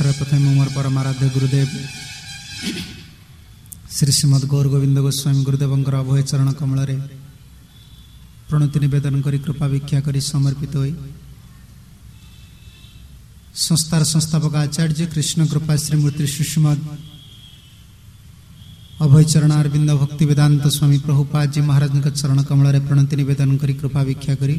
सर्वप्रथम मोर परमाराध्य गुरुदेव श्री श्रीमद गौर गोविंद गोस्वामी गुरुदेवंकर अभय चरण कमल प्रणति निवेदन करी कृपा भिक्षा करी समर्पित होई संस्थार संस्थापक आचार्य कृष्ण कृपा श्रीमूर्ति सुषमद अभय चरण अरविंद भक्ति वेदांत स्वामी प्रभुपाद जी महाराज चरण कमल प्रणति निवेदन करी कृपा भिक्षा करी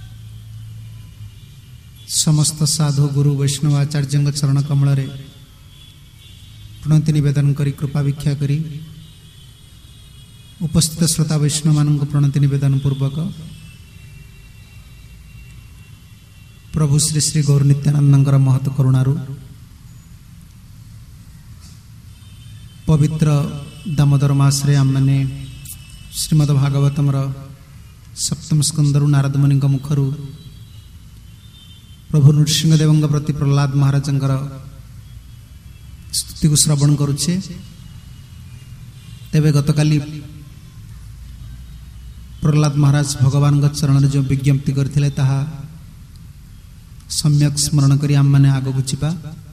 समस्त साधु गुरु वैष्णव आचार्य चरण कमल प्रणति निवेदन करी कृपा भिक्षा करी उपस्थित श्रोता वैष्णव मान प्रणति निवेदन पूर्वक प्रभु श्री श्री गौर नित्यानंद महत करुणारू पवित्र दामोदर मासरे आम मैंने श्रीमद भागवतम सप्तम स्कंदरु नारद मुनि मुखरू प्रभु नृसिंहदेव प्रति प्रहलाद महाराज स्तुति को श्रवण करुचे। तेबे गतकाली प्रहलाद महाराज भगवान चरण जो विज्ञप्ति करथिले ताहा सम्यक स्मरण करी आम माने आगो बुझिबा।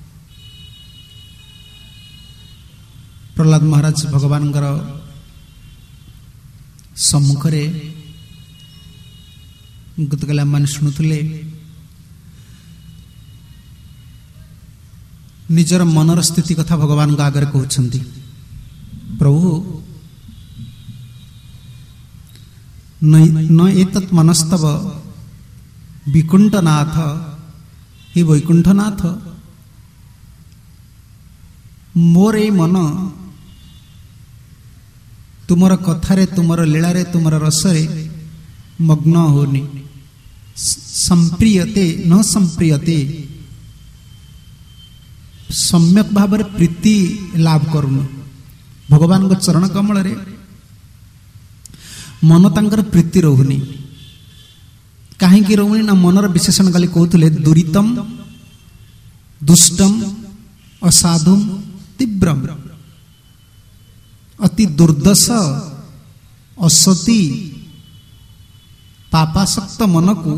प्रहलाद महाराज भगवान सम्मुखरे गतकाली आम माने शुणुथिले निजर मनर स्थिति कथा भगवान का आगे कहते प्रभु न एतत् मनस्तव विकुंठनाथ हे वैकुंठनाथ मोर ए मन तुमर कथारे तुमर लीलारे तुमर रसरे मग्न होनी संप्रियते न संप्रियते सम्यक भाव प्रीति लाभ करूनी भगवान को चरण कमल रे मन तांकर प्रीति रोहुनी कहीं रोहुनी ना मनर विशेषण खाली कहते दुरीतम दुष्टम असाधुम तीव्रम अति दुर्दश असती पापासक्त मन को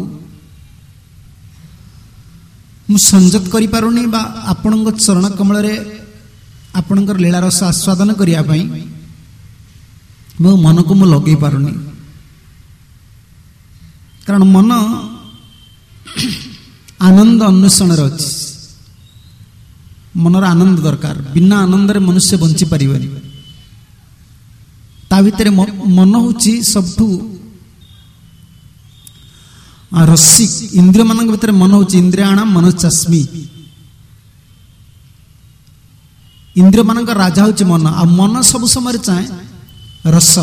संजत करि पारुनी बा आपणक चरण कमल रे आपणकर लीला रस आस्वादन करिया पई मो मन को मु लगे पारुनी कारण मन आनंद अन्वेषण रछि मनर आनंद दरकार बिना आनंद रे मनुष्य बंची परिबनी ता भितरे मन होची सबठू रसिक इंद्रिय मान भीतर मन हूँ इंद्रियाणाम मनोचस्मी इंद्रिय मान राजा हूँ मन आ मन सब समय चाहे रस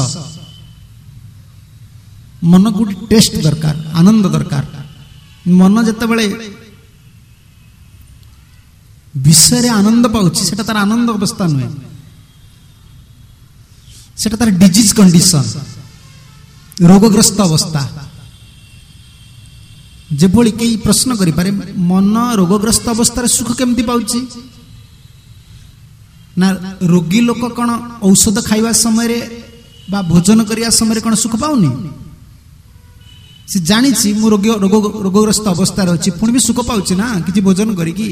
मन को टेस्ट दरकार आनंद दरकार मन जिते बड़े विषय आनंद पाउछि सेटा तार आनंद अवस्था नुहे सेटा तार डिजीज कंडीशन रोगग्रस्त अवस्था जेभली कई प्रश्न करि पारे मन रोगग्रस्त अवस्था सुख केमती पाउछि ना रोगी लोक कौन औषध खाइबा समय रे बा भोजन करिया समय रे कौन सुख पाउनी से जानी मु रोगग्रस्त अवस्था अच्छी पुणी भी सुख पाउछि ना किछि भोजन करिकी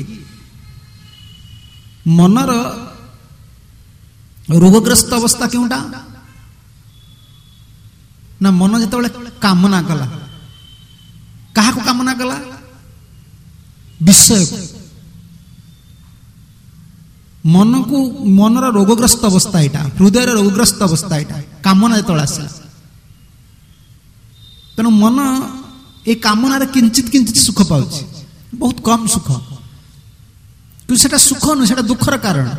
मनर रोगग्रस्त अवस्था केउटा ना मन जेतेबेले कामना कला क्या कामना कला विषय को मन को मनर रोगग्रस्त अवस्था यहाँ हृदय रोगग्रस्त अवस्था यहाँ कामना जो आसला तेणु मन ये कामना किंचित किंचित सुख पाउछि बहुत कम सुख क्योंकि सेटा सुख नुह सेटा दुखर कारण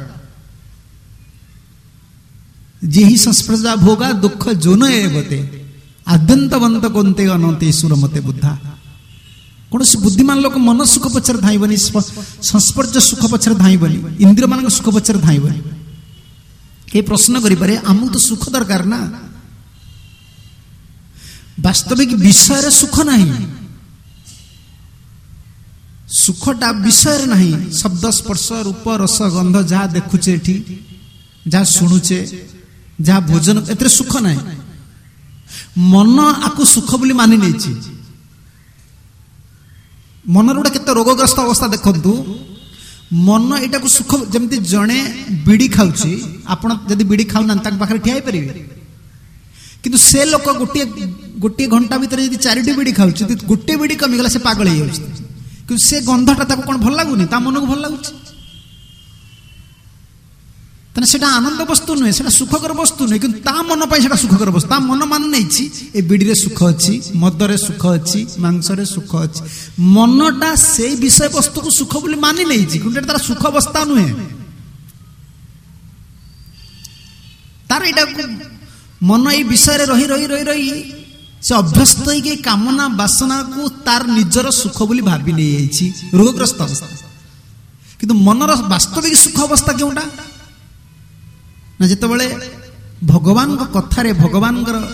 जे ही संस्पर्शा भोगा दुख जोन एवते आद्यंतवंत कोंते अनंते सुरमते बुद्धा कौन बुद्धिमान लोक मन सुख पचर धाइबनी संस्पर्श सुख पचर धाइबनी इंद्रिय मान सुख पचर धाइबनी ये प्रश्न करें आमको तो सुख दरकार ना वास्तविक विषय सुख नहीं सुखटा विषय नहीं शब्द स्पर्श रूप रस गंध जहाँ देखुचे जहाँ शुणुचे जहाँ भोजन एते सुख नहीं मन आकु सुख बोली मानि नहीं मनर गोटे केते रोगग्रस्त अवस्था देखु मन एटा को सुख जमती जड़े बीड़ी खाऊची आपण जदि बीड़ी खाऊना पाखे ठिया पारे किंतु से लोक गोटे गोटे घंटा भितर यदि 4टी बीड़ी खाऊची गोटे बीड़ी कमीगला से पागल हो कि से गंधटा कौन भल लगुनि मन को भल लगुच से आनंद वस्तु नुहे से सुखकर वस्तु नुहे कि मन पर सुखकर वस्तु मन मान नहीं ए बीड़ी सुख अच्छी मदरे सुख अच्छी मांसरे सुख अच्छी मनटा से विषय वस्तु को सुख बोली मानि नहीं तार सुख अवस्था नुहे तार एटा मन ये विषय रही रही रही रही से अभ्यस्त हो कामना वासना को तार निजर सुख बोली भाभी नहीं रोगग्रस्त अवस्था किंतु मनर वास्तविक सुख अवस्था क्योंटा ना जितेबाला भगवान कथारे भगवान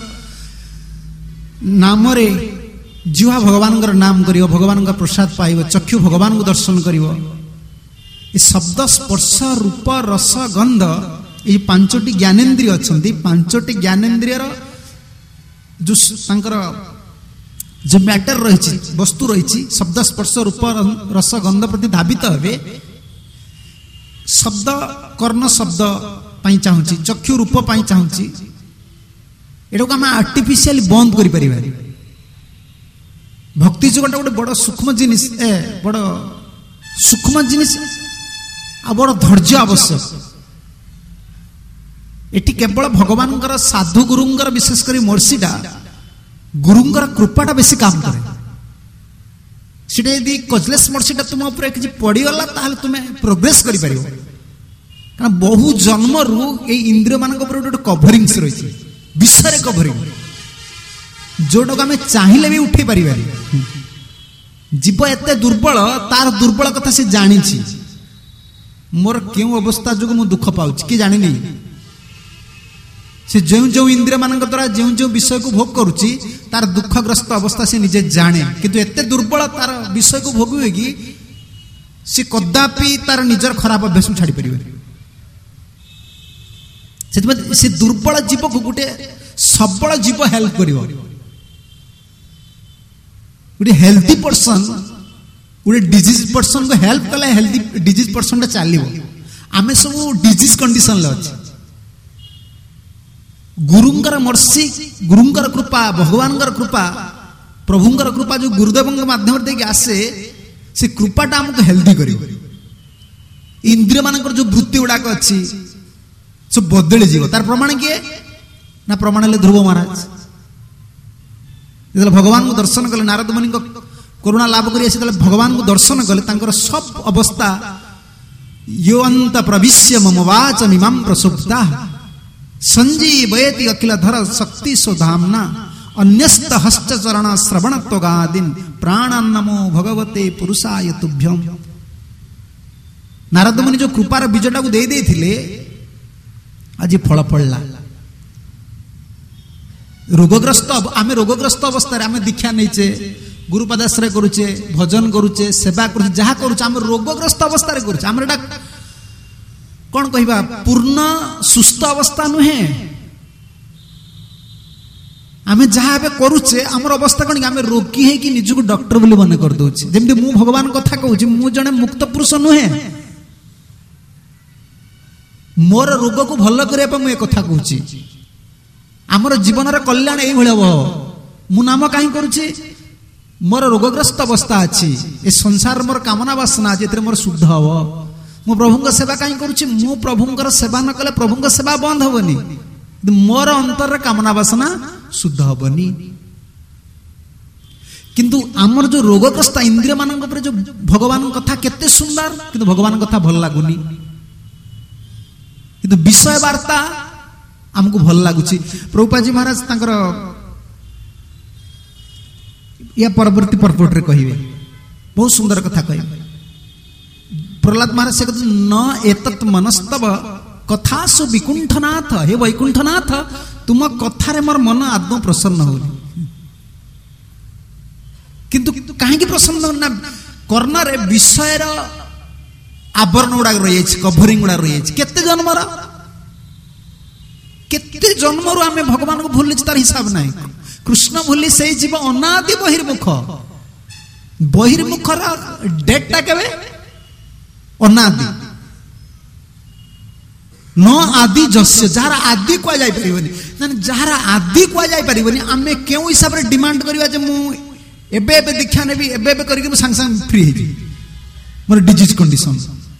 नाम रे जीवा भगवान नाम करियो भगवान प्रसाद पाइब चक्षु भगवान को दर्शन करियो शब्द स्पर्श रूप रस गंध ये 5टी ज्ञानेन्द्रिय अच्छी 5टी ज्ञानेन्द्रिय जो जो मैटर रही वस्तु रही शब्द स्पर्श रूप रस गंध प्रति धावित हे शब्द कर्ण शब्द पाई चाहूँगी चक्षु रूप पाई चाहूँगी एटा को आम आर्टिफिशियल बंद कर भक्ति जो गोटे बड़ सूक्ष्म जिनिस बड़ सूक्ष्म जिनिस आ बड़ धैर्य आवश्यक एटी केवल भगवान साधु गुरुंगर विशेषकर मर्सीटा गुरुंगर कृपाटा बेसी काम करे सीटा यदि कजलेस मर्सीटा तुम ऊपर किसी पड़गला ताहले तुम्हें प्रोग्रेस कर कारण बहु जन्म रु ए इंद्रिय मान गोटे कभरिंग रही विषय कभरिंग जोटा आम चाहिए भी उठे पारि जीव एत दुर्बल तार दुर्बल कथा से जानी मोर क्यों अवस्था जो मुझे दुख पाऊँ कि जानी नहीं से जो जो इंद्रिय मान द्वारा जो जो विषय को भोग करुच्ची तार दुखग्रस्त अवस्था से निजे जाने किंतु एत दुर्बल तार विषय को भोग हुए कि से कदापि तार निजर खराब अभ्यास को छाड़ी पारे से दुर्बल जीव को गोटे सबल जीव हेल्प कर हेल्थी पर्सन गोटे डिजीज पर्सन को हेल्प कले हेल्थी डिजीज पर्सन चलो आम सब डिजीज कंडीशन अच्छे गुरुंगर मर्सी गुरुंगर कृपा भगवान कृपा प्रभुंगर कृपा जो गुरुदेव माध्यम आसे से कृपाटा आमको हेल्दी कर इंद्रिय मान जो वृत्ति गुड़ाक अच्छी सब बदली जीव तार प्रमाण किए ना प्रमाण है ध्रुव महाराज जो भगवान को दर्शन कले नारद मुनि करुणा लाभ कर भगवान को दर्शन कले सब अवस्था यो अंत प्रविश्य मम वाचमिमां प्रसुप्ता संजीवयति अखिल धर शक्ति सुधामना अन्यस्त हस्त चरण श्रवण त्वगादिन प्राणं नमो भगवते पुरुषाय तुभ्यम नारद मुनि जो कृपार बीजटा को दे देथिले आज फल पड़ला रोगग्रस्त आम रोगग्रस्त अवस्था आम दीक्षा नहींचे गुरुपदाश्रय करुचे भजन करुचे सेवा करुचे जहाँ करुचे आम रोगग्रस्त अवस्था करुचे आम कौन कहवा पूर्ण सुस्थ अवस्था नुहे आम जहाँ करुचे आम अवस्था कौन कि आम रोगी है कि निजक डॉक्टर बोली मन कर दउछि जेमति मु भगवान कथा कहूँ मु जने मुक्त पुरुष नुहे मोर रोग को भल करने मुझे कथा कहूँ आमर जीवन कल्याण यही हम मु नाम कहीं करुच्ची मोर रोगग्रस्त अवस्था अच्छी ए संसार मोर कामना वासना जे मोर शुद्ध हम मु प्रभु सेवा कहीं करुच्ची मु प्रभु सेवा न कले प्रभु सेवा बंद हेनी मोर अंतर कामना वासना शुद्ध हेनी किंतु आमर जो रोगग्रस्त इंद्रिय मान जो भगवान कथा केते सुंदर किंतु भगवान कथा भल लगुनी किंतु विषय वार्ता आमको भल लगुच प्रभुपाद महाराज या परवर्ती पर्पट रे कहिबे बहुत सुंदर कथा कहिबे प्रहलाद महाराज से कहते न एतत् मनस्तव कथासु विकुंठनाथ हे वैकुंठनाथ तुम कथारे मोर मन आदौ प्रसन्न हो किंतु कहीं प्रसन्न ना कर्ण रे विषय आवरण गुड़ा रही कभरिंग गुड़ा रही केते जन्मर केते जन्मरु आमे भगवान को भूली तार हिसाब नहीं कृष्ण भूली से जीव अनादि बहिर्मुख बहिर्मुखर डेटा केबे अनादि न आदि जस्य जार आदि कुआ जाय परिबनी जार आदि कुआ जाय परिबनी आमे केउ हिसाब रे डिमांड करबा जे मु एबे एबे दीक्षा नेबी एबे एबे करके मु संग संग फ्री हेजी मोर डिजीज कंडीशन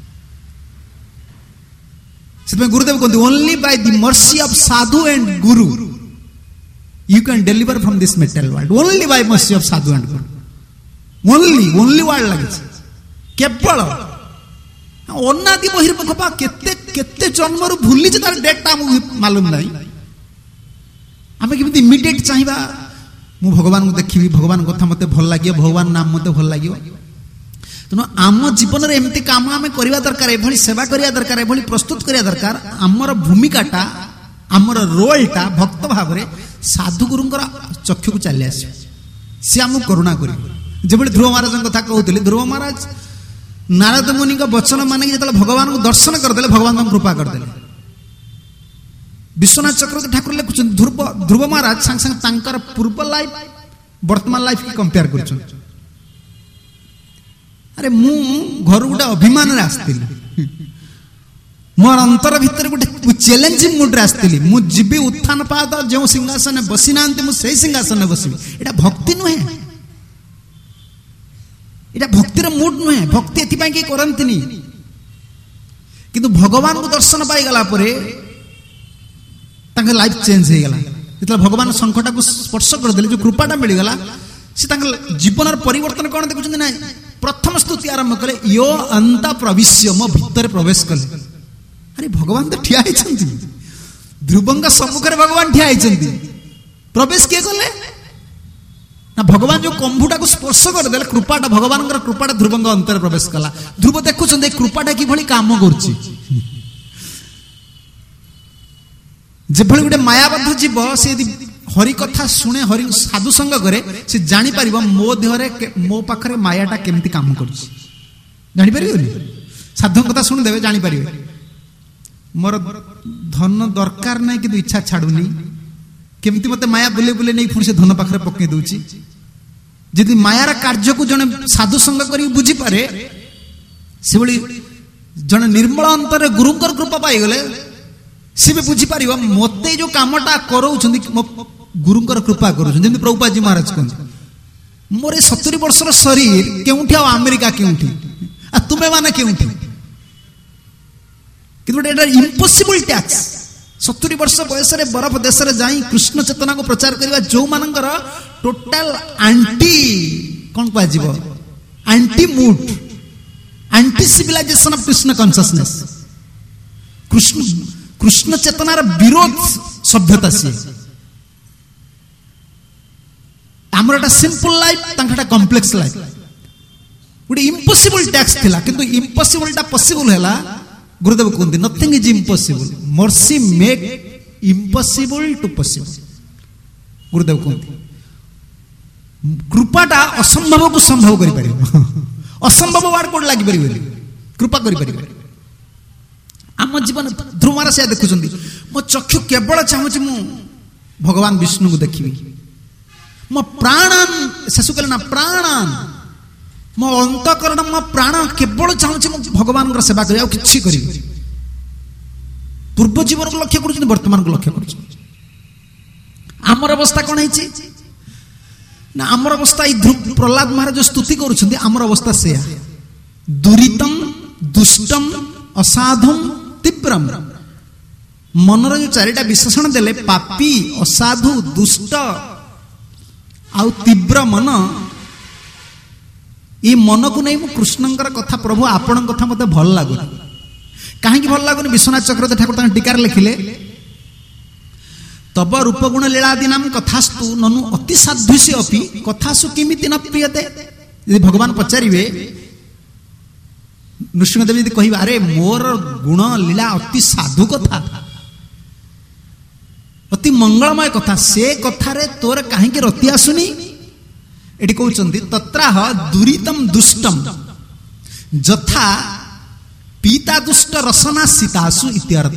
सेतमे गुरुदेव कहते only by the mercy of sadhu and guru you can deliver from this metal world only by mercy of sadhu and guru only word लगे केवल अनादि बहिर्मुख पा केते जन्म रु भूली जे तार डेट ता मालूम नहीं आमे केमिति इमीडिएट चाहिबा मु भगवान को देखिबी भगवान कथा मते भल लागियो भगवान नाम मते भल लागियो तेणु आम जीवन में एमती काम आम करवा दरकार एभली सेवा करवा दरकार एभली प्रस्तुत करवा दरकार आमर भूमिकाटा आमर रोलटा भक्त भाव में साधुगुरुंकर चक्षु को चली आस सी आम करुणा कर जो ध्रुव महाराज कथा कहते ध्रुव महाराज नारद मुनि वचन मानिक जो भगवान को दर्शन करदे भगवान कृपा करदे विश्वनाथ चक्रवर्ती ठाकुर लिखुं ध्रुव महाराज सांग सांग पूर्व लाइफ वर्तमान लाइफ की कंपेयर कर अरे मु घर गोटे अभिमान रे आसतिली मोर अंतर भीतर गोटे चैलेंजिंग मूड रे आसतिली मु जीवी उत्थान पाद जो सिंहासन बसी नांती मु सेही सिंहासन बसिबी एटा भक्ति नुहे एटा भक्तिर मूड नुहे भक्ति एथि पई के करंतिनी किंतु भगवान को दर्शन पाई गला परे तांके लाइफ चेंज हे गला जेतला भगवान संकट को स्पर्श कर देले जो कृपाटा मिल गला से तांके जीवन परिवर्तन कोन देखुछन ना प्रथम स्तुति आरंभ कले यो अंत प्रविश्य मो भीतर प्रवेश कले अरे भगवान तो ठिया होइछंती ध्रुवंग सम्मुख रे भगवान ठिया होइछंती प्रवेश के कले ना भगवान जो कंभुटा को स्पर्श कर देले कृपाटा भगवान कृपाटा ध्रुवंग अंतर प्रवेश कला ध्रुव देखुछन कृपाटा कि भली काम करछि जे भली गुटे मायाबद्ध जीव से यदि हरि कथा शुणे हरि साधु संग करे से जानी परिबो मो देहरे मो पाखरे मायाटा केमती काम करछि जानि परिबोनी साधु कथा सुन देबे जानि परिबे मोर धन दरकार नै कि इच्छा छाडुनी केमती मते माया बुले बुले नै पुणी से धन पाखरे पके दोछि जदि मायार कार्य को जने साधु संग करी बुझी पारे से बली जने निर्मल अंतर गुरुकर कृपा पाई गले से भी बुझी पारिबो मते जो कामटा करौछंदी गुरुंकर कृपा करूछन जेमति प्रभुपाद जी महाराज कहन मोरे 70 वर्षर शरीर केउठी आ अमेरिका केउठी आ तुमे माने केउठी किंतु एटा इम्पॉसिबल टैक्स 70 वर्ष बयस रे बरफ देश रे जाई कृष्ण चेतना को प्रचार करबा जो मानकर टोटल एंटी कोन पा जीवो anti mood anti civilization of Krishna consciousness Krishna चेतनार विरोध सभ्यता से आमर एटा सिंपल लाइफ तांकाटा कॉम्प्लेक्स लाइफ गोटे इम्पॉसिबल टैक्स थिला किंतु इम्पॉसिबल टा पॉसिबल हैला गुरुदेव कहते nothing is impossible mercy make impossible to possible Gurudev कहते कृपाटा असंभव को संभव करि परिबो असंभव वार कोड लागि परिबो कृपा करि परिबो आम जीवन ध्रुव महाराज से देखुछंदी मो चक्षु केवल चाहूछि मु भगवान विष्णु को देखिबी मो प्राणन शेषु कहले ना प्राणन मो अंतकरण मो प्राण केवल चाहूछि मु भगवान को सेवा करी आ किछि करी पूर्व जीवन को लक्ष्य करूछन वर्तमान को लक्ष्य करूछन आमर अवस्था कोन हैछि ना आमर अवस्था ई प्रहलाद महाराज स्तुति करूछन आमर अवस्था से दुरितम दुष्टम असाधुम तीव्रम मनर जो चारिटा विशेषण देले पापी असाधु दुष्ट आउ तीव्र मन ये मन को नहीं कृष्णंकर कथा प्रभु आपण कथा मते भल लागु कहीं भल लागुनि विश्वनाथ चक्रवर्ती ठाकुर टीकार लिखिले तब रूपगुण लीलादि नाम कथास्तु ननु अति साध्विषे अपि कथासु किमिति न प्रियते यदि भगवान पचारिबे नृसिंहदेव यदि कहिबा अरे मोर गुण लीला अति साधु कथा अति मंगलमय कथा से कथारे तोर काहे के रति आसुनी एटी कहउचंती तत्राह दुरितम दुष्टम जथा पीता दुष्ट रसना सीतासु इत्यर्थ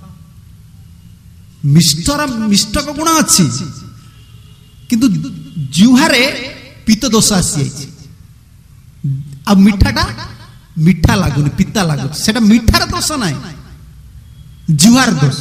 मिष्टक गुण अछि किंतु जुहारे पीत दोष आसी आ मिठाटा ମିଠା ଲାଗୁନି, ପିତା ଲାଗୁଛି, ସେଟା ମିଠାର ଦୋଷ ନାହିଁ, ଜିହ୍ୱାର ଦୋଷ।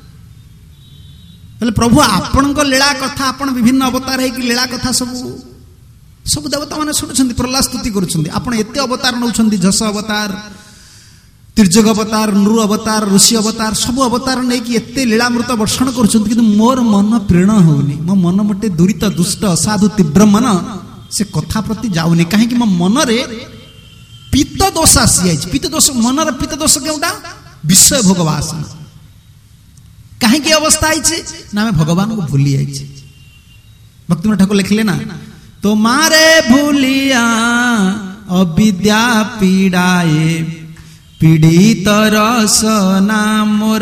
ହେଲେ ପ୍ରଭୁ ଆପଣଙ୍କ ଲୀଳା କଥା, ଆପଣ ବିଭିନ୍ନ ଅବତାର ହେଇକି ଲୀଳା କଥା ସବୁ ଦେବତା ମାନେ ଶୁଣୁଛନ୍ତି, ପ୍ରହ୍ଲାଦ ସ୍ତୁତି କରୁଛନ୍ତି। ଆପଣ ଏତେ ଅବତାର ନେଉଛନ୍ତି, ଯଶ ଅବତାର, ତ୍ରିଯୋଗ ଅବତାର, ନୃ ଅବତାର, ଋଷି ଅବତାର, ସବୁ ଅବତାର ନେଇକି ଏତେ ଲୀଳାମୃତ ବର୍ଷଣ କରୁଛନ୍ତି, କିନ୍ତୁ ମୋର ମନ ପ୍ରେରଣ ହଉନି। ମୋ ମନ ମୋଟେ ଦୁରିତ, ଦୁଷ୍ଟ, ଅସାଧୁ, ତୀବ୍ର ମନ, ସେ କଥା ପ୍ରତି ଯାଉନି। କାହିଁକି? ମୋ ମନରେ ପିତ୍ତ ଦୋଷ ଆସିଯାଇଛି। ପିତ୍ତ ଦୋଷ, ମନର ପିତ୍ତ ଦୋଷ କେଉଁଟା? ବିଷୟ ଭୋଗ ବାସନା। କାହିଁକି ଅବସ୍ଥା ହେଇଛି? ନା ଆମେ ଭଗବାନଙ୍କୁ ଭୁଲି ଯାଇଛି। ଭକ୍ତିବିନୋଦ ଠାକୁର ଲେଖିଲେ ନା, ତୋମାରେ ଭୁଲିଆ ଅବିଦ୍ୟା ପୀଡ଼ାଏ, ପୀଡ଼ିତ ରସନା ମୋର,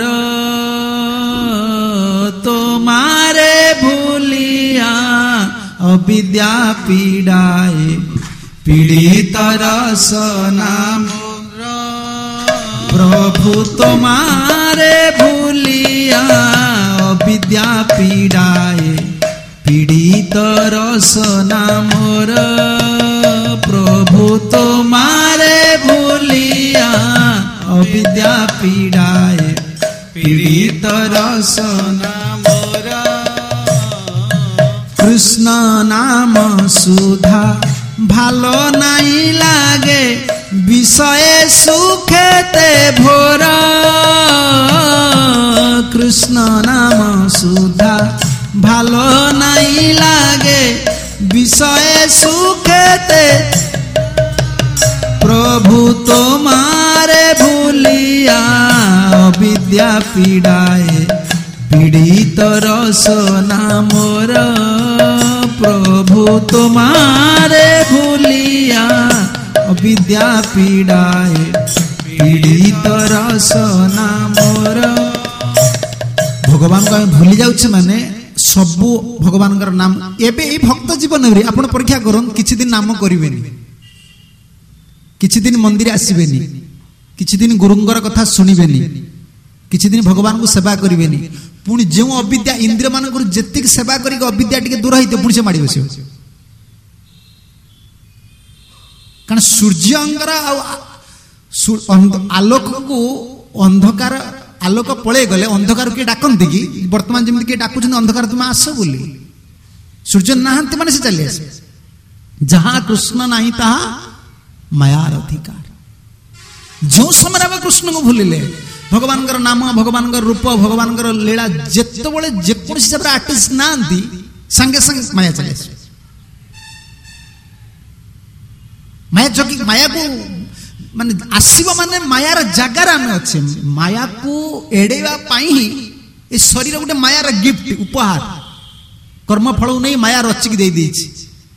ତୋମାରେ ଭୁଲିଆ ଅବିଦ୍ୟା ପୀଡ଼ାଏ, ପୀଡ଼ିତ ରସନା ମୋର, ପ୍ରଭୁ ତୋମାରେ ଭୁଲିଆ ଅବିଦ୍ୟା ପୀଡ଼ାଏ, ପୀଡ଼ିତ ରସନା ମୋର, ପ୍ରଭୁ ତୋମାରେ ଭୁଲିଆ ଅବିଦ୍ୟା ପୀଡ଼ାଏ, ପୀଡ଼ିତ ରସନା ମୋର। কৃষ্ণ নাম সুধা ভালো নাই লাগে, বিষয়ে সুখেতে ভোর। কৃষ্ণ নাম সুধা ভালো নাই লাগে, বিষয়ে সুখেতে, প্রভু তোমারে ভুলিয়া অবিদ্যা পীড়ায়ে, পীড়িত রসনা মোর, প্রভু তোমারে ভুলিয়া অবিদ্যা পীড়ায়ে, পীড়িত রসনা মোর। ভগবান ভুলি যাচ্ছে মানে সবু ভগবানଙ୍କର নাম। ଏବେ এই ভক্ত জীবନରେ ଆପଣ পরীক্ষা করুন, কিছু দিন নাম করিবেনি, কিছু দিন মন্দিরে আসিবেনি, কিছু দিন গুরুঙ্গর কথা শুনিবেনি, কিছু দিন ভগবানଙ୍କୁ সেবা করিবেনি, পুଣି ଯେଉଁ ଅବିଦ୍ୟା ଇନ୍ଦ୍ରିୟ ମାନଙ୍କର ଯେତିକି ସେବା କରିକି ଅବିଦ୍ୟା ଟିକେ ଦୂର ହେଇଥିବ, ପୁଣି ସେ ମାଡ଼ି ବସିବ। କାରଣ ସୂର୍ଯ୍ୟଙ୍କର ଆଉ ଆଲୋକକୁ ଅନ୍ଧକାର, ଆଲୋକ ପଳେଇ ଗଲେ ଅନ୍ଧକାର କିଏ ଡାକନ୍ତି କି? ବର୍ତ୍ତମାନ ଯେମିତି କିଏ ଡାକୁଛନ୍ତି ଅନ୍ଧକାର ତୁମେ ଆସ ବୋଲି, ସୂର୍ଯ୍ୟ ନାହାନ୍ତି ମାନେ ସେ ଚାଲି ଆସିବେ। ଯାହା କୃଷ୍ଣ ନାହିଁ ତାହା ମାୟାର ଅଧିକାର। ଯେଉଁ ସମୟରେ ଆମେ କୃଷ୍ଣଙ୍କୁ ଭୁଲିଲେ, ଭଗବାନଙ୍କର ନାମ, ଭଗବାନଙ୍କର ରୂପ, ଭଗବାନଙ୍କର ଲୀଳା ଯେତେବେଳେ ଯେକୌଣସି ହିସାବରେ ଆର୍ଟିଷ୍ଟ ନାହାନ୍ତି, ସାଙ୍ଗେ ସାଙ୍ଗେ ମାୟା ଚାଲି ଆସିବେ। ମାୟା ଜଗି, ମାୟାକୁ ମାନେ ଆସିବ ମାନେ ମାୟାର ଜାଗାରେ ଆମେ ଅଛେ। ମାୟାକୁ ଏଡେଇବା ପାଇଁ ହିଁ ଏ ଶରୀର ଗୋଟେ ମାୟାର ଗିଫ୍ଟ, ଉପହାର। କର୍ମଫଳକୁ ନେଇ ମାୟା ରଚିକି ଦେଇଦେଇଛି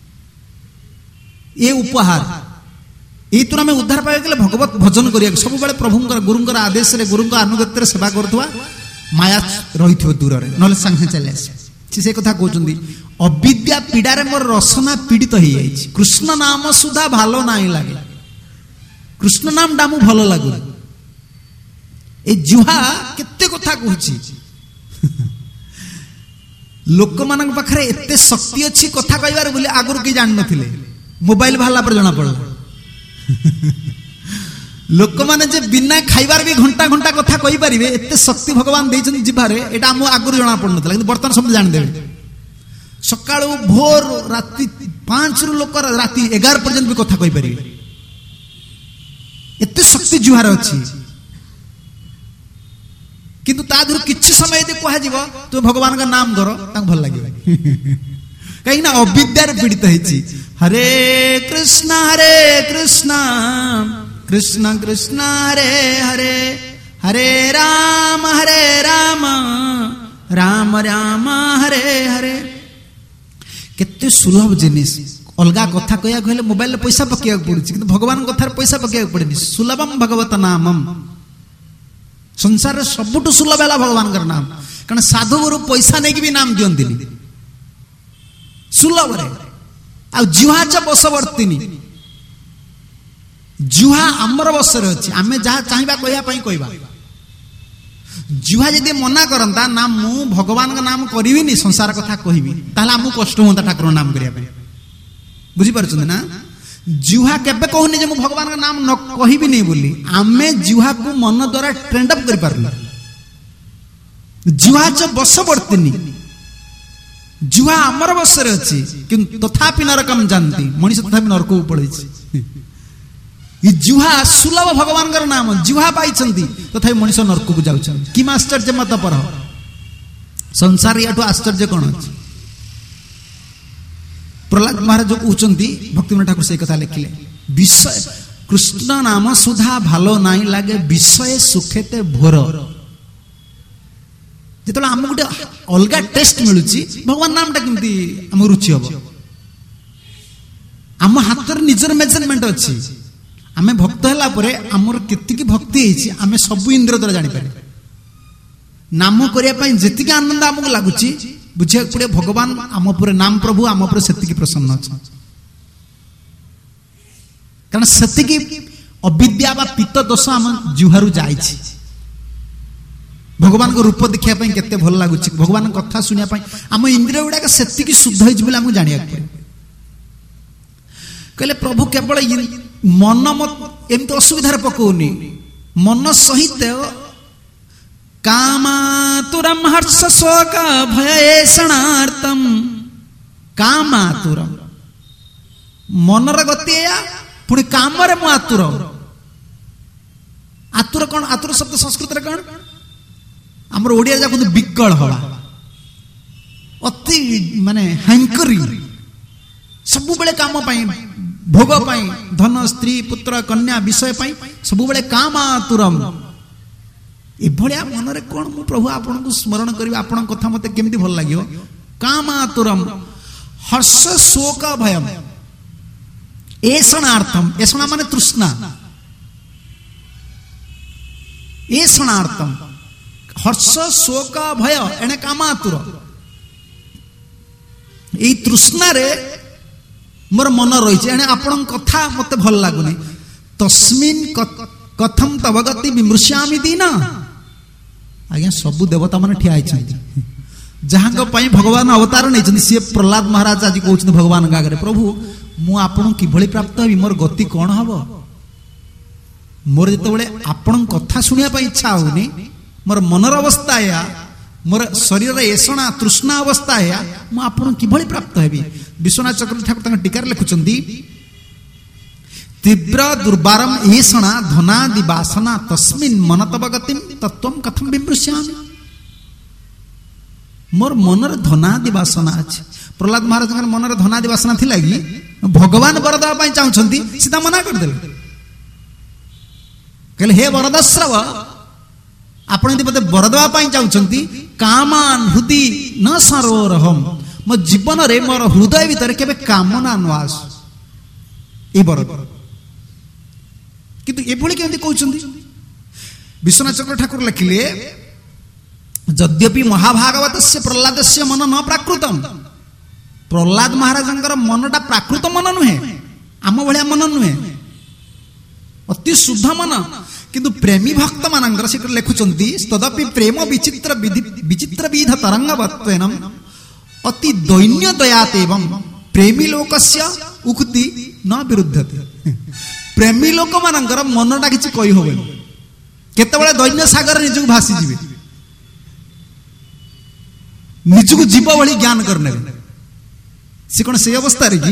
ଏ ଉପହାର। ଏଇଥିରୁ ଆମେ ଉଦ୍ଧାର ପାଇବାକୁ ଗଲେ ଭଗବତ ଭଜନ କରିବାକୁ, ସବୁବେଳେ ପ୍ରଭୁଙ୍କର, ଗୁରୁଙ୍କର ଆଦେଶରେ, ଗୁରୁଙ୍କ ଆନୁଗତ୍ୟରେ ସେବା କରୁଥିବା, ମାୟା ରହିଥିବ ଦୂରରେ, ନହେଲେ ସାଙ୍ଗେ ସାଙ୍ଗେ ଚାଲି ଆସିବ। ସେ କଥା କହୁଛନ୍ତି, ଅବିଦ୍ୟା ପୀଡ଼ାରେ ମୋର ରସନା ପୀଡ଼ିତ ହେଇଯାଇଛି, କୃଷ୍ଣ ନାମ ସୁଧା ଭଲ ନାହିଁ ଲାଗେ। କୃଷ୍ଣ ନାମଟା ଆମକୁ ଭଲ ଲାଗୁନି। ଏ ଜୁହା କେତେ କଥା କହୁଛି। ଲୋକମାନଙ୍କ ପାଖରେ ଏତେ ଶକ୍ତି ଅଛି କଥା କହିବାର ବୋଲି ଆଗରୁ କେହି ଜାଣିନଥିଲେ, ମୋବାଇଲ ବାହାରିଲା ପରେ ଜଣା ପଡ଼ିଲା। ଲୋକମାନେ ଯେ ବିନା ଖାଇବାର ବି ଘଣ୍ଟା ଘଣ୍ଟା କଥା କହିପାରିବେ, ଏତେ ଶକ୍ତି ଭଗବାନ ଦେଇଛନ୍ତି ଜିଭାରେ, ଏଟା ଆମକୁ ଆଗରୁ ଜଣା ପଡୁନଥିଲା, କିନ୍ତୁ ବର୍ତ୍ତମାନ ସମସ୍ତେ ଜାଣିଦେବେ। ସକାଳୁ ଭୋର ରାତି 5ରୁ ଲୋକ ରାତି 11 ପର୍ଯ୍ୟନ୍ତ ବି କଥା କହିପାରିବେ, ଏତେ ଶକ୍ତି ଜିଭାରେ ଅଛି। କିନ୍ତୁ ତା ଦେହରୁ କିଛି ସମୟ ଯଦି କୁହାଯିବ ତୁମେ ଭଗବାନଙ୍କ ନାମ କର, ତାଙ୍କୁ ଭଲ ଲାଗିବ। କାହିଁକି ନା ଅବିଦ୍ୟାରେ ପୀଡ଼ିତ ହେଇଛି। ହରେ କୃଷ୍ଣ କୃଷ୍ଣ କୃଷ୍ଣ ହରେ ହରେ, ହରେ ରାମ ରାମ ରାମ ହରେ ହରେ। କେତେ ସୁଲଭ ଜିନିଷ। ଅଲଗା କଥା କହିବାକୁ ହେଲେ ମୋବାଇଲରେ ପଇସା ପକେଇବାକୁ ପଡୁଛି, କିନ୍ତୁ ଭଗବାନଙ୍କ କଥାରେ ପଇସା ପକେଇବାକୁ ପଡେନି। ସୁଲଭମ ଭଗବତ ନାମମ୍। ସଂସାରରେ ସବୁଠୁ ସୁଲଭ ହେଲା ଭଗବାନଙ୍କର ନାମ। କାରଣ ସାଧୁଗୁରୁ ପଇସା ନେଇକି ବି ନାମ ଦିଅନ୍ତିନି ସୁଲଭରେ। ଆଉ ଜୁହାଚ ବଶବର୍ତ୍ତିନୀ, ଜୁହା ଆମର ବଶରେ ଅଛି, ଆମେ ଯାହା ଚାହିଁବା କହିବା ପାଇଁ କହିବା। ଜୁହା ଯଦି ମନା କରନ୍ତା, ନା ମୁଁ ଭଗବାନଙ୍କ ନାମ କରିବିନି, ସଂସାର କଥା କହିବି, ତାହେଲେ ଆମକୁ କଷ୍ଟ ହୁଅନ୍ତା ଠାକୁରଙ୍କ ନାମ କରିବା ପାଇଁ। ବୁଝିପାରୁଛନ୍ତି ନା? जिह्वा केबे कहूनी जे मु भगवान का नाम न कहिबी नहीं बोली आमे जिह्वा को मन द्वारा ट्रेंड अप कर पारलु जिह्वा च बशवर्तिनी जिह्वा हमर बसरे अछि किंतु तथापि नरकम जानती मनीष तथापि नरक को पड़ै छी ई जिह्वा सुलभ भगवान का नाम जिह्वा पाइछंती तथापि मनीष नरक को जाउछन कि आश्चर्य मत पर संसार याठू आश्चर्य कोन अछि प्रहलाद महाराज जो कहते भक्तिविनोद ठाकुर से कथा लिखिले विषय कृष्ण नाम सुधा भालो नाई लागे विषय सुखेते भोर जिते आम गोटे अलग टेस्ट मिलूँ भगवान नामटा केमती आम रुचि हम आम हाथ निजर मेजरमेंट अच्छी आम भक्त है आमर केतिकी भक्ति आम सब इंद्रिय द्वारा जापर नाम करने जी आनंद आमको लगुच बुझा पड़े भगवान आम पर नाम प्रभु आम पर से प्रसन्न अच्छा कारण से अविद्या बा पित्त दोष आम जुहारू जा भगवान को रूप देखा केते भल लगुच भगवान कथा शुणा आम इंद्रिय गुड़ाक से शुद्ध हो जाना कहले प्रभु केवल मन मत एमती असुविधार पकौनी मन सहित कामातुरम हर्ष शोक भयेषणार्थम कामातुरम मनर गति या पुणी काम रे मु आतुर आतुर कौन आतुर शब्द संस्कृत रे कौन हमर ओडिया जा कहते बिकल हवा अति माने हैंकरी सब बेले काम पाई भोग पाई धन स्त्री पुत्र कन्या विषय पाई सब बेले कामातुरम एभलिया मन रे कौन मु प्रभु आपन को स्मरण करी आपन कथा मते केमिति भल लागियो कामातुरम हर्ष शोक भयम एषणार्थम एषणा माने तृष्णा एषणार्थम हर्ष शोक भय एने कामातुर ए तृष्णा रे मोर मन रही एने आपन कथा मते भल लागुनी तस्मिन कथम तवगति विमृश्यामि दीना आज्ञा सबु देवता माने ठिया जहाँ भगवान अवतार नहीं सी प्रहलाद महाराज आज कहते भगवान आगे प्रभु मु आपन किभली प्राप्त हेबी मोर गति कौन हम मोर जिते आपण कथा शुणा इच्छा होनी मोर मनर अवस्था या मोर शरीर एषणा तृष्णा अवस्था या मु आपन किभली प्राप्त हेबी विश्वनाथ चक्रवर्ती ठाकुर टीकार लिखुचंदी तीव्र दुर्बारम एषणा धनादि वासना तस्मिन् मनतव गतिम तत्वम कथम विमृश्यामि मोर मनर धनादि वासना अछि प्रहलाद महाराज मनर धनादि वासना थी लगी भगवान वर देवा चाहते सीधा मना करदे कहले हे वरदस्रव आपण यदि मते वर देवा चाहते कामान हृदि न सरोरहम मो जीवन रे मोर हृदय भीतर केबे कामना नवास ए वर किंतु एभली केमती कहउछंती विश्वनाथ चक्र ठाकुर लिखिले यद्यपि महाभागवत से प्रहलाद से मन न प्राकृतम प्रहलाद महाराजंकर मनटा प्राकृत मन नुहे आम भलिया मन नुहे अति शुद्ध मन किंतु प्रेमी भक्त मानंकर से लिखुचंती तदपि प्रेम विचित्र विचित्र विध तरंगवत्वेन अति दैन्य दयात एवं प्रेमी लोकस्य उक्ति न विरुद्धते प्रेमी लोक मानंकर मनटा किछि कहि होबे केतेबेले दैन्य सागर निजु भासी जिवे निजु जीव भली ज्ञान करने से कौन से अवस्था रे कि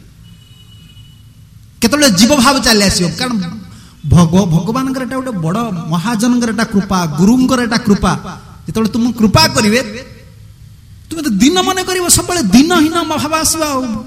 केतबेले जीव भाव चले आसियो कारण भगवान गोटे बड़ महाजन कृपा गुरु कृपा जो तुम कृपा करेंगे तुम तो दिन मन कर सब दिनहीन भाव आसवा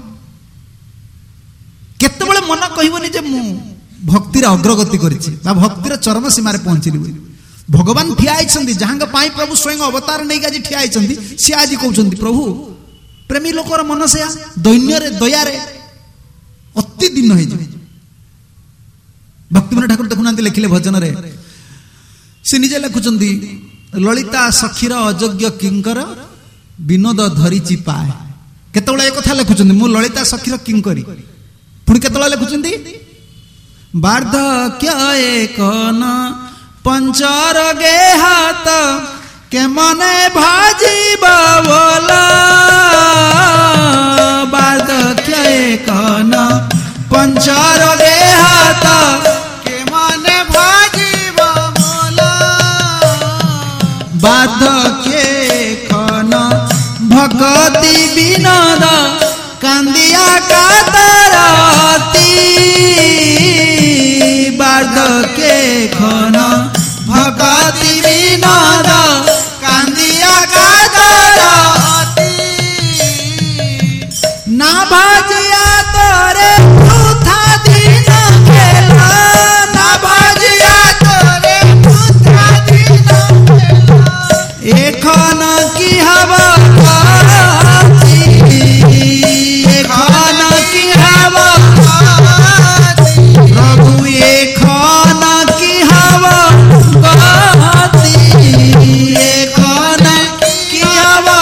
केतबेले मन कहबनी जे मु भक्तिर अग्रगति करिछि बा भक्तिर चरम सीमा रे पहुंचली भगवान ठिया आइछन्ति जहां पाई प्रभु स्वयं अवतार नहीं आज ठिया आइछन्ति से आज कहउछन्ति प्रभु प्रेमी लोकर मन से दैन्य रे दया रे अति दिन हो भक्तिविनोद ठाकुर देखुनांति लिखिले भजन रे से निजे लिखुचन्ति ललिता सखीर अयोग्य किंकर विनोद धरिछि पाए केतबेले ए कथा लिखुचन्ति मु ललिता सखीर किंकरी पुणी केतबेले लिखुचन्ति वार्धक्य एक न पंचर गे हाथ के मने भाजी बावला वार्धक्य एक न पंचर देहात के माने भाजीब मोला बाधके खन भक्ति विनोद कांदिया कातरती बाधके खन भक्ति विनोद कांदिया कातरती ना भाजिया तोरे वृथा दिन गेला ना भाजिया तोरे वृथा दिन गेला एखन की हवा एखन की हवा प्रभु एखन की हवा गति एखन की हवा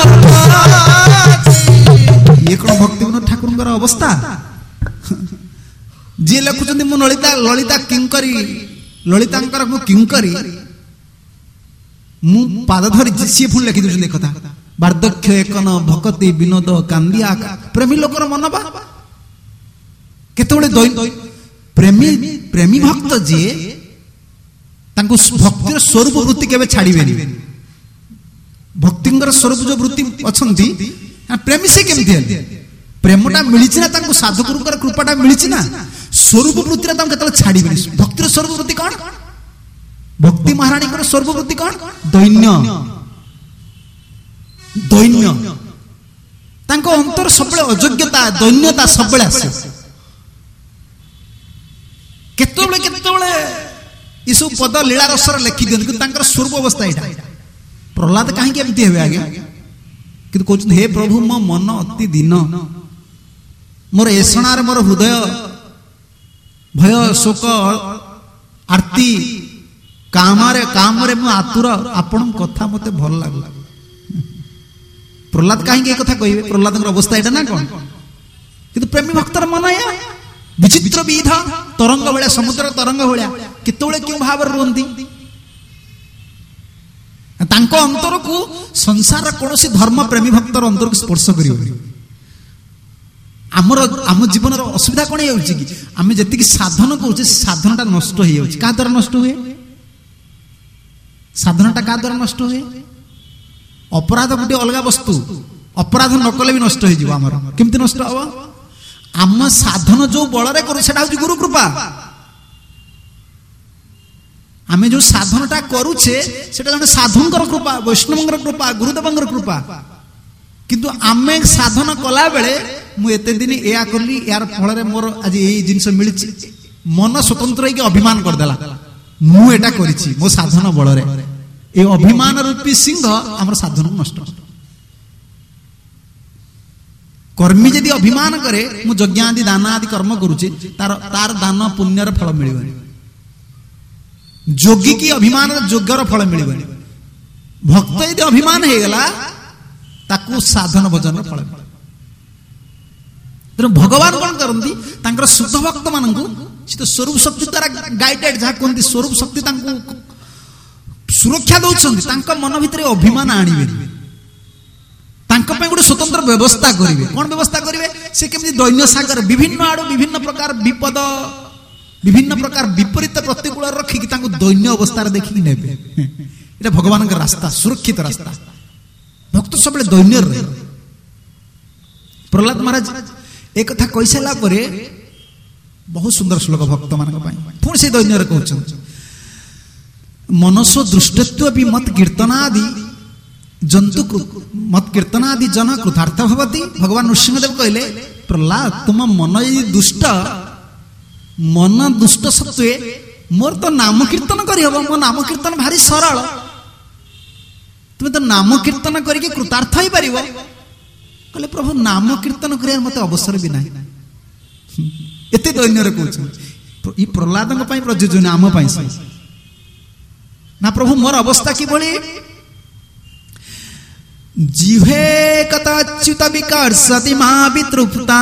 ये कौन भक्ति विनोद ठाकुर अवस्था जी लिखुं मु ललिता ललिता किंकरी ललिता मु किंकरी मु पाद धरी सी पुणी लिखि दूसरी कथा बार्धक्य एकन भक्ति विनोद कांदिया प्रेमी लोकर मन बा केतबेले प्रेमी प्रेमी भक्त जी तांको भक्तिर स्वरूप वृत्ति केबे छाड़िबेनी भक्तिंगर स्वरूप जो वृत्ति अछंती प्रेमी से केमती प्रेमटा मिली ना तांको साधुगुरुकर कृपाटा मिली ना स्वरूप वृत्ति रे तांको केतबेले छाड़िबेनी भक्तिर स्वरूप वृत्ति कोन भक्ति महारानी कर स्वरूप वृत्ति कोन दैन्य दैन्य तांको अंतर सबले अयोग्यता दैन्यता सबले आसे केतबेले केतबेले इसु पद लीला रसर लिखि दियन कि तांकर स्वरूप अवस्था एटा प्रहलाद काहे के एमती हेबे आगे कि कहउछ हे प्रभु मो मन अति दीन मोर एसणार मोर हृदय भय शोक आरती कामरे मु आतुर आपण कथा मते भल लागला प्रहलाद काहे के कथा कहिबे प्रहलाद अवस्था एटा ना कोन किंतु प्रेमी भक्तर मन या विचित्र विध तरंग भलिया समुद्र तरंग भलिया केतबेले क्यों भाव रुहंती तांको अंतर को संसार कोनोसी धर्म प्रेमी भक्तर अंतर को स्पर्श करियो आम जीवन असुविधा कोन होउची कि आमे जति कि साधन करूचे साधनटा नष्ट हो जाउची का द्वारा नष्ट हुए साधनटा का द्वारा नष्ट हुए अपराध गोटे अलग वस्तु अपराध न कले भी नष्ट हो जीव हमर केमती नष्ट हो आम साधन जो बल रे करू सेटा होची गुरु कृपा आमे जो साधनटा करूचे सेटा जने साधुंकर कृपा वैष्णवंकर कृपा गुरुदेवंकर कृपा किंतु आमे साधन कला बेले मु एते दिन एया करली यार फल रे मोर आज एई जिंस मिलिछि मन स्वतंत्र के अभिमान कर देला मु एटा करिछि मो साधन बल रे ए अभिमान रूपी सिंह हमर साधन को नष्ट कर्मी यदि अभिमान करे मु यज्ञ आदि दान आदि कर्म करूछि तार दान पुण्यर फल मिलिबनी जोगी की अभिमान योग्यर फल मिलिबनी भक्त यदि अभिमान हे गला ताकू साधन भजन फल तेणु भगवान कौन करती तांकर शुद्ध भक्त मानू सी तो स्वरूप शक्ति द्वारा गाइडेड जहाँ कहते स्वरूप शक्ति सुरक्षा दौरान मन भितर अभिमान आणवे गोटे स्वतंत्र व्यवस्था करेंगे कौन व्यवस्था करेंगे से केमती दैन्य सागर विभिन्न आड़ विभिन्न प्रकार विपद विभिन्न प्रकार विपरीत प्रतिकूल रखिकी दैन्य अवस्था देखिकी ने भगवान का रास्ता सुरक्षित रास्ता भक्त सब दैन्य रहे प्रहलाद महाराज एक कथा कही सारा पर बहुत सुंदर श्लोक भक्त मान पुणी से दैन्य कहते मनसो दृष्टत्व भी मत कीर्तनादि जंतु मत कीर्तनादि जन कृतार्थ भवति भगवान नृसिंहदेव कहले प्रहलाद तुम मन यदि दुष्ट मन दुष्ट सत्वे मोर तो नाम कीर्तन करहब मो नाम कीर्तन भारी सरल तुम तो नाम कीर्तन करके कृतार्थ हो पार कहले प्रभु नाम कीर्तन कर मत अवसर भी ना एत दैन्य कह प्रहलाद प्रयोज्य आम ना प्रभु मोर अवस्था कि जिह्वे कथाच्युत विकर्षति महावितृप्ता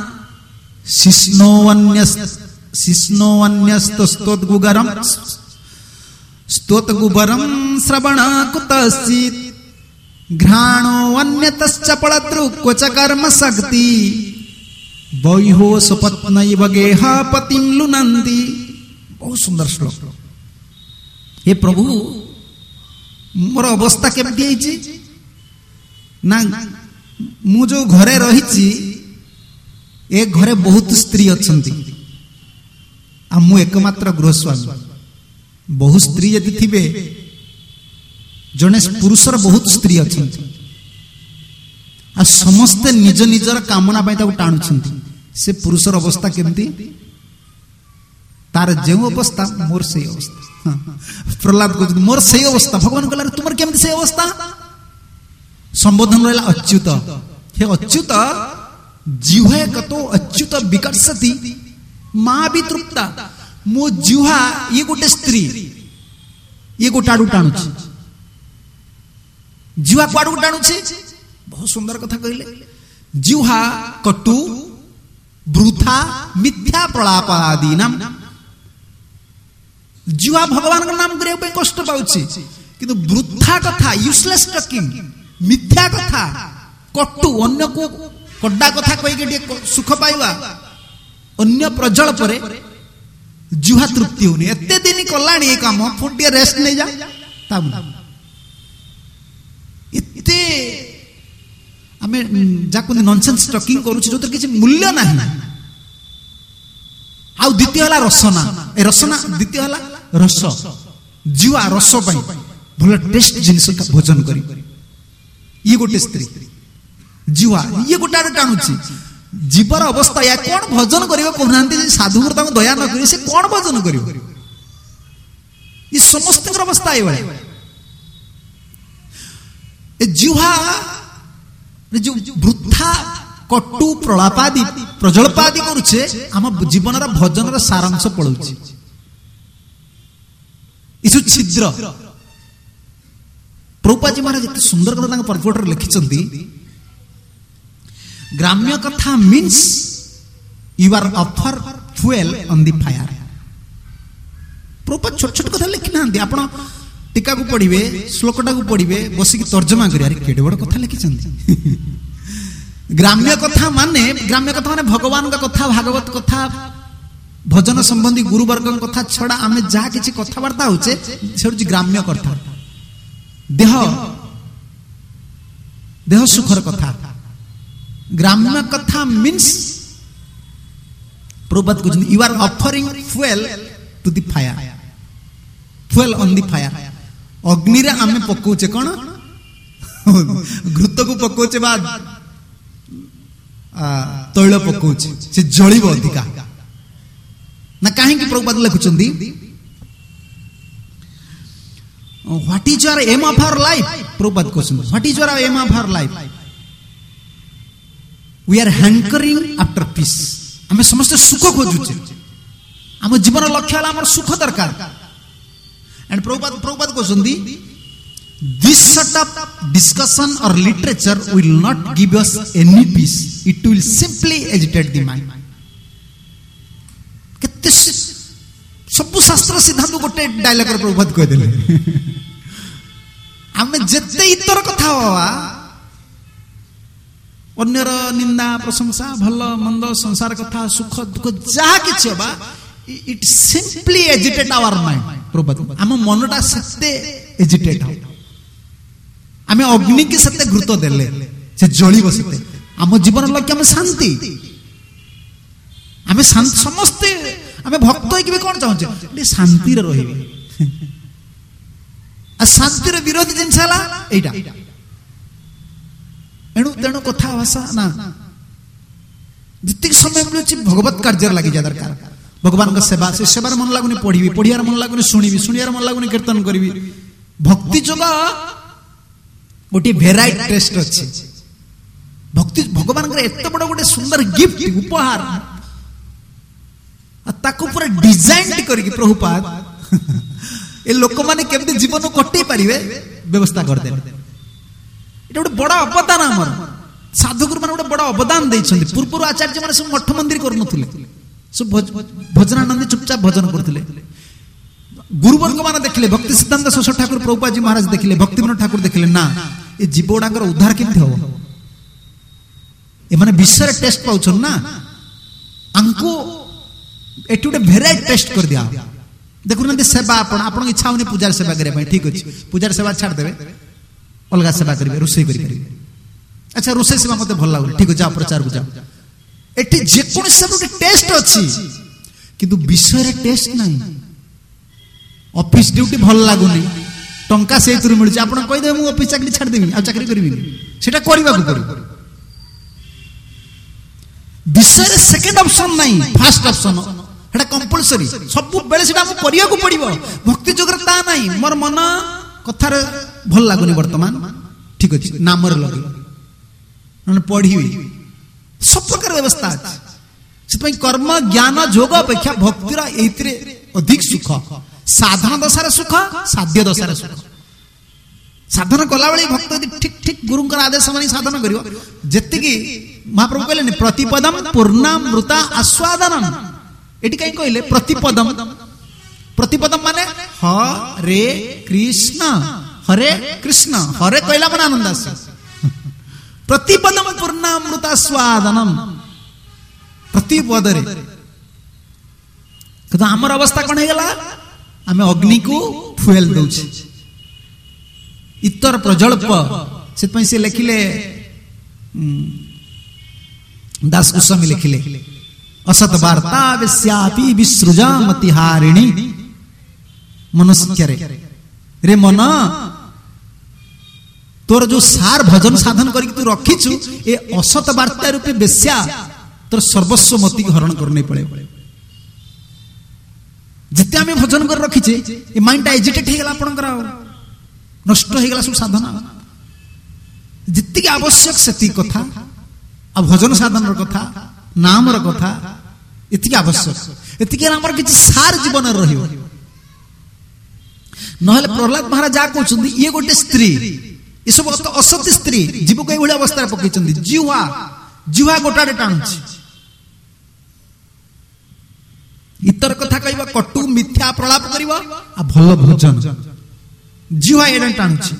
शिष्णोऽन्यस्तस्तोद्गुगरं स्तोतगुबरं श्रवण कुतश्चित् घ्राणोऽन्यतश्च पलतृ क्वच कर्म शक्ति वैहो स्वपत्नैव गेहा पतिं लुनन्ति। बहुत सुंदर श्लोक। हे प्रभु मोर अवस्था केमती होइछि ना, मु जो घरे रहिछि ए घरे बहुत स्त्री अछंती आ मु एकमात्र गृहस्वामी। बहुत स्त्री यदि थिबे, जने पुरुषर बहुत स्त्री अछंती आ समस्ते निज निजर कामना पाई ताको टाणुछंती, से पुरुषर अवस्था केमती, तार जे अवस्था मोर से अवस्था। प्रहलाद को मोर से अवस्था, भगवान कहला तुमर केमती से अवस्था। संबोधन रहला अच्युत। हे अच्युत जिह्वे कतो अच्युत विकर्षति मां भी तृप्ता। मो जिह्वा ये गोटे स्त्री, ये गोटे आडू टाणुछि, जिह्वा कुआडू टाणुछि। बहुत सुंदर कथा कहले। जिह्वा कटु वृथा मिथ्या प्रलाप आदि नाम। जिह्वा भगवान का नाम करे पे कष्ट पाउछि, किंतु वृथा कथा, यूजलेस टॉकिंग, मिथ्या कथा, कटु अन्य को कड्डा कथा कहि के सुख पाइबा, अन्य प्रजल परे जिह्वा तृप्ति होनी। एते दिन कलाणी ए काम, फुटिए रेस्ट नै जा ताबु एते आमे जाको नॉनसेंस टॉकिंग करूछि जो किछि मूल्य नाही। आ द्वितीय हला रसना, ए रसना द्वितीय हला रस। जिह्वा रस पाई भल टेस्ट जिनिस का भोजन करी, ये गोटे स्त्री जिह्वा ये गोटे टाणुछि। जीवर अवस्था या कौन भजन करियो कहनांती, साधु गुरु ताको दया न करी से कौन भजन करियो। ये समस्त अवस्था ए बळे ए जिह्वा जो वृथा कटु प्रलापादि प्रजल्पादि करुछे, आम जीवनर भजनर सारांश पळुछि। इसु छिद्र प्रभुपाद जी महाराज एते सुंदर कथा तांग परपोर्टर लिखिचंती। ग्राम्य कथा means you are offer fuel on the fire. Prabhupada छोट छोट कथा लिखि नांदी, आपण टीका को पढ़िबे, श्लोकटा को पढ़िबे, बसिक तर्जमा करी। अरे केडे बड़ कथा लिखिचंती। ग्राम्य कथा माने भगवान का कथा, भागवत कथा, भजन संबंधी गुरुवर्ग कथा छड़ा आमे जहा किछि कथावार्ता होचे से ग्राम्य कथा। देह देह सुखर कथा। ग्राम्य कथा मीन्स प्रभुपाद कहते you are offering fuel to the fire, fuel on the fire. अग्नि रे आमे पकोचे कोन घृत को पकोचे बा तैल पकोचे, से जळिब अधिका ना। काहे कि प्रभुपाद लिखुचंदी what is your aim of our life. Prabhupada कहछन what is your aim of our life. We are hankering after peace. आमे समस्त सुख खोजुचे, आम जीवन लक्ष्य हला हमर सुख दरकार। एंड प्रभुपाद कहछंदी this sort of discussion or literature will not give us any peace, it will simply agitate the mind। केते सब शास्त्र सिद्धांत गोटे डायलॉग प्रभुपाद कह देले। आमे जेते इतर कथा होवा, अन्यर निंदा प्रशंसा, भल मंद, संसार कथा, सुख दुख जहा किछि होबा, it simply agitate our mind. Prabhupada आम मनटा सते एजिटेट हो। आमे अग्नि के सते घृत देले से जळी बसते। आम जीवन लक्ष्य आम शांति। आमे समस्ते आमे भक्त होई कि कोन चाहूचे शांति रे रहिबे। आ शांति रे विरोधी जिंस हला एटा। एणु तेणु कथा भाषा ना जितक समय मिलुछि भगवत कार्य लागि जा दरकार। भगवान का सेवा, से सेवार मन लागुनी पढ़िबी, पढ़ियार मन लागुनी सुनिबी, सुनियार मन लागुनी कीर्तन करिबी। भक्ति जोगा गोटे भेराइट टेस्ट अच्छे। भक्ति भगवान एत बड़ गोटे सुंदर गिफ्ट उपहार, ताको पूरा डिजाइन करके प्रभुपाद ए लोक माने केमते जीवन कटै परिबे व्यवस्था कर दे। एटा गोटे बड़ अवदान हमर साधुगुरु माने गोटे बड़ अवदान दैछन्ति। पूर्व आचार्य माने सब मठ मंदिर करनथुले, सब भजनानंदी चुपचाप भजन करथुले। गुरुवर्ग मान देखिले, भक्ति सिद्धांत सरस्वती ठाकुर प्रभुपाद जी महाराज देखिले, भक्ति विनोद ठाकुर देखिले, ना ए जीव गुड़ाकर उद्धार केमती हम। ए माने विषय टेस्ट पाउछन ना, आंको एटू गोटे भेराइटी टेस्ट कर दिया देखुना सेवा आपण इच्छा होनी पूजार सेवा करने ठीक अच्छे पूजार सेवा छाड़देवे अलग सेवा करेंगे रोषे करेंगे अच्छा रोषे सेवा मत भल लगुनि ठीक जाओ प्रचार को जाओ एटी जेकोसी गोटे टेस्ट अच्छी किंतु विषय टेस्ट नहीं ऑफिस ड्यूटी भल लगुनि टंका से मिलूँ आप कहीदे मुझे ऑफिस चाकरी छाड़देवी आ चाकरी करी सेटा करने पड़ो विषय सेकेंड ऑप्शन नहीं फास्ट ऑप्शन है कंपलसरी सब बेले से करने को पड़ो भक्ति जोगर ता नहीं मोर मन कथार भल लगुनि वर्तमान ठीक अच्छे नाम लगे पढ़ी सब प्रकार व्यवस्था अच्छे कर्म ज्ञान जोग अपेक्षा भक्तिर ये अधिक सुख साधन दशार सुख साध्य दशार सुख साधन कला बेले भक्त ठीक ठीक गुरु आदेश मानी साधन कर महाप्रभु कहले प्रतिपदम पूर्णामृता आस्वादनम ये कहीं कहले प्रतिपदम प्रतिपदम माने हरे कृष्ण हरे कहला मन आनंद आस प्रतिपदम पूर्णामृता स्वादनम प्रतिपद आमर अवस्था कौन है आम अग्नि को फुएल दौचे इतर प्रजल्प से लिखिले दास गोस्वामी लिखिले असत वार्ता विश्यापि विसृजा मतिहारिणी मनुष्य रे मन तोर जो सार भजन साधन करके तू रखीचु ए असत वार्ता रूपे बेश्या तोर सर्वस्व मति हरण करने पड़े जिते आम भजन कर रखीचे ए माइंड एजिटेट हो गला आपनकर नष्ट हो गला सब साधना जितकी आवश्यक सेती कथा आ भजन साधन कथा नाम कथा इतकी आवश्यक एतिके हमर किछि सार जीवन रहियो नहले प्रहलाद महाराज जा कहउछन्ती ये गोटे स्त्री ये सब असत स्त्री जीव को एभଳି अवस्था पकैछन्ती जीवा गोटाडे टाणुछि इतर कथा कहबा कटु मिथ्या प्रलाप करबा आ भल भोजन जीवा एडे टाणुछि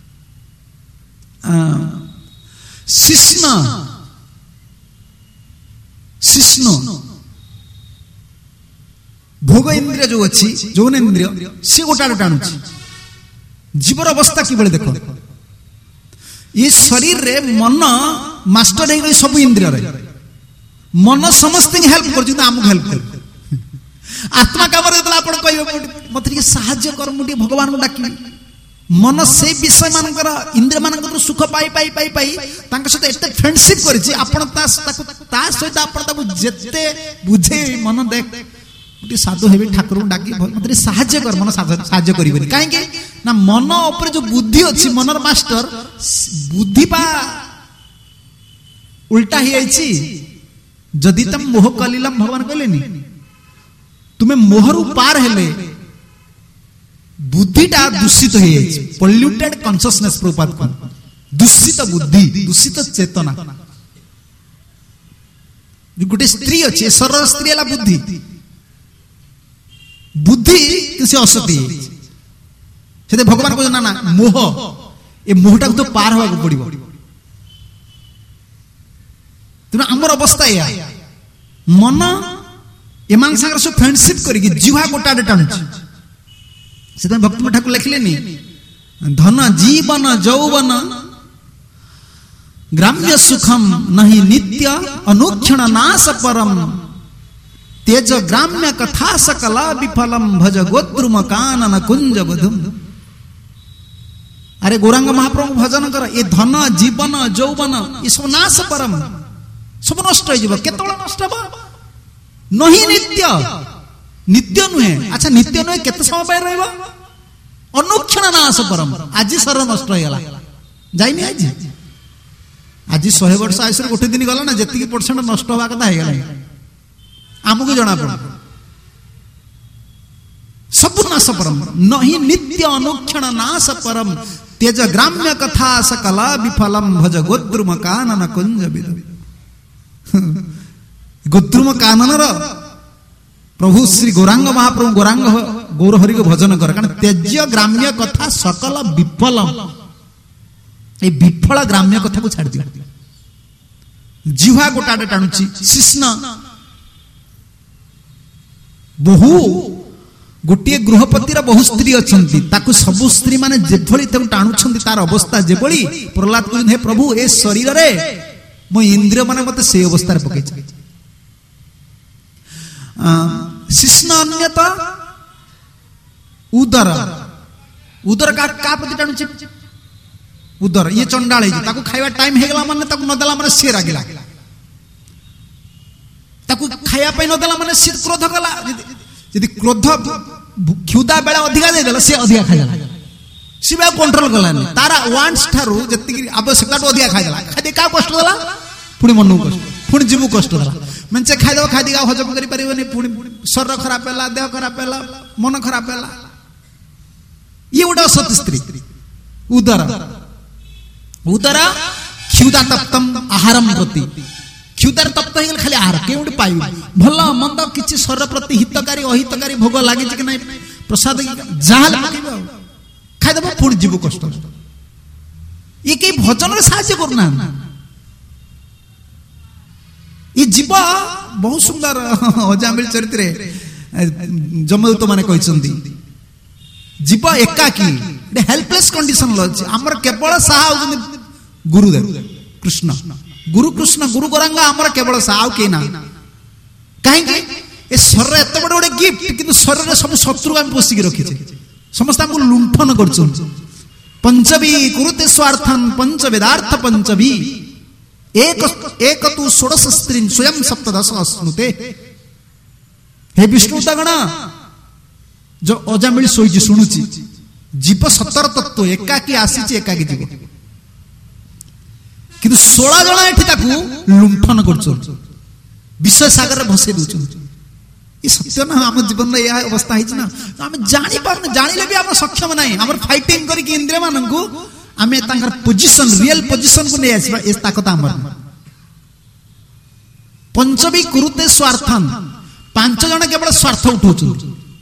शिष्ण भोग इंद्रिय जो अच्छी जौन इंद्रिय सी गोटाडे टाणुछि जीवर अवस्था कि देख ये शरीर रे मन मास्टर हो गई सब इंद्रिय रे मन समस्त हेल्प कर आमको हेल्प कर आत्मा काम मत साहाय्य कर मुझे भगवान को डाक मन से विषय मानकर इंद्रिय मान सुख पाई पाई पाई पाई सहित एत फ्रेंडशिप करते बुझे मन देख साधु हेबी ठाकुर को डाकी मत साहाय्य कर मन साहाय्य करें कहीं ना मन उपर जो बुद्धि अच्छी मनर मास्टर बुद्धि पा उल्टा ही जदि तुम मोह कलिलम भगवान कहले तुम्हें मोहरु पार हेले बुद्धिटा दूषित हो पॉल्यूटेड कॉन्शियसनेस प्रपात दूषित बुद्धि दूषित चेतना गोटे स्त्री अच्छी सरल स्त्री है बुद्धि बुद्धि किसी असती से भगवान को ना ना मोह ए मोहटा तो पार होगा पड़ो तेना आमर अवस्था या मन एमान सागर सब फ्रेंडशिप करके जीवा गोटाडे टाणुछि से भक्त ठाकुर लिखले धन जीवन जौवन ग्राम्य सुखम नहीं नित्य अनुक्षण नाश परम तेज ग्राम्य कथा सकला विफलम भज गोद्रुम कानन कुंज बधुम अरे गौरांग महाप्रभु भजन कर ये धन जीवन जौवन ये सब नाश परम सब नष्ट हो केतବେଳେ नष्ट हो नहीं नित्य नित्य नुहे अच्छा नित्य नुहे केते समय पाए रहबो अनुक्षण नाश परम आज सर नष्ट हो गला जाइनी आज 100 वर्ष आयुष गोटे दिन गला ना जेतिकी परसेंट नष्ट होवा कथा हो गला आमको जना पड़ सब नाश परम नहीं नित्य अनुक्षण नाश परम तेज ग्राम्य कथा सकला विफलम भज गोद्रुम कानन कुंज विद गोद्रुम कानन प्रभु श्री गौरांग महाप्रभु गौरांग गौरहरि को भजन कर कारण तेज ग्राम्य कथा सकल विफलम ए विफल ग्राम्य कथा को छाड़ दिया जीवा गोटाडे टाणुछि शिष्ण बहु गोटे गृहपतिर बहु स्त्री अछंती ताकू सबु स्त्री माने जेभली ताकू टाणुछंती तार अवस्था जेभली प्रहलाद कहन हे प्रभु ए शरीर रे मो इंद्रिय माने मते से अवस्था रे पकै छै शिष्ण अन्यत उदर उदर का प्रति टाणु छै उदर ये चंडाल है ताकू खाइबा टाइम हे गेला माने ताकू न देला माने से रागिला ताकू खाया पई न देला माने से क्रोध गला यदि क्रोध क्षुदा बेला अधिका दे देला से अधिका खाइ देला सिबा कंट्रोल गलानी तारा वांट्स थारु जति आवश्यकता तो अधिका खाइ देला खादे का कष्ट देला पुणी मन कष्ट पुणी जीव कष्ट देला मनचे खाइ दो खादि का हजम करि परिबनी पुणी शरीर खराब होला देह खराब होला मन खराब होला ये उडा सत स्त्री उदर उदर क्षुदा तप्तम आहारम प्रति क्षुदार तप्त हो खाली आहार केउडी पाइब भल मंद किछि शरीर प्रति हितकारी अहितकारी भोग लागि कि नै प्रसाद जाल पकिब खाइ दबो पुणी जीव कष्ट ये के भजन रे साहाय्य करना ये जीव बहुत सुंदर अजामिल चरित्र जमदूत माने कहछंती जीव एकाकी हेल्पलेस कंडीशन लछि हमर केवल साहा होजन गुरुदेव कृष्ण गुरु कृष्ण गुरु गोरांगा हमर केवल साहा के ना काहे कि ए शरीर एत बड़ बड़ गिफ्ट किंतु शरीर रे सब शत्रु हम पोसी के रखि छै समस्त हमको लुंठन करछन पंचवी कुरुते स्वार्थन पंच वेदार्थ पंचवी एक तु षोडश स्त्री स्वयं सप्तदश अस्नुते हे विष्णु तगण जो अजामिल सोई शुणुची जीव 17 तत्व एकाकी आसी एकाकी जीव किंतु 16 जन एठी ताकू लुंठन करछन विषय सागर रे भसे दउछन ये सत्य ना हम जीवन में यह अवस्था है ना हम जानी पार जानिले भी हम सक्षम नहीं हमर फाइटिंग करी कि इंद्रिय मानन को आमे तांकर पोजीशन रियल पोजीशन को नै आसीबा ए ताकत हमर पंचवी कुरुते स्वार्थन 5 जन केवल स्वार्थ उठौछन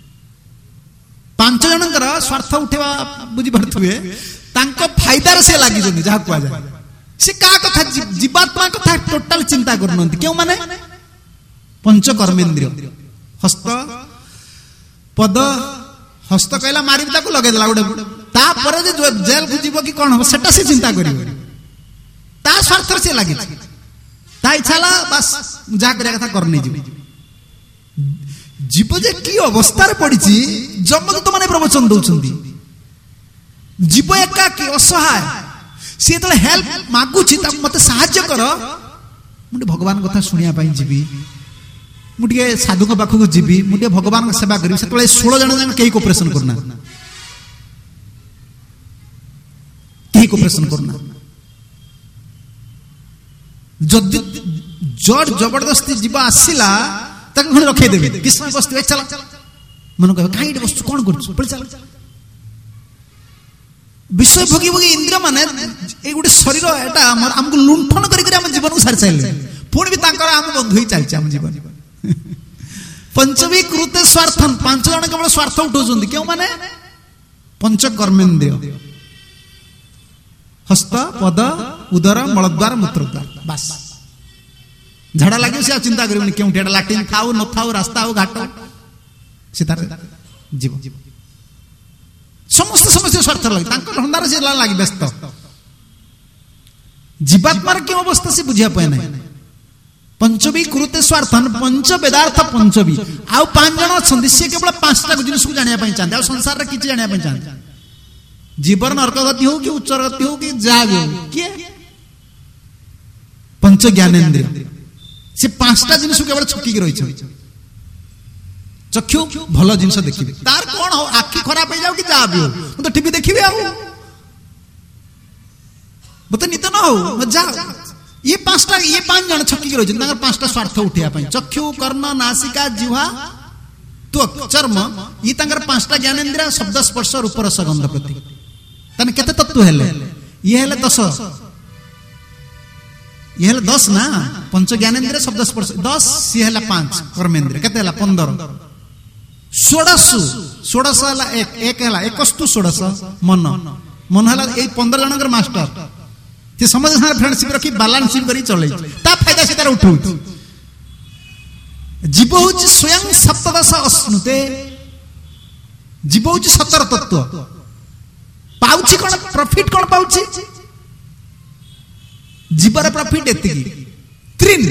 5 जनकर स्वार्थ उठेबा बुझी परथुए तांको फायदा रे से लागि जनी जहा को जाय से का कथा जीवात्मा कथा टोटल चिंता करनंती क्यों माने पंच कर्मेंद्रिय हस्त पद हस्त कहला मारी ताको लगे देला गोटे ता परे जे जेल को जीव कि कोन हो सेटा से चिंता करियो ता स्वार्थ से लागि ता इच्छाला बस जा करे कथा करनी जीव जीव जे की अवस्था रे पड़ी जमदूत माने प्रवचन दउछंती जीव एका की असहाय से तले हेल्प मागुची ता मते सहाय्य कर मुटे भगवान कथा सुनिया पई जीवी मुटे साधु को पाखु जीवी मुटे भगवान का सेवा करी सेतले 16 जन जन केही कोऑपरेशन करना केही कोऑपरेशन करना जद जड़ जबरदस्ती जीवा आसीला ताके घरे रखे देबे कृष्ण बस्ती चल मन कहबे काई बस्तु कोन करछु पड़ चल विषय भोगी भोगी इंद्रिय माने ए गुटे शरीर एटा हमको लुंठन करी करी हम जीवन को सार चाइले पुणी भी तांकर हम बंधु ही चलছে हम जीवन पंचवी कृते स्वार्थन 5 जन केवल स्वार्थ उठौछंती क्यों माने पंच कर्मेंद्रिय हस्त पद उदर मलद्वार मूत्रद्वार बस झाड़ा लागे से चिंता करिबनी क्यों एटा लैट्रिन थाउ न थाउ रास्ता हो घाट सीतार जीव समस्त समस्त स्वार्थ लगे तांकर हंदार से लागी व्यस्त जीवात्मार क्यों अवस्था से बुझिया पाए नहीं पंचवी कृते स्वार्थन पंच वेदार्थ पंचवी आउ 5 जन अछंती से केवल 5टा जिनिस को जानिया पई चाहते आ संसार रे किछि जानिया पई चाहते जीवन नरक गति हो कि उच्च गति हो कि जाग हो के पंच ज्ञानेंद्रिय से 5टा जिनिस केवल छकी के रही छ चक्षु भल जिनिस देखिबे तार कोन हो आखि खराब हो जाउ कि जाब हो तो टीवी देखिबे आ मत नित न हो जा ये 5 जन छकी के रही तांकर 5टा स्वार्थ उठिया पई चक्षु कर्ण नासिका जिह्वा त्वक चर्म ये तांकर 5टा ज्ञानेंद्रिय शब्द स्पर्श रूप रस गंध प्रति तने केते तत्व हेले ये हेले 10 ये हेले 10 ना पंच ज्ञानेंद्रिय शब्द स्पर्श 10 ये हेला 5 कर्मेंद्रिय केते हेला 15 षोडश हला एक हला एकस्तु षोडश मन मन हला ए 15 जनकर मास्टर ते समझ सार फ्रेंडशिप रखी बैलेंसिंग करी चलै ता फायदा से तार उठौ जीव हूँ स्वयं सप्तदश अश्नुते जीव हूँ 17 तत्व पाउछि कौन प्रॉफिट कौन पाउछि जीवर प्रॉफिट एतिकी त्रिन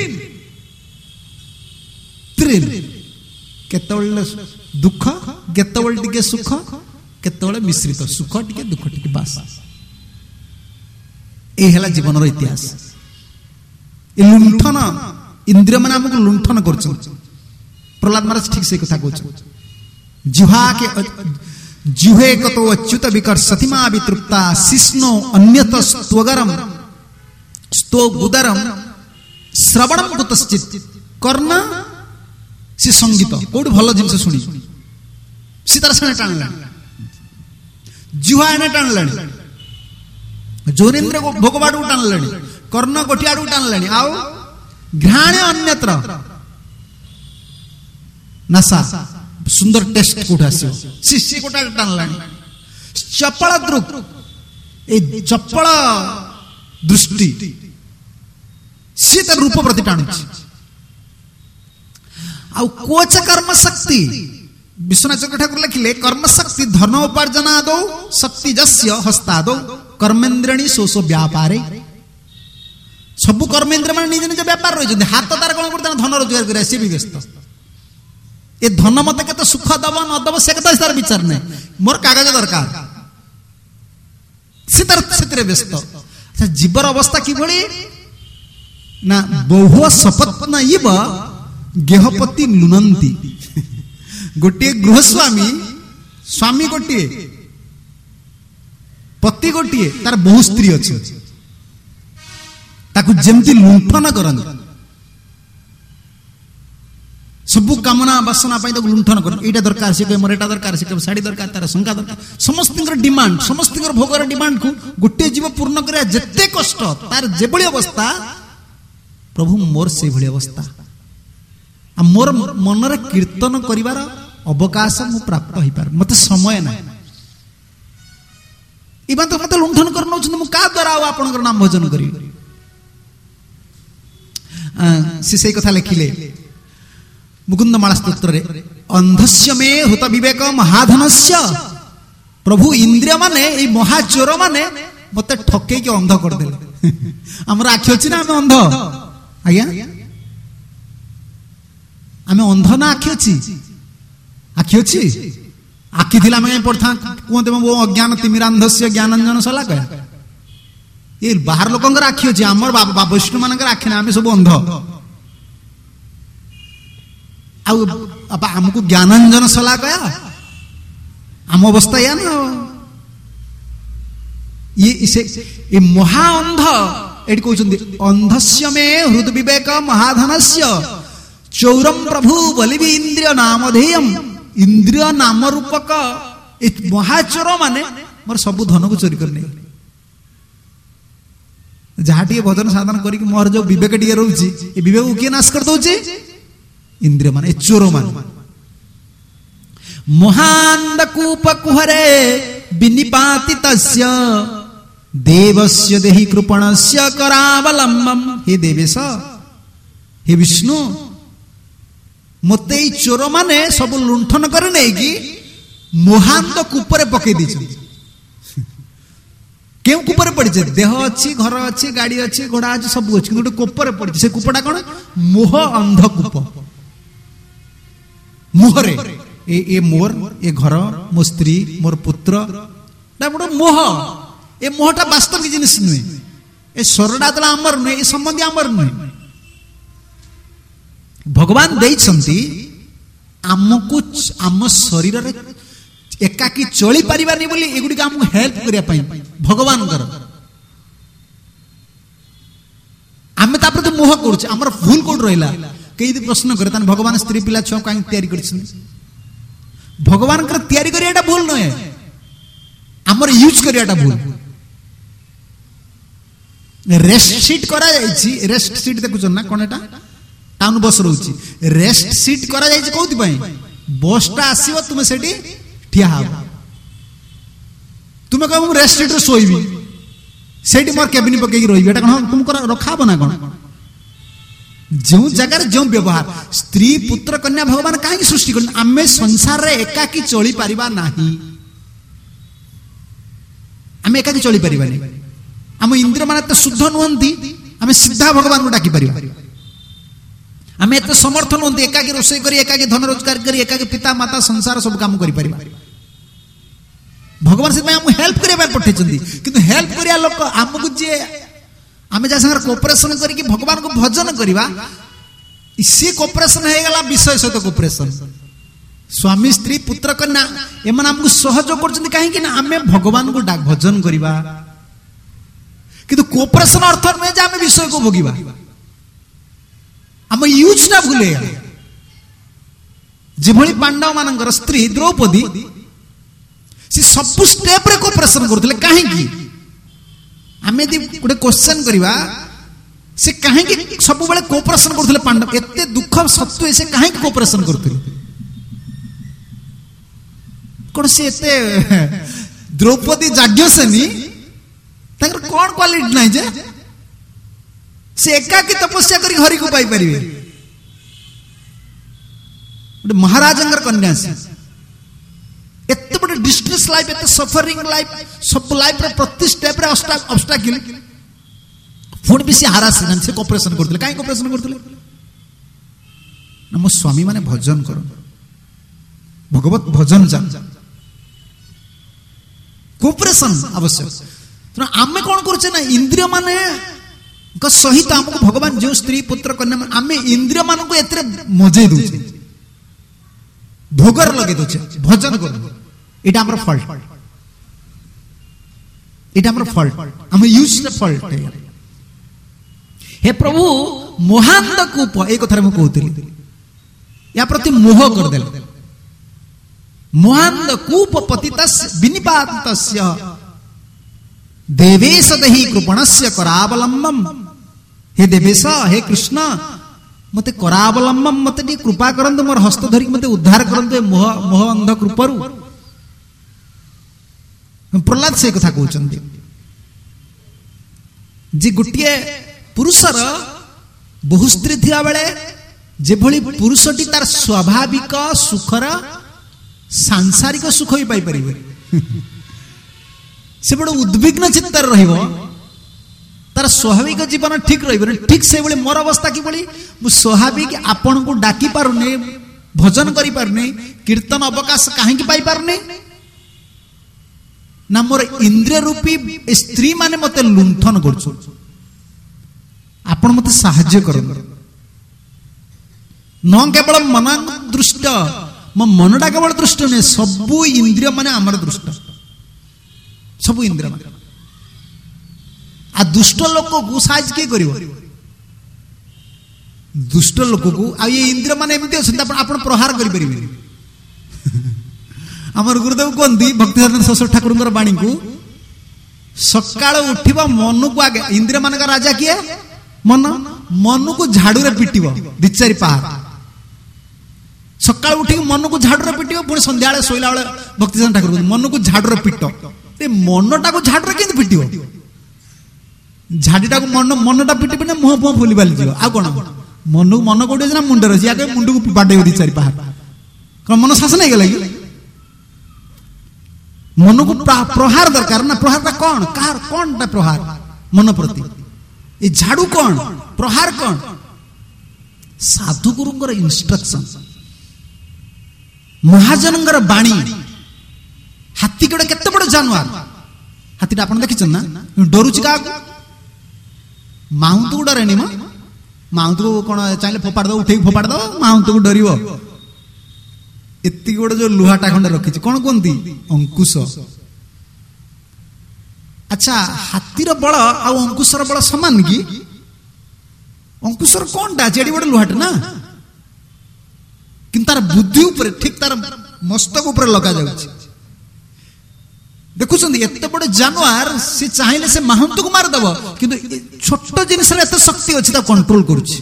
त्रिन केतବେଳେ दुख केतବେଳେ टिके सुख केतବେଳେ मिश्रित सुख टिके दुख टिके बास ए हला जीवनर इतिहास ए लुंठन इंद्रिय माने हमको लुंठन करछन प्रहलाद महाराज ठीक से कथा कहछ जिह्वा के जिह्वे कतो अच्युत विकर्षतिमा वितृप्ता शिष्णो अन्यत स्तोगरम स्तो गुदरम श्रवणम कुतश्चित कर्ण से संगीत कोड भलो जिनसे सुनी सीतार सने टाणला जिह्वा ने टाणलानी जोरेन्द्र को भोगवाडू टाणलानी कर्ण गोटियाडू टाणलानी आउ घ्राणे अन्यत्र नसा सुंदर टेस्ट कोठा आसियो शिष्य कोटा टाणलानी चपल दृक ए चपल दृष्टि सीता रूप प्रति टाणुछि आउ कोच कर्म शक्ति विश्वनाथ ठाकुर लिखिले कर्म शक्ति धन उपार्जन आदौ शक्ति जस्य हस्तादौ कर्मेन्द्रणी सोसो व्यापारे सब कर्मेन्द्र मान निज निज व्यापार रही हाथ तार कौन करता धन रोजगार कर सी भी व्यस्त ए धन मत के सुख दब न दब से तार विचार नहीं मोर कागज दरकार से व्यस्त अच्छा जीवर अवस्था कि ना बहु सपत्न इव गेहपति लुनंती गोटे गृहस्वामी स्वामी गोटे पति गोटे तार बहु स्त्री अच्छी ताकू जेमती लुंठन करन सबु कामना वासना पाई ताकू लुंठन करन एटा दरकार से मोर एटा दरकार से साड़ी दरकार तार शंका दरकार समस्तिंकर डिमांड समस्तिंकर भोगर डिमांड को गोटे जीव पूर्ण करिया जत्ते कष्ट तार जेबळी अवस्था प्रभु मोर से भली अवस्था आ मोर मनरे कीर्तन करिवार अवकाश मु प्राप्त होई पार मते समय ना इबा तो मते लुंठन करनो छ मु का द्वारा आपनकर नाम भजन करी से सही कथा लिखिले मुकुंदमाला स्तोत्र रे अंधस्य में हुत विवेक महाधनस्य प्रभु इंद्रिय माने ए महाचोर माने मते ठके के अंध कर देले हमर आखि अछि ना हम अंध आज्ञा आमे अंध ना आखि अछि आखि थिला मैं पढ़ता कहते वो अज्ञान तिमिरांधस्य ज्ञानांजन सला कह ये बाहर लोकंकर आखि अछि हमर वैष्णव मानकर आखि ना आमे सब अंध आमको ज्ञानांजन सला कह आम अवस्था या ना ये महा अंध एटी कहउछन्ती अंधस्य में हृद विवेक महाधनस्य चौरम प्रभु बलिवि इंद्रिय नामधेयम इंद्रिय नाम रूपक महाचोर माने मोर सब धन को चोरी करने जहाँ टे भजन साधन करिक मोर जो विवेक टे रहउछि ए विवेक को किए नाश कर दउछि इंद्रिय माने चोर माने महांधकूप कुहरे विनिपाति तस्य देवस्य देहि कृपणस्य करावलंबम हे देवेश हे विष्णु मते चोर माने सब लुंठन करे नहीं कि मोहांत कूपर पकई दी क्यों कूपर पड़ी देह अच्छी घर अच्छी गाड़ी अच्छी घोड़ा अच्छी सब अच्छी गोटे कूपर पड़ी से कूपटा कौन मोह अंधकूप मुहरे ए मोर ए घर मो स्त्री मोर पुत्र गोटे मोह ए मोहटा वास्तविक जिनिस नुहे ए स्वरटा तो आमर नुहे ए संबंधी आमर नुहे भगवान देइछंती आमको आम शरीर रे एकाकी चली पारिबानी बोली एगुडी का हमको हेल्प करिया पई भगवान कर आमे तापर तो मोह करूछ हमर भूल कोड रहिला कई यदि प्रश्न करे तान भगवान स्त्री पिला छ काई तयारी करछन भगवान कर तयारी करियाटा भूल नय हमर यूज करियाटा भूल रेस्ट सीट करा जायछि रेस्ट सीट देखुछ ना कोनटा टाउन बस रोची रेस्ट सीट करा जायछि कोथि पई बस टा आसीबो तुमे सेठी ठिया हाब तुमे कहबो रेस्ट सीट रे सोइबी सेठी मोर केबिन पकेई रहिबी एटा कोन तुम कर रखाबो ना कोन जो जगार जो व्यवहार स्त्री पुत्र कन्या भगवान कहीं सृष्टि कर आम संसार रे एकाकी चली पारिबा नाही आम एकाकी चली पारिबा नहीं आम इंद्रिय मान तो शुद्ध नुहंती आम सीधा भगवान को डाकी पारिबा आम एत समर्थ नुहंती एकाकी रोषेई करी एकाकी धन रोजगार करी एकाकी पिता माता संसार सब काम करि पारिबा भगवान से आम हेल्प करिया पठेचंती किंतु हेल्प करिया लोक आमको जे आम जा संग कोऑपरेशन करके भगवान को भजन करवा सी कोऑपरेशन है गला विषय सहित कोऑपरेशन स्वामी स्त्री पुत्र कन्या एमन हमको सहयोग करछन काहे कि ना आमे भगवान को डाक भजन करवा किंतु कोऑपरेशन अर्थ में जे आमे विषय को भोगिबा हम यूज ना भूले जे भली पांडव मानकर स्त्री द्रौपदी सी सब स्टेप रे कोऑपरेशन करथले काहे कि आमे दी गोटे क्वेश्चन करवा से काहे कि सब बेले कोऑपरेशन करथले पांडव एते दुख सत्वे से काहे कि कोऑपरेशन करथले कोन से एते द्रौपदी जाज्ञसेनी तंगर कोन क्वालिटी नै जे से एकाकी तपस्या करी हरि को पाई परिबे गोटे महाराजंगर कन्या से एते बड़े डिस्ट्रेस लाइफ एते सफरिंग लाइफ सब लाइफ रे प्रति स्टेप रे ऑब्स्टैकल फोन भी से हारास से कोऑपरेशन करथले काहे कोऑपरेशन करथले नमो स्वामी माने भजन करो भगवत भजन जान कोऑपरेशन आवश्यक तो आमे कोन करछे ना इंद्रिय माने को सहित हमको भगवान जो स्त्री पुत्र कन्या आमे इंद्रिय मान को एतरे मजे दोछे भोगर लगे दोछे भजन करो इटा हमर फॉल्ट इटा हमर फॉल्ट हम यूज द फॉल्ट हे प्रभु मोहांध कूप ए कथा हम कहतली या प्रति मोह कर देल मोहांध कूप पतितस विनिपातस्य देवेश दहि कृपणस्य करावलंबम हे देवेश हे कृष्ण मते करावलंबम मते दी कृपा करंतु मोर हस्त धरि मते उद्धार करंतु मोह मोह अंध कृपारु प्रहलाद से कथा कहते जे गोटे पुरुषर बहु स्त्री थिया बेले जे भली पुरुषटी तार स्वाभाविक सुखर सांसारिक सुख भी पाई परिबे से बड़ उद्विग्न चित्तर रहिबो तार स्वाभाविक जीवन ठीक रहिबो ठीक से बळे मोर अवस्था कि बळी मु स्वाभाविक आपन को डाकी पारुने भजन करि पारुने कीर्तन अवकाश काहे कि पाई पारुने ना मोर इंद्रिय रूपी स्त्री माने मते लुंठन करछु आपण मते सहाय्य करो न केवल मन दृष्ट मो मनटा केवल दृष्ट ने सब इंद्रिय माने हमर दृष्ट सब इंद्रिय माने आ दुष्ट लोक को साइज के करिवो दुष्ट लोक को आ ये इंद्रिय माने एमती अछन आपण प्रहार करि परिबे आमर गुरुदेव कहती भक्तिसाधन शशुर ठाकुर बाणी को सकाल उठा मन को आगे इंद्रिय मान राजा किए मन मन को झाड़ू रे पिट दी चारि पहाड़ सकाल उठ मन को झाड़ू रे पिट पुणी संध्या शोला बेले भक्तिसाधन ठाकुर मन को झाड़ू रे पिट मनटा को झाड़ू रे पिट झाड़ीटा को मनटा पिटे मुह फुह फुली बाली जीव आ कौन मन मन कौटे ना मुंडे अच्छे मुंड को बाडे दी चारि पहाड़ कौन मन शासन हो गला मन को प्रहार दरकार ना प्रहार का कौन कार कौन टा प्रहार मन प्रति ये झाड़ू कौन प्रहार कौन साधु गुरुंगर इंस्ट्रक्शन महाजनंगर बाणी हाथी गोटे केते बड़ जानवर हाथीटा आप देखी ना डरुची क्या माउंत को डरेनी माउंत को कौन चाहिए फोपाड़ दो उठे फोपाड़ दो माउंत को डर एति गोटे जो लुहाटा खंडे रखी कौन कहती अंकुश अच्छा हाथीर बल आ अंकुशर बल सामान कि अंकुशर कौन टा जेडी गोटे लुहाटा ना कि तार बुद्धि ऊपर ठीक तार मस्तक ऊपर लगा जाउछि देखुं एत बड़े जानवर से चाहिए से महंत को मारदेव कि छोट जिनस शक्ति अच्छी कंट्रोल करुच्ची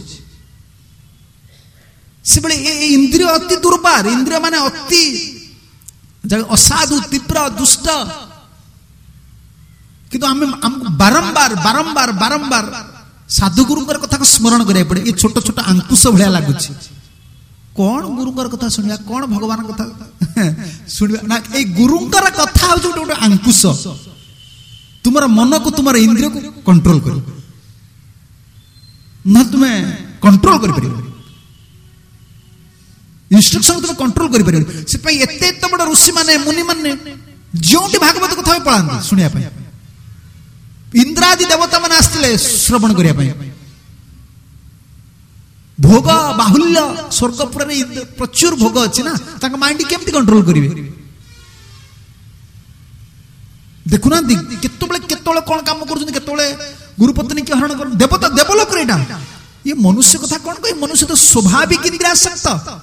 इंद्रिय अति दुर्बार इंद्रिय माने अति असाधु तीव्र दुष्ट किंतु हमको बारंबार बारंबार बारंबार साधु गुरुंकर कथा को स्मरण करिया पड़े। ये छोट छोट अंकुश भलिया लागुछि। कौन गुरुंकर कथा सुनिया, कौन भगवान कथा सुनिया ना, ए गुरुंकर कथा हो जो गोटे अंकुश तुमर मन को तुमर इंद्रिय को कंट्रोल करो ना, तुम्हें कंट्रोल कर परिबो, इंस्ट्रक्शन तुम कंट्रोल कर परिबो। से पई एते एते बड़ ऋषि माने मुनि माने जोंटी भागवत कथा पळांती सुनिया पई, इंद्रादि देवता माने आस्तिले श्रवण करिया पई। भोग बाहुल्य स्वर्गपुर में प्रचुर भोग अच्छी ना, तांका माइंड केमती कंट्रोल करिवे। देखुना केतबेले केतबेले कोन काम करूछन, केतबेले गुरुपत्नी के हरण कर देवता देवलोक रेडा। ये मनुष्य कथा कोन कहि, मनुष्य तो स्वाभाविक इंद्रियासक्त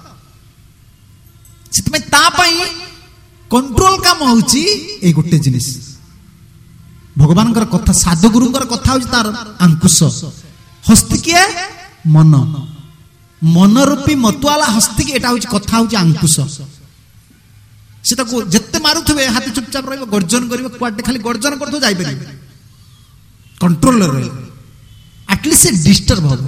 सितमे ता पई कंट्रोल काम होउची ए गोटे जिनिस। भगवान कथा साधु गुरुंकर कथा होउची तार अंकुश, हस्ति के मन, मन रूपी मतवाला हस्ति के एटा होउची कथा होउची अंकुश। से ताको जत्ते मारुथबे हाथी चुपचाप रहइबो, गर्जन करिबो, क्वाटे खाली गर्जन करथो जाई परिबे, कंट्रोल रहे, एटलीस्ट से डिस्टर्ब हो,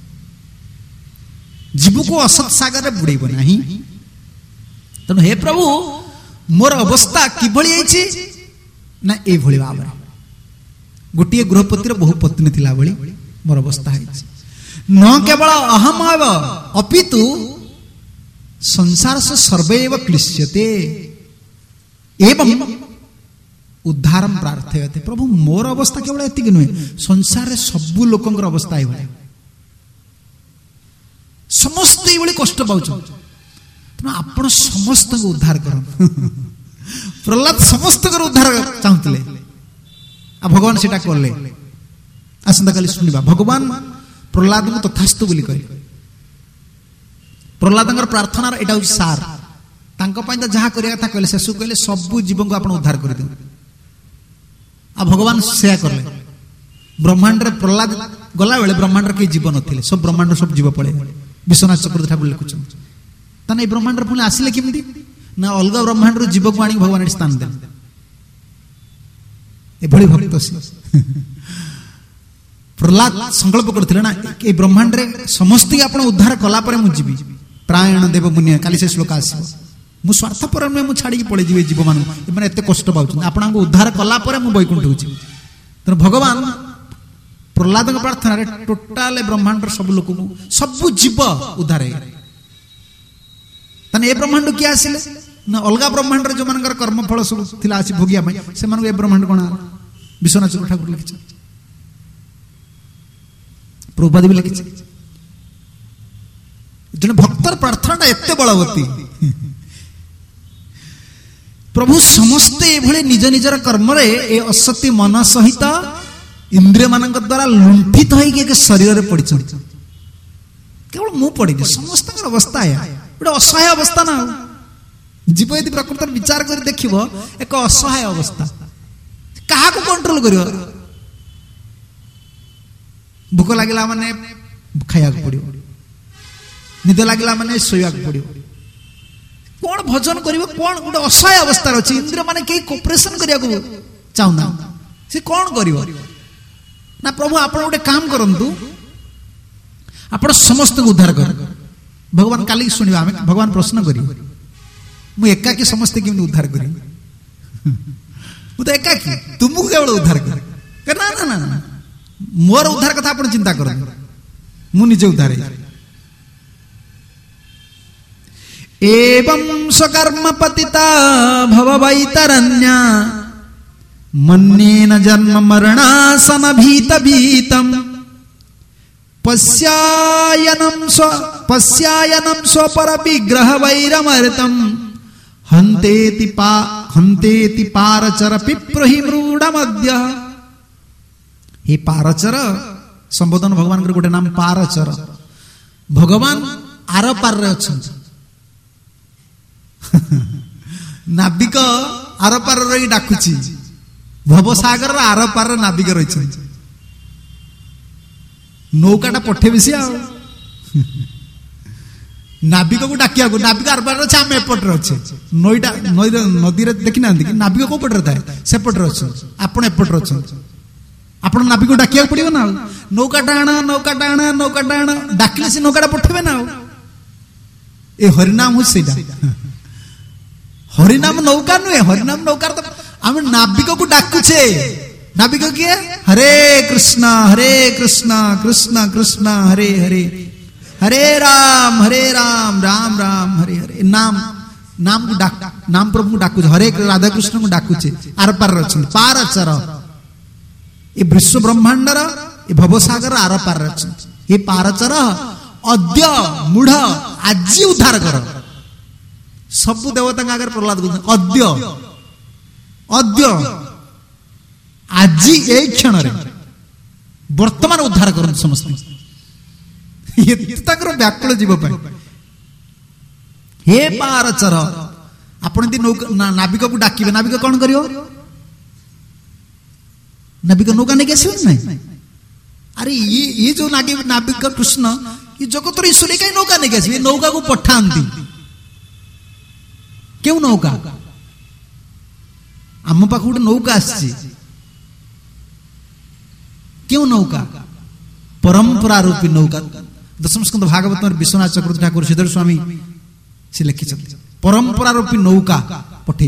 जीव को असत सागर में बुड़ेइबो नाही। तनो हे प्रभु मोर अवस्था किभଳି ହେଇଛି ना ए भଳି भाବରେ गोटिए गृहपतिर बहु पत्नी थिला भଳି मोर अवस्था ହେଇଛି। न केवल अहम एव अपितु संसार से सर्वैव क्लिश्यते एवं उद्धारम प्रार्थयते। प्रभु मोर अवस्था केवल एतिक नुहे, संसार रे सबु लोकंकर अवस्था है भले, समस्त ए भली कष्ट पाउछ, आपण समस्त को उद्धार कर। प्रहलाद समस्त को उद्धार चाहूले, आ भगवान सेटा करले। आसंता काली सुनिबा भगवान प्रहलाद को तथास्तु बोली कहे। प्रहलादंकर प्रार्थनार एटा होई सार, तांको पई त जहा करिया था कहले शेषु कहले सबु जीवन को आपण उद्धार कर दे। आ भगवान सेया करले। ब्रह्मांड रे प्रहलाद गला बेले ब्रह्मांड रे के जीवन नथिले, सब ब्रह्मांड सब जीव पळे। विश्वनाथ चक्रवर्ती ठाकुर लिखुछन तने ब्रह्मांड रे पुनी आसिले केमती ना, अलग ब्रह्मांड रे जीव को आनी भगवान स्थान दे। ए भली भक्त से प्रहलाद संकल्प करथिले ना, ए ब्रह्मांड रे समस्त के आपण उद्धार कला परे मु जीवी, प्रायण देव मुनि काली से श्लोक आसीबो। मु स्वार्थपर में मु छाड़ी पळे जीवे जीव मान माने एते कष्ट पाउछ, आपण को उद्धार कला परे मु बैकुंठ होछि। त भगवान प्रहलाद के प्रार्थना रे टोटल ब्रह्मांड सब लोक को सब जीव उद्धार है। तने ए ब्रह्मांड के आसिले ना, अलगा ब्रह्मांड रे जो मानकर कर्म फल सब थिला आसी भोगिया में, से मान ए ब्रह्मांड कोन विश्वनाथ चक्रवर्ती ठाकुर लिखिछ, प्रभुपाद भी लिखिछ। जने भक्तर प्रार्थना एते बलवती। प्रभु समस्ते एभले निज निजर कर्म रे ए असत्य मन सहित इंद्रिय मानक द्वारा लुंठित होई के शरीर रे पड़ी छ। केवल मु पड़ी समस्त अवस्था है गोटे असहाय अवस्था ना। जीव यदि प्रकृति विचार कर देखिबो एक असहाय अवस्था, कहा को कंट्रोल करियो। भूख लागिला माने खाया पड़ियो, निद लागिला माने सोया पड़ियो, कौन भजन करिवो, कौन गोटे असहाय अवस्था अछि। इंद्रिय माने के कोऑपरेशन करिया को चाहना, से कौन करिवो ना। प्रभु आपण गोटे काम करंतु, आपण समस्त को उद्धार कर। भगवान काली सुनिबा, हमें भगवान प्रश्न करी मु एकाकी समस्त के उद्धार करी, मु तो एकाकी, तुमको केवल उद्धार कर। ना ना ना ना, मोर उद्धार कथा आपण चिंता कर, मु निजे उद्धार है। एवं स्वकर्म पतिता भव वैतरण्या मन्येन जन्म मरणासन भीत भीतम पश्यायनम स्वपर विग्रह वैरमर्तम हन्तेति पारचर पिप्रहि मृडमद्य। हे पारचर, संबोधन भगवान गोटे नाम पारचर। भगवान आर पार रे अछन, नाविक आर पार रही डाकुची, भवसागर आर पार नाविक रही। नौकाटा पठेबे से नाविक को डाकिया को, नाविक आर पार अच्छे, आम एपटे अच्छे। नईटा नदी देखी ना कि नाविक को पटे थाए, सेपटे अच्छे, आपण एपटे अच्छे। आपण नाविक को डाकिया पड़ो ना। नौका टाण डाकिले से नौका पठेबे ना ए हरिनाम हो सेटा हरिनाम नौका नुहे हरिनाम नौका तो आम नाविक को डाकुचे नाविक किए हरे कृष्ण कृष्ण कृष्ण हरे हरे हरे राम राम राम हरे हरे नाम नाम को नाम प्रभु को डाकुचे हरे राधा कृष्ण को डाकुचे आर पार रचन पारचर ये विश्व ब्रह्मांडर ये भवसागर आर पार रचन ये पारचर अद्य मूढ़ आज उद्धार कर सबु देवता आगे प्रहलाद अद्य अद्य आज ए क्षण वर्तमान उद्धार कर समस्त व्याकुल जीव हे पारचर आपण नाविक को डाकिबे नाविक कौन करियो नाविक नौका नहीं कैसे नहीं अरे ये जो नाविक कृष्ण ये जगत ईश्वर कहीं नौका नहीं कैसे नौका को पठाती क्यों नौका आम पाख गोटे नौका आसी क्यों नौका परंपरा रूपी नौका दशम स्कंद भागवत विश्वनाथ चक्रवर्ती ठाकुर श्रीधर स्वामी से लिखी परंपरा रूपी नौका पठे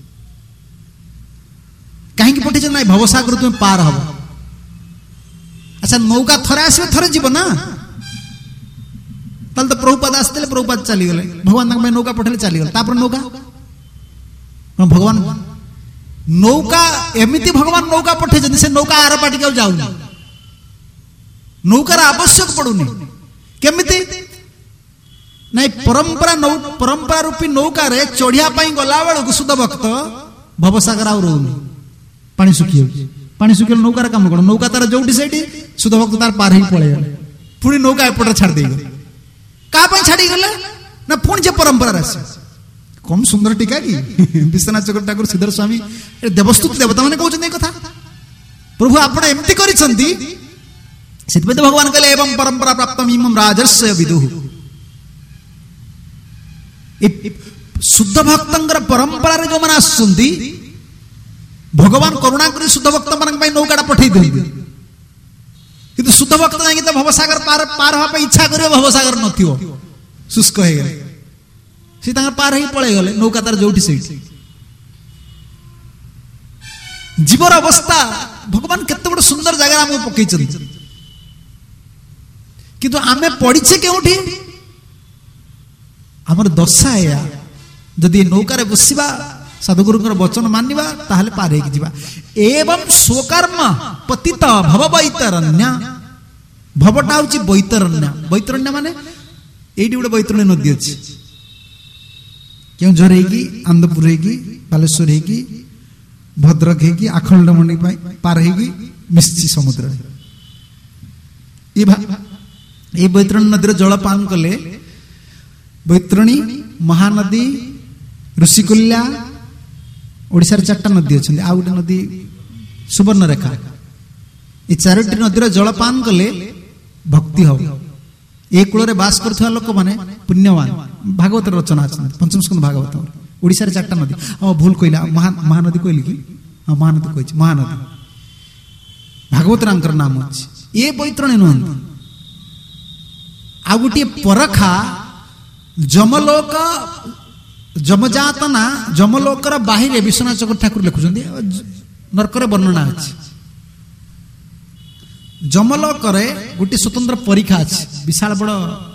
कहीं पठे ना भवसागर तुम पार हम अच्छा नौका थरे आसवे थरे जीव ना तो प्रभुपाद आसते प्रभुपाद चलीगले भगवान नौका पठेले चलीगले नौका भगवान नौका एमती भगवान नौका पठे से नौका आर पाटी जाऊ नौकार आवश्यक पड़ुनी केमिति नहीं परंपरा रूपी नौका रे चढ़िया गला बेलू सुध भक्त भवसागर आउ रोनी पानी सुखी पानी नौकार कम कौन नौका तार जो से सुध भक्त तार पार ही पड़े पुणी नौका एपटे छाड़ क्या छाड़ी गले ना पुणी जे परंपरा आस कम सुंदर टीका कि विश्वनाथ चक्रवर्ती ठाकुर श्रीधर स्वामी देवस्तुत देवता मैंने कहते कथा प्रभु आप एमती कर भगवान कहले एवं परंपरा प्राप्त इमं राजस्य विदुः शुद्ध भक्तर परंपरा जो मैंने आसुंदी भगवान करुणा कर शुद्ध भक्त मान नौका पठे दिखते कि शुद्ध भक्त जाकि तो भवसागर पार पार हाँ इच्छा कर भवसागर न शुष्क हो गए सी पार ही पड़े गले नौका तार जो जीवर अवस्था भगवान केते बड़ सुंदर जगह आम पकई किंतु आमे पड़ीचे क्योंठी आमर दशा या जदि नौकार बसवा साधुगुरु वचन मानिबा ताहले पार हो जिबा एवं स्वकर्म पतित भव बैतरण्य भवटा हूँ बैतरण्य बैतरण्य माने एटी गोटे बैतरणी नदी अच्छी केउझर होगी आंदपुर होगी बालेश्वर होगी भद्रक होगी आखंडमणि पार होगी मिशी समुद्र ये बैतरणी नदी जल पान कले बैतरणी महानदी ऋषिकुल्या ओडिशार 4टा नदी अच्छी आउ गोटे नदी सुवर्णरेखा ये 4टी नदीर जल पान कले भक्ति हम ए कूल बास कर लोक मैंने पुण्यवान भागवत रचना पंचम स्कंद भागवत ओडिशार 4टा नदी हाँ भूल कहला महानदी कहली कि हाँ महानदी कही महानदी भागवत रामकर नाम अच्छी ये बैतरणी नुहत आ गोटे परखा जमलोक जमजातना जमलोकर बाहर विश्वनाथ चक्रवर्ती ठाकुर लिखुं नरकर वर्णना अच्छी जमलोकर गोटे स्वतंत्र परीक्षा अच्छी विशाल बड़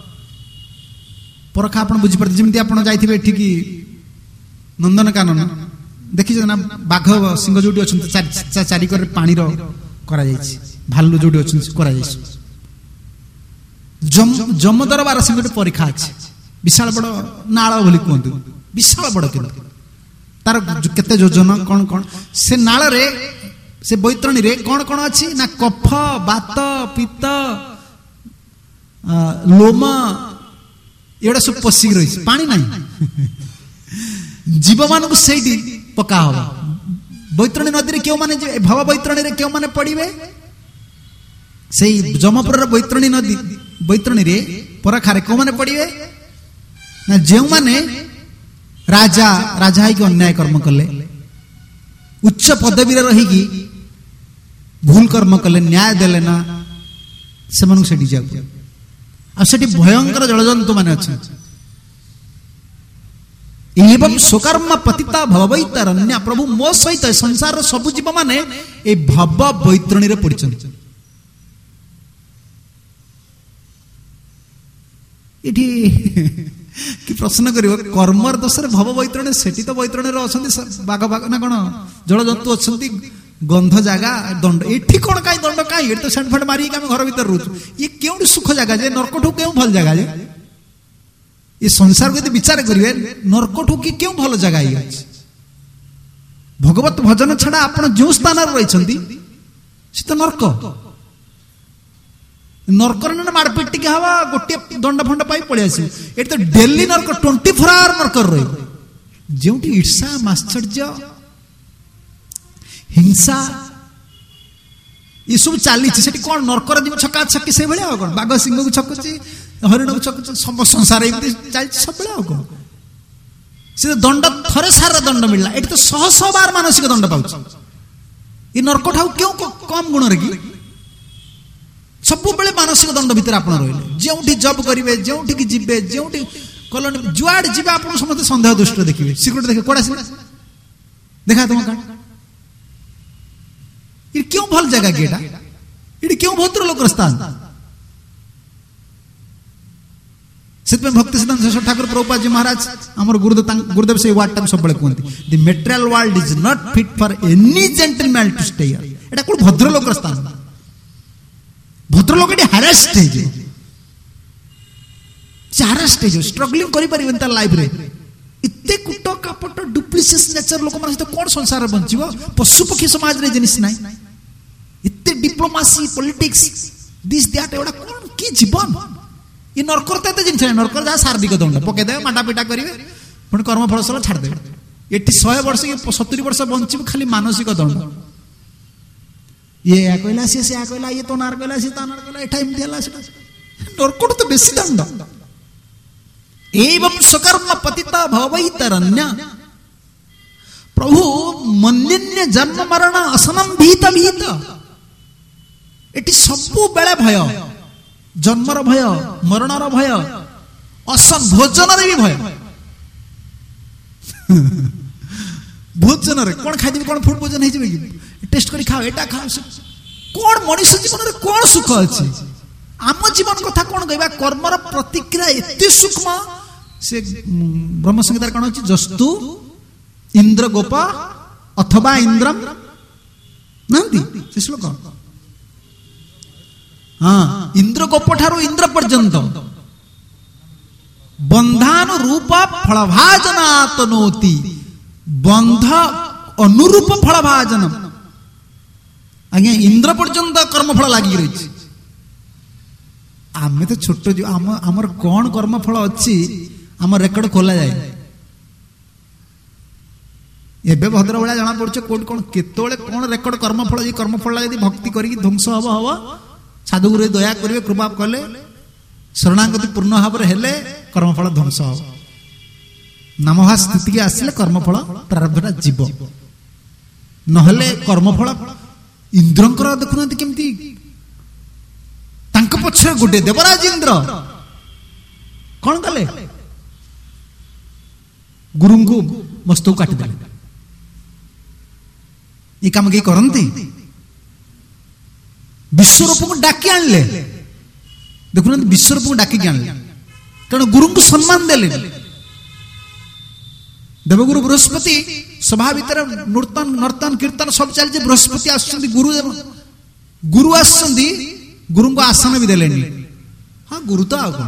परखा आप बुझीपारे जमी आप जाइए नंदनकानन देखी ना बाघ सिंह जो अच्छा चारिकर पानी भालू जो जमदरबार से गोटे परीक्षा अच्छी विशाल बड़ नाल बोली कहतु विशाल बड़ कि तार केते योजन कौन कौन से नाल रे से बैतरणी रे कौन कौन अच्छी ना कफ बात पित्त लोम एड़ा सब पशिक रही पानी ना जीव मान को सही पका हम बैतरणी नदी क्यों माने भव बैतरणी रे क्यों माने पड़े से जमपुर बैतरणी नदी बैतरणी रे पराखारे क्यों माने पड़े ना जो माने राजा राजा है कि अन्याय कर्म कले उच्च पदवी रही भूल कर्म कले न्याय देले ना ସେମାନଙ୍କୁ ସେଠି ଯିବାକୁ ଆଉ ସେଠି ଭୟଙ୍କର ଜଳଜନ୍ତୁ ମାନେ ଅଛନ୍ତି। ଏବଂ ସ୍ୱକର୍ମ ପତିତା ଭବବୈତରଣ୍ୟ, ପ୍ରଭୁ ମୋ ସହିତ ସଂସାରର ସବୁ ଜୀବ ମାନେ ଏ ଭବ ବୈତରଣୀରେ ପଡ଼ିଛନ୍ତି। ଏଠି କି ପ୍ରଶ୍ନ କରିବ, କର୍ମର ଦୋଷରେ ଭବ ବୈତରଣୀ, ସେଠି ତ ବୈତରଣୀରେ ଅଛନ୍ତି ବାଘ ବାଘ ନା କଣ ଜଳଜନ୍ତୁ ଅଛନ୍ତି, ଗନ୍ଧ ଜାଗା, ଦଣ୍ଡ। ଏଠି କଣ କାହିଁ ଦଣ୍ଡ କାହିଁ? ଏଠି ତ ସେଣ୍ଟ ଫେଣ୍ଟ ମାରିକି ଆମେ ଘର ଭିତରେ ରହୁଛୁ। ଇଏ କେଉଁଠି ସୁଖ ଜାଗା ଯେ? ନର୍କଠୁ କେଉଁ ଭଲ ଜାଗା ଯେ? ଏ ସଂସାର ଯଦି ବିଚାର କରିବେ, ନର୍କଠୁ କି କେଉଁ ଭଲ ଜାଗା ଇଏ ଅଛି? ଭଗବତ ଭଜନ ଛଡା ଆପଣ ଯେଉଁ ସ୍ଥାନରେ ରହିଛନ୍ତି ସେ ତ ନର୍କ। ନର୍କରେ ମାଡ଼ପିଟ ଟିକେ ହବା, ଗୋଟିଏ ଦଣ୍ଡ ଫଣ୍ଡ ପାଇ ପଳେଇ ଆସିବ। ଏଠି ତ ଡେଲି ନର୍କ, 24 ଆୱାର ନର୍କରେ ରହିବ। ଯେଉଁଠି ଈର୍ଷା, ମାଶ୍ଚର୍ଯ୍ୟ, ହିଂସା ଏସବୁ ଚାଲିଛି, ସେଠି କଣ ନର୍କରେ ଯିବ ଛକା ଛକି ସେଇଭଳିଆ ଆଉ କଣ? ବାଘ ସିଂହକୁ ଛକୁଛି, ହରିଣକୁ ଛକୁଛି, ସଂସାର ଏମିତି ଚାଲିଛି ସବୁବେଳେ ଆଉ କଣ? ସେ ଦଣ୍ଡ ଥରେ ସାର ଦଣ୍ଡ ମିଳିଲା, ଏଠି ତ ଶହ ଶହ ବାର ମାନସିକ ଦଣ୍ଡ ପାଉଛି। ଏ ନର୍କ ଠାରୁ କେଉଁ କମ ଗୁଣରେ କି? ସବୁବେଳେ ମାନସିକ ଦଣ୍ଡ ଭିତରେ ଆପଣ ରହିଲେ। ଯେଉଁଠି ଜବ୍ କରିବେ, ଯେଉଁଠିକି ଯିବେ, ଯେଉଁଠି କଲୋନୀ ଯୁଆଡେ ଯିବେ ଆପଣ ସମସ୍ତେ ସନ୍ଦେହ ଦୃଷ୍ଟିରେ ଦେଖିବେ। ସିକ୍ୟୁରିଟି ଦେଖିବେ, କୋଉଟା ଆସିଲା ଦେଖା ତମ କାଣ? ଏଠି କେଉଁ ଭଲ ଜାଗା କି? ଏଠି କେଉଁ ଭଦ୍ର ଲୋକର ସ୍ଥାନ? ସେଥିପାଇଁ ଭକ୍ତି ସିଦ୍ଧାନ୍ତ ଶେଷର ଠାକୁର ପ୍ରଭୁପାଦ ମହାରାଜ ଆମର ଗୁରୁଦେବ ସେଇ ୱାର୍ଡଟା ସବୁବେଳେ କୁହନ୍ତି, the material world is not fit for any gentleman to stay here. ଏଟା କୋଉ ଭଦ୍ର ଲୋକର ସ୍ଥାନ? ଭଦ୍ରଲୋକ ଏଠି ହାରାସ୍ଟ ହେଇଯିବ, ସେ ହାରାସ୍ଟ ହେଇଯିବ, ଷ୍ଟ୍ରଗଲିଂ କରିପାରିବେନି ତା ଲାଇଫରେ। ଏତେ କୁଟ କାପଟ ଡୁପ୍ଲିସିୟସ୍ ନେଚର ଲୋକମାନଙ୍କ ସହିତ କଣ ସଂସାରରେ ବଞ୍ଚିବ? ପଶୁପକ୍ଷୀ ସମାଜରେ ଜିନିଷ ନାହିଁ। ଏତେ ଡିପ୍ଲୋମାସି, ପଲିଟିକ୍ସ, ଦିସ୍ ଦ୍ୟାଟ୍, ଏଗୁଡା କଣ କି ଜୀବନ? ଏ ନର୍କର ତ ଏତେ ଜିନିଷ ନାହିଁ। ନର୍କର ଯାହା ଶାରୀରିକ ଦଣ୍ଡ ପକେଇଦେବେ, ମାଟା ପିଟା କରିବେ, ପୁଣି କର୍ମଫଳ ସହ ଛାଡ଼ିଦେବେ। ଏଠି 100 ବର୍ଷ କି 70 ବର୍ଷ ବଞ୍ଚିବୁ ଖାଲି ମାନସିକ ଦଣ୍ଡ। ଇଏ ଏହା କହିଲା, ସିଏ ସେୟା କହିଲା, ଇଏ ତୋ ନାଁରେ କହିଲା, ସିଏ ତା ନାଁରେ କହିଲା, ଏଟା ଏମିତି ହେଲା, ସେଟା। ନର୍କଠୁ ତ ବେଶୀ ଦଣ୍ଡ। ଏବଂ ସ୍ୱକର୍ମ ପତିତା ଭବବୈତରଣ୍ୟ, ପ୍ରଭୁ ମନ୍ୟନ୍ୟ ଜନ୍ମ ମରଣ ଅସନମ ଭୀତ ଭୀତ। ଏଠି ସବୁବେଳେ ଭୟ, ଜନ୍ମର ଭୟ, ମରଣର ଭୟ, ଅସନ ଭୋଜନରେ ବି ଭୟ। ଭୋଜନରେ କଣ ଖାଇଦେବି, କଣ ଫୁଡ ଭୋଜନ ହେଇଯିବ କି? ଟେଷ୍ଟ କରି ଖାଅ, ଏଟା ଖାଅ, କଣ ମଣିଷ ଜୀବନରେ କଣ ସୁଖ ଅଛି? ଆମ ଜୀବନ କଥା କଣ କହିବା? କର୍ମର ପ୍ରତିକ୍ରିୟା ଏତେ ସୂକ୍ଷ୍ମ। ସେ ବ୍ରହ୍ମସଂହିତାରେ କଣ ଅଛି? ଜସ୍ତୁ ଇନ୍ଦ୍ର ଗୋପ ଅଥବା ଇନ୍ଦ୍ରମ ନାହାନ୍ତି ସେ ଶ୍ଲୋକ? ହଁ, ଇନ୍ଦ୍ର ଗୋପ ଠାରୁ ଇନ୍ଦ୍ର ପର୍ଯ୍ୟନ୍ତ ବନ୍ଧାନୁ ରୂପ ଫଳଭାଜନାତନୋତି, ବନ୍ଧ ଅନୁରୂପ ଫଳଭାଜନ। ଆଜ୍ଞା, ଇନ୍ଦ୍ର ପର୍ଯ୍ୟନ୍ତ କର୍ମଫଳ ଲାଗି ରହିଛି। ଆମେ ତ ଛୋଟ, ଆମର କଣ କର୍ମଫଳ ଅଛି ଆମ ରେକର୍ଡ ଖୋଲା ଯାଏ। ଏବେ ଭଦ୍ର ଭଳିଆ ଜଣା ପଡୁଛି କୋଉଠି କଣ କେତେବେଳେ କଣ ରେକର୍ଡ କର୍ମଫଳ। ଏଇ କର୍ମଫଳ ଯଦି ଭକ୍ତି କରିକି ଧ୍ୱଂସ ହବ, ସାଧୁଗୁରୁ ଦୟା କରିବେ, କୃପା କଲେ, ଶରଣାଗତି ପୂର୍ଣ୍ଣ ଭାବରେ ହେଲେ କର୍ମଫଳ ଧ୍ୱଂସ ହବ। ନାମହା ସ୍ଥିତିକି ଆସିଲେ କର୍ମଫଳ ପ୍ରାରବ୍ଧଟା ଯିବ, ନହେଲେ କର୍ମଫଳ। ଇନ୍ଦ୍ରଙ୍କର ଦେଖୁନାହାନ୍ତି କେମିତି, ତାଙ୍କ ପଛରେ ଗୋଟେ ଦେବରାଜ ଇନ୍ଦ୍ର କଣ କଲେ? ଗୁରୁଙ୍କୁ ମସ୍ତକୁ କାଟିଦେଲେ। ଏ କାମ କେହି କରନ୍ତି? ବିଶ୍ୱରୂପକୁ ଡାକି ଆଣିଲେ, ଦେଖୁନାହାନ୍ତି, ବିଶ୍ୱରୂପକୁ ଡାକିକି ଆଣିଲେ, କାରଣ ଗୁରୁଙ୍କୁ ସମ୍ମାନ ଦେଲେ। ଦେବଗୁରୁ ବୃହସ୍ପତି ସଭା ଭିତରେ ନର୍ତ୍ତନ କୀର୍ତ୍ତନ ସବୁ ଚାଲିଛି, ବୃହସ୍ପତି ଆସୁଛନ୍ତି, ଗୁରୁ ଆସୁଛନ୍ତି, ଗୁରୁଙ୍କୁ ଆସନ ବି ଦେଲେନି। ହଁ, ଗୁରୁ ତ ଆଉ କଣ,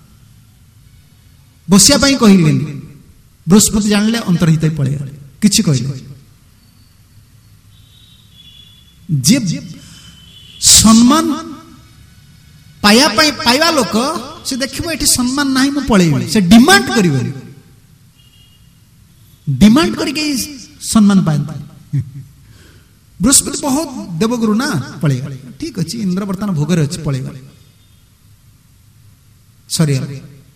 ବସିବା ପାଇଁ କହିଲେନି। ବୃହସ୍ପତି ଜାଣିଲେ, ଅନ୍ତର୍ହିତ ପଳେଇଗଲେ, କିଛି କହିଲେ। ଯେ ସମ୍ମାନ ପାଇବା ଲୋକ ସେ ଦେଖିବ ଏଠି ସମ୍ମାନ ନାହିଁ, ମୁଁ ପଳେଇବି, ସେ ଡିମାଣ୍ଡ କରିବ, ଡିମାଣ୍ଡ କରିକି ସମ୍ମାନ ପାଆନ୍ତି। ବୃହସ୍ପତି ବହୁତ ଦେବଗୁରୁ ନା, ପଳେଇଗଲେ। ଠିକ ଅଛି, ଇନ୍ଦ୍ର ବର୍ତ୍ତମାନ ଭୋଗରେ ଅଛି, ପଳେଇଗଲେ, ସରିଗଲା।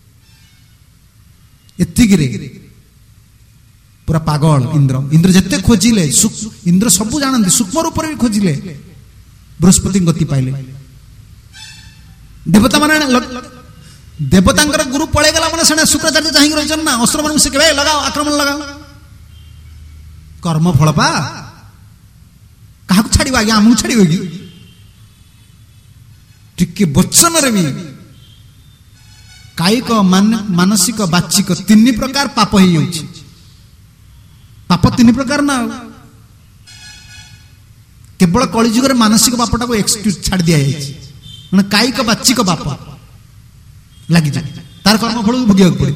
ଏତିକିରେ ପୁରା ପାଗଳ ଇନ୍ଦ୍ର। ଇନ୍ଦ୍ର ଯେତେ ଖୋଜିଲେ, ଇନ୍ଦ୍ର ସବୁ ଜାଣନ୍ତି, ସୂକ୍ଷ୍ମ ରୂପରେ ବି ଖୋଜିଲେ, ବୃହସ୍ପତି ଗତି ପାଇଲେ। देवता माने देवतांकर गुरु पळै गला माने सेने शुक्राचार्य चाहि रहछन ना असुर माने से केबे लगाओ आक्रमण लगाओ कर्म फल पा काहू छाड़िबा आज्ञा हमहु छाड़िबो कि टिके वचन रे भी कायिक मानसिक वाचिक तीन प्रकार पाप हो जाउछि पाप तीन प्रकार ना केवल कलिजुग रे मानसिक पापटा को एक्सक्यूज छाड़ दिया जाइछि माने कायिक वाचिक पाप लागि जाय तार कर्म फल भोगिया पड़े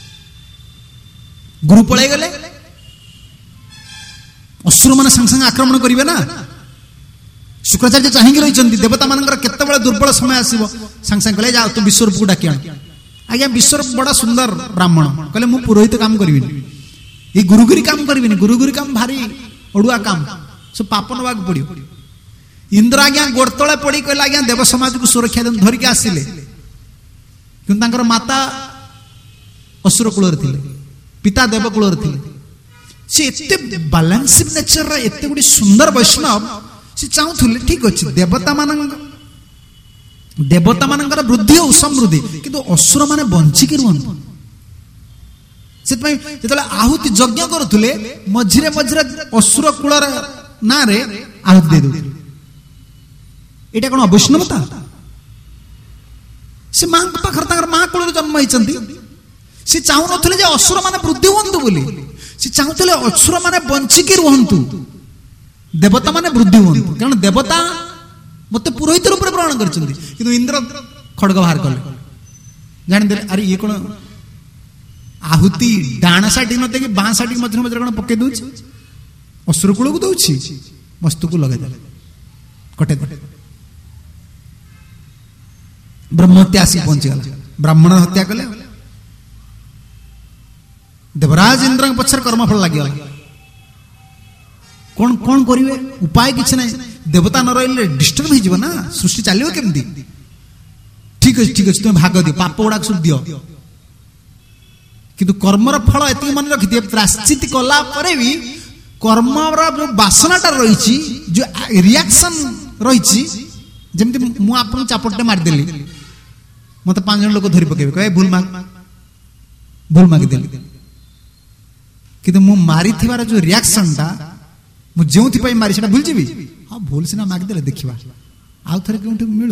गुरु पळै गले असुर माने संग संग आक्रमण करिवे ना शुक्राचार्य चाहि रहिछन्ति देवता मानकर केते बेले दुर्बल समय आसीबो संग संग कहले जा तू विश्वरूप को डाकिया आज्ञा विश्वरूप बड़ा सुंदर ब्राह्मण कहले मु पुरोहित काम करबिनी ए गुरुगिरी काम करबिनी गुरुगिरी काम भारी ओडुआ काम सो पाप नवाक पड़ियो इंद्र आज्ञा गोड़तळे पड़ी कहले आज्ञा देव समाज को सुरक्षा दन धरिके आसिले किंतु तांकर माता असुर कुलर थिले पिता देव कुलर थिले से एते बैलेंसिव नेचर रे एते गुडी सुंदर वैष्णव से चाहूले ठीक अच्छे देवता मानकर वृद्धि हो समृद्धि किंतु असुर माने बंचिक रुहंतु से आहुति यज्ञ करुले मझिरे मझिरे असुर कूलर ना रे आहुति दे दे एटा कोन अवैष्णवता से मां पाखर ताकर मां कूलर जन्म होइचंती से चाहू नथले जे असुर माने वृद्धि होंतु बोली से चाहूले असुर माने बंचिक रुहंतु देवता माने वृद्धि हुअन्तु कारण देवता मते पुरोहित रूप में ग्रहण करछन्ति किंतु इंद्र खड़ग बाहर कले जान दे अरे ये कोन आहुति डाण साटी नते कि बां साटी मझर मझर कोन पके दोछि असुर कुल को दोछि वस्तु को लगे दे कटे दे ब्रह्म हत्या आसी पहुंच गला ब्राह्मण हत्या कले देवराज इंद्र पछर कर्मफल लागि गला कौन कौन करिवे उपाय किछ नै देवता न रहिले डिस्टर्ब हो ना सृष्टि चलियो केमती ठीक अछि तुम भाग दियो पाप गुडा सब दियो किंतु कर्मर फल एति मन रखि दिए प्राश्चित कला परे भी कर्मर जो वासनाटा रहिछि जो रिएक्शन रहिछि जेमति मु आपन चापटटे मार देली मते 5 जन लोक धरि पकेबे कहे भूल माग देली किंतु मु मारी थिबार जो रिएक्शन ता मु जेउथि पई मारी सेटा भूल जेबी हां भूल सिना माग देले देखिबा आउ थरे केउठी मिलु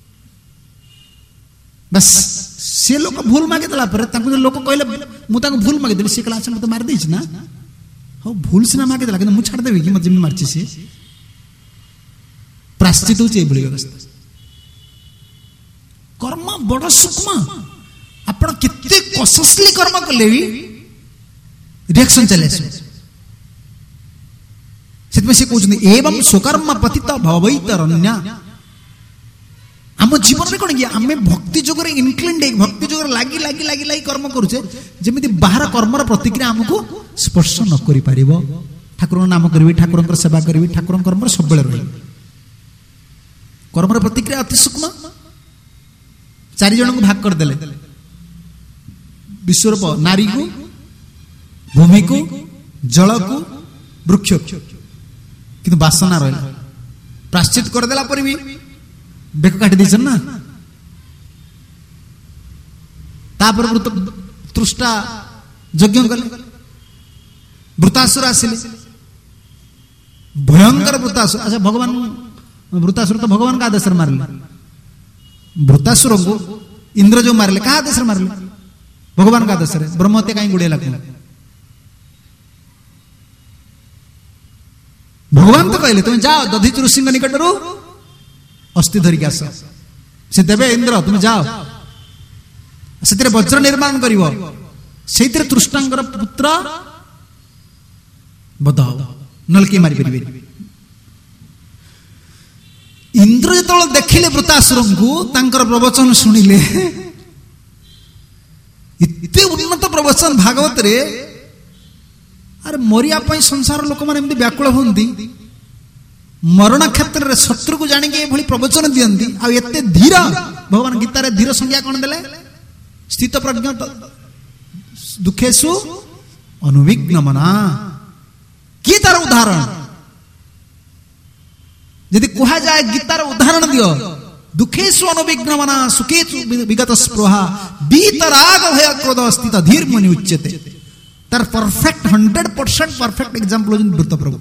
बस से लोक भूल मागे देला पर ताकु लोक कहले मु ताकु भूल मागे देली से कला छ मते मार देछ ना हां भूल सिना मागे देला किंतु मु छाड़ देबी कि मते मारछि से प्राश्चित होचे बळी व्यवस्था कर्म बड़ सूक्ष्म आपण कितने कॉन्शियसली कर्म करले भी रिएक्शन चले से कहते एवं स्वकर्म पतित भवैतरण्य आम जीवन में कौन कि आम भक्ति जोगर इनक्लिंड भक्ति जोगर लगी लगी लगी लगी कर्म करुचे जमी बाहर कर्मर प्रतिक्रिया आमको स्पर्श न कर ठाकुर नाम करी ठाकुर सेवा करी ठाकुर कर्म सब रही कर्मर प्रतिक्रिया अति सूक्ष्म 4 जन को भाग करदे विश्वरूप नारी को भूमि को जल को वृक्ष किंतु वासना रहा प्राश्चित करदेला पर भी बेक काटी देछन ना तापर तृष्टा यज्ञ कले वृतासुर आसिले भयंकर वृतासुर अच्छा भगवान वृतासुर तो भगवान का आदेश मारले वृतासुर को इंद्र जो मारले का आदेश मारले भगवान का आदेश ब्रह्म हत्या कहीं गुड़े लगे भगवान तो कहले तुम जाओ दधिच ऋषि निकट रू अस्थि धरिक आस से देवे इंद्र तुम जाओ से वज्र निर्माण कर तृष्णांगर पुत्र बध नलके मारी पारे इंद्र जो देखिले वृतासुर को प्रवचन शुणिले इतने उन्नत प्रवचन भागवत रे अरे मरिया संसार लोक मैंने व्याकुल होती मरण क्षेत्र में शत्रु को जानिके ये प्रवचन दियंती आते धीर भगवान गीता रे धीर संज्ञा कौन देले स्थित प्रज्ञ दुखेशु अनुविघ्न मना कि तार उदाहरण यदि कहा जाए गीतार उदाहरण दियो दुखेषु अनुविघ्नमना सुखेषु विगत स्पृहा वीतराग भय क्रोध स्थित धीर मुनि उच्यते। तार परफेक्ट 100% परफेक्ट एग्जांपल होजन वृत्त प्रभु।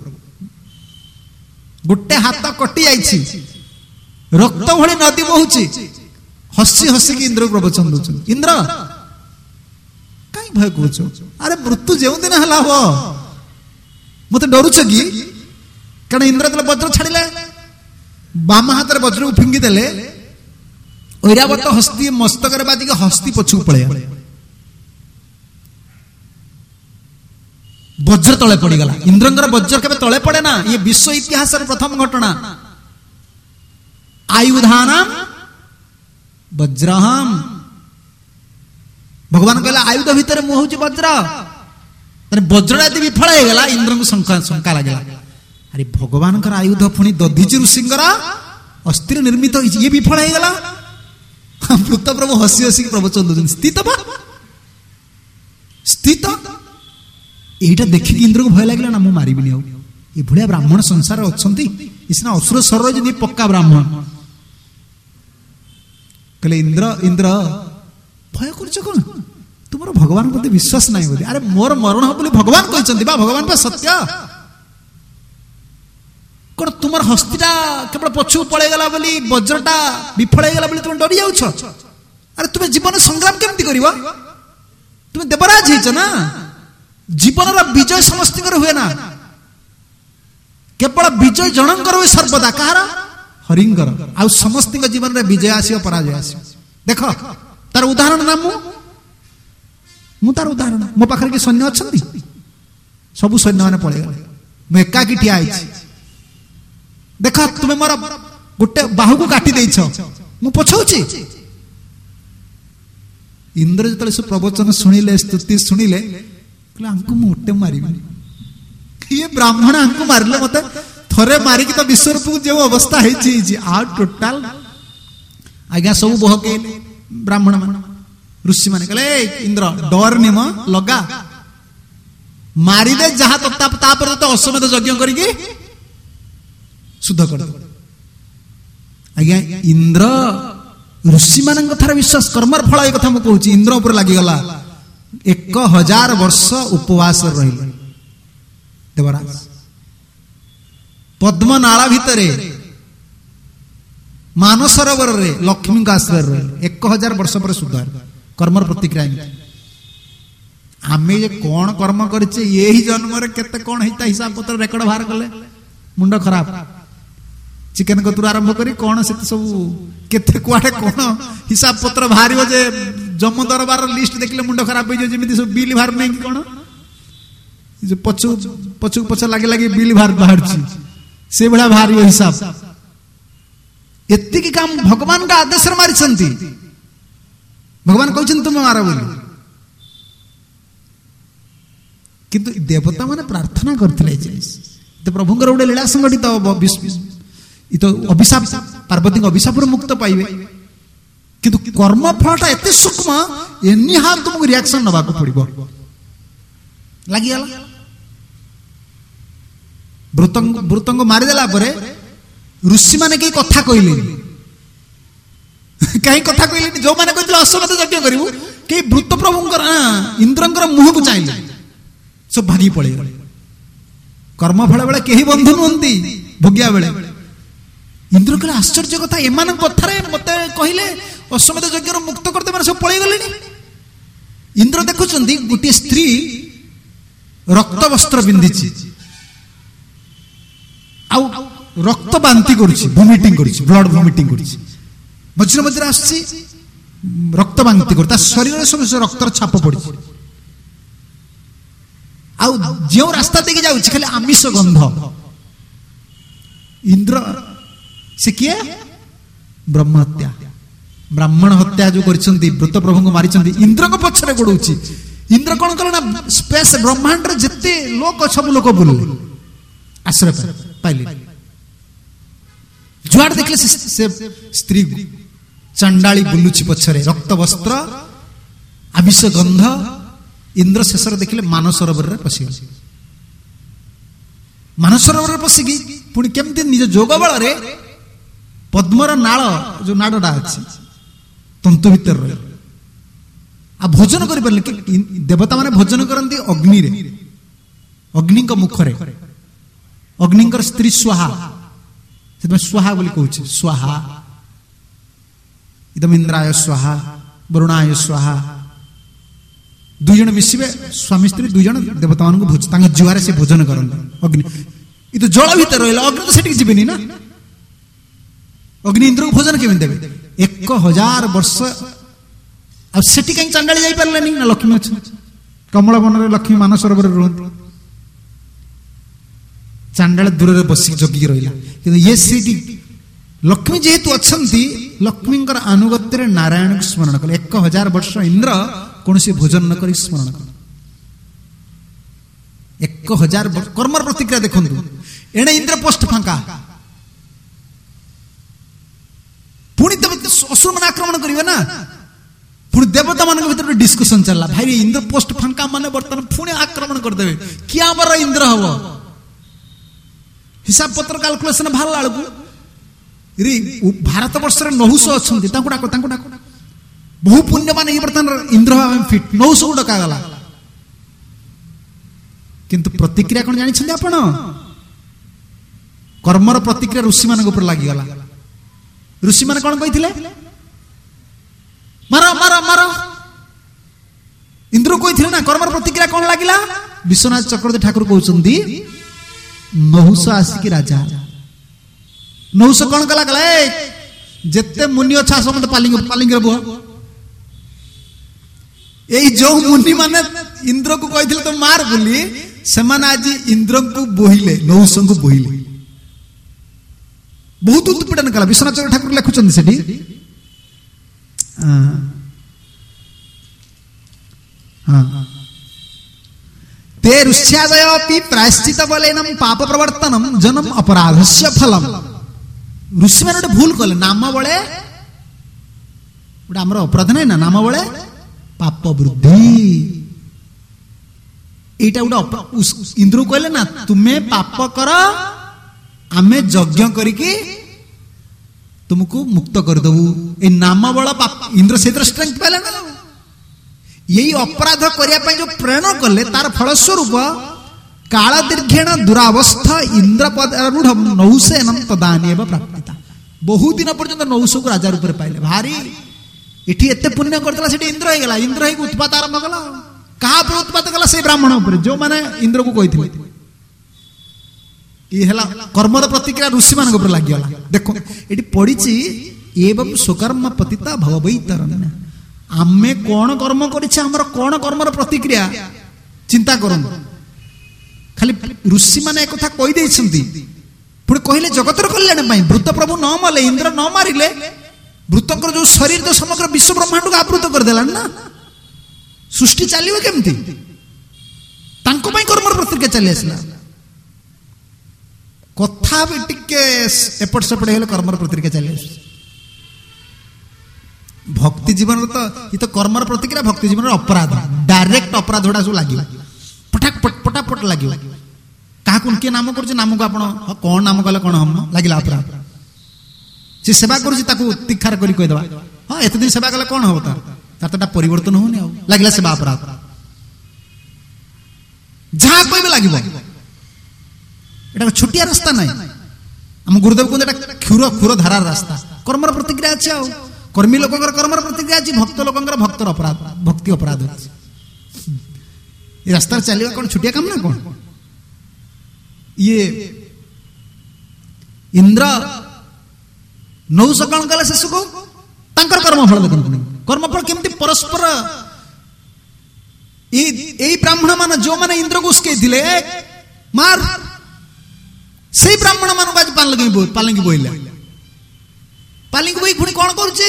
गोटे हाथ कटि जाइछि रक्त भली नदी बहुछि हसी हसी की इंद्र प्रवचन दउछन। इंद्र काई भय कहछ? अरे मृत्यु जेउ दिन हला हो मते डरुछ कि? कारण इंद्र तले वज्र छाड़िले बाम हाथ रे वज्र फिंगी देले ऐरावत हस्ती मस्तक रे बाजी के हस्ती पछू पळे वज्र तले पड़ी गला। इंद्रंगर वज्र केबे तले पड़े ना, ये विश्व इतिहास रे प्रथम घटना। आयुधानाम वज्रहम भगवान कहला आयुध भितर मु होची वज्र। माने वज्र यदि विफल हे गला इंद्र को शंका लागला। अरे भगवान कर आयुध पुणी दधीचि ऋषिंगर अस्त्र निर्मित होइछि ये विफल हे गला। वृत्त प्रभु हसी हसी प्रवचन दउछन। स्थित बा स्थित एटा देखि इंद्र को भय लागला ना, मु मारिबिनी आ ए भलिया ब्राह्मण संसार अछंती इसना असुर सरज नि पक्का ब्राह्मण। कहले इंद्र इंद्र भय करछ कोन? तुमरो भगवान प्रति विश्वास नाही बोली। अरे मोर मरण हो बोली भगवान कहचंती बा, भगवान पे सत्य कोन? तुमर हस्तीटा केवल पछु पळे गला बोली वज्रटा विफल हे गला बोली तुम डरी जाउछ? अरे तुमे जीवन संग्राम केमती करिवो? तुमे देवराज हिच ना, जीवन विजय समस्त हुए ना, केवल विजय जनकर हुए सर्वदा। कहार? हरिंगर। आ समस्त जीवन में विजय आसियो पराजय आसियो। देख तार उदाहरण ना मु तार उदाहरण मो पाखरे कि सैन्य अछंती सबु सैन्य माने पळे गले मु एकाकी ठिया आइछि। देख तुमे मोर गोटे बाहु को काटी देइछ मु पछौछि। इंद्र जतले से प्रवचन सुनिले स्तुति सुनिले आंको मोटे मारिबनी ये ब्राह्मण आंको मारले मते थरे मारी की तो विश्वरूप जो अवस्था हेछि आ टोटल आज्ञा सब बहके ब्राह्मण मान ऋषि माने कहले इंद्र डर निम लगा मारी दे जहा ता पर तो अश्वमेध यज्ञ करिके शुद्ध कर। आज्ञा इंद्र ऋषि मान कथार विश्वास कर्मर फल ए कथा मु कहूची। इंद्र ऊपर लागि गला 1000 वर्ष उपवास रहिले देवराज पद्मनाला भितरे मानसरोवर रे लक्ष्मी का आश्रय रहे 1000 वर्ष पर शुद्ध कर्मर प्रतिक्रिया। आमे ये कौन कर्म करिचे यही जन्म रे केते कौन हिता हिसाब पत्र रेकर्ड बाहर कले मुंड खराब। चिकन कतुर आरंभ करी कौन से सब केते कुआडे कौन हिसाब पत्र बाहरियो जे जम दरबार लिस्ट देखले मुंड खराब हो जे जेमिति सब बिल बाहर नै कोन जे पछु लागे लागे बिल बाहर छी से बड़ा भारी हिसाब। एत्ती की काम भगवान का आदेश मारी छंती। भगवान कहछन तुम मार बोली किंतु देवता माने प्रार्थना करथिले जे ते प्रभुंकर उडे लीला संगठित इ तो अभिशाप पार्वती को अभिशाप मुक्त पाइबे किंतु कर्म फलटा एते सूक्ष्म एनी हाल तुमको रिएक्शन नबा को पड़िबो लागि गला। वृतंग मारिदेला परे ऋषि माने कई कथा कहले कई कथा कहले जो माने कहले अश्वमेध यज्ञ करिवु कई वृत प्रभुंकर इंद्रंकर मुह को चाइले सब भागी पड़े। कर्म फल बेले केही बंधु नहंती भोगिया बेले इंद्र कहले आश्चर्य कथा एमान कथा रे मते कहले अश्वमेध यज्ञ मुक्त करते माने सब पळे गलेनी। इंद्र देखुचंदी गुटी स्त्री रक्त वस्त्र बिंदिची आउ रक्त बांति करुछि वोमिटिंग करुछि ब्लड वोमिटिंग करुछि मझिरे मझिरे आछि रक्त बांति कर ता शरीर सब रक्तर छाप पड़िछि आउ जे रास्ता देके जाउछि खाली आमिष गंध। इंद्र से किए ब्रह्म हत्या ब्राह्मण हत्या जो करिसंती व्रत प्रभु को मारिसंती इंद्र को पछरे गोडउछि। इंद्र कोन करना स्पेस ब्रह्मांड रे जत्ते लोक सब लोक बुलले आश्रय पाइले जुआड़ देखले से स्त्री चंडाली बुलुछि पछरे रक्त वस्त्र आमिष गंध। इंद्र शेषर देखले मानसरोवर रे पसी मानसरोवर रे पसी पुणी केमती निज जोग बल रे पद्मर नाल जो नाड़टा अच्छी तंतु भितर रही आ भोजन कर देवता माने भोजन करती अग्नि रे अग्नि मुखरे अग्नि स्त्री स्वाहा से स्वाहा बोली कहूँ स्वाहा इदम इंद्राय स्वाहा वरुणाय स्वाहा दुई जन मिसबे स्वामी स्त्री दुई जन देवता मान भोज जुआरे से भोजन करते अग्नि ये तो जल भीतर रहा अग्नि तो सेठी जीवेनि ना अग्नि इंद्र को भोजन केमी देवे 1000 वर्ष आठी कहीं चांडाली जाई पारलेनी ना लक्ष्मी अच्छा कमला वन में लक्ष्मी मानसरोवर रुहत चांडाल दूर में बसिक जगिक रहा कि ये सीटी लक्ष्मी जेहेतु अच्छा लक्ष्मी आनुगत्य नारायण को स्मरण कले 1000 वर्ष इंद्र कौन से भोजन न कर स्मरण कले 1000 वर्ष कर्मर प्रतिक्रिया देखु एणे इंद्र पोस्ट फांका पुणी असुर मान आक्रमण करेंगे ना पुणी देवता मान भर डिस्कसन चलला भाई इंद्र पोस्ट फांका माने बर्तमान पुणी आक्रमण करदे कि आमर इंद्र हम हिसाब पत्र कैलकुलेशन बाहर बेलू भारत वर्ष नहुष अच्छा बहु पुण्यमान बर्तमान इंद्र फिट नहुष को डकागला किंतु प्रतिक्रिया कौन जानी आपण कर्मर प्रतिक्रिया ऋषि मान लगिगला ऋषि मैंने कौन कही मार मार मार इंद्र कही ना कर्मर प्रतिक्रिया कौन लगिला विश्वनाथ चक्रवर्ती ठाकुर कहते नहुष आसिकी राजा नहुष कौन कला कला जेते मुनि अच्छा समस्त पालिंग बुह यही जो मुनि माने इंद्र को कही तो मार बोली से आज इंद्र को बोहिले नहुष को बोहिले बहुत उत्पीड़न कला विश्वनाथ ठाकुर लिखुं से ते ऋष्यादयपि प्रायश्चित बलेनम पाप प्रवर्तनम जन्म अपराधस्य फलम ऋषि मैंने गोटे भूल कले नाम बले गोटे आमर अपराध नहीं ना नाम बले पाप वृद्धि एटा गोटे इंद्र कहले ना तुम्हें पाप कर आमे यज्ञ करिके तुमको मुक्त कर दबु ए नाम बल पाप इंद्र से स्ट्रेंथ पाले ना यही अपराध करिया पई जो प्रेरणा कले तार फलस्वरूप काल दीर्घेण दुरावस्था इंद्र पद रूढ़ नहुषेन तदानीव प्राप्तिता बहुत दिन पर्यंत नहुष को राजा रूप में पाइले भारी एठी एते पुण्य करतला सेठी इंद्र हे गला इंद्र हे उत्पात आरंभ कला कहा पर उत्पात कला से ब्राह्मण ऊपर जो माने इंद्र को कहिथिले ये हला कर्मर प्रतिक्रिया ऋषि मान ऊपर लागि गला देखो एठी पढिछि एवं स्वकर्म पतिता भवैतरण्य आमे कौन कर्म करिछे हमर कौन कर्मर प्रतिक्रिया चिंता करन खाली ऋषि माने एक कथा कहि दैछंती पुणे कहले जगतर कल्याण पई वृत प्रभु न मले इंद्र न मारिले वृतकर जो शरीर तो समग्र विश्व ब्रह्मांड को आवृत कर देला ना सृष्टि चलियो केमती तांको पई कर्मर प्रतिक्रिया चली आसला कथा भी टिके एपट सेपट हेले कर्मर प्रतिक्रिया चली आस भक्ति जीवन तो ये तो कर्मर प्रतिक्रिया भक्ति जीवन अपराध डायरेक्ट अपराध गुड़ा सब लगे पटापट लगे क्या किए नाम कर नाम को आप कौन नाम कले कौन हम लगे अपराध से सेवा कर तीखार करदे हाँ एत दिन सेवा कले कौन हम तार तो परिवर्तन होनी लगे सेवा अपराध जहाँ कह लगे छोटिया रास्ता ना आम गुरुदेव कहते क्षुर क्षुर धारार रास्ता कर्मर प्रतिक्रिया अच्छे आ कर्मी लोक कर्मर प्रतिक्रिया अच्छी भक्त लोक भक्तर अपराध भक्ति अपराध ये रास्ता चलिए कौन छुटिया काम ना कौन ये इंद्र नहुष कौन कला शेष को कर्मफल देखते कर्मफल केमती परस्पर यही ब्राह्मण मान जो मैंने इंद्र को उसके मार से ब्राह्मण मान आज पालंगी बोइले पालंगी बोई पुणी कौन करुचे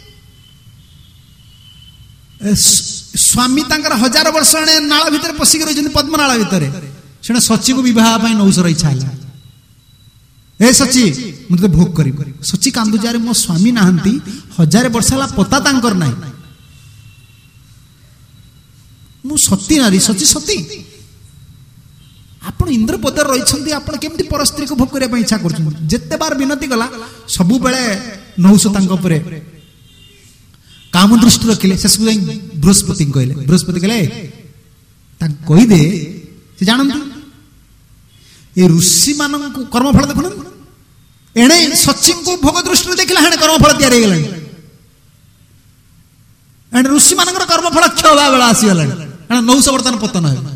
स्वामी तांकर 1000 वर्ष नाल भितर पशिक रही पद्मनाल भितर से सची को बहुत नहुषर इच्छा है ए सची मुझे भोग कर सची कांदुचारे मो स्वामी नहांती 1000 वर्ष है पता तांकर ना मु सती नारी सची सती आपण इंद्र पदर रही आपण केमती पर स्त्री को भोग करने इच्छा कर जिते बार विनती गला सबु बेले नहुष काम दृष्टि रखिले से बृहस्पति कहले बृहस्पति कहीदे से जानते ये ऋषि मान कर्मफल देखुन एणे सची को भोग दृष्टि देखला हेणे कर्मफल तैयारी गला एणे ऋषि मान कर्मफल क्षय होगा बेला आसीगला नहुष बर्तमान पतन है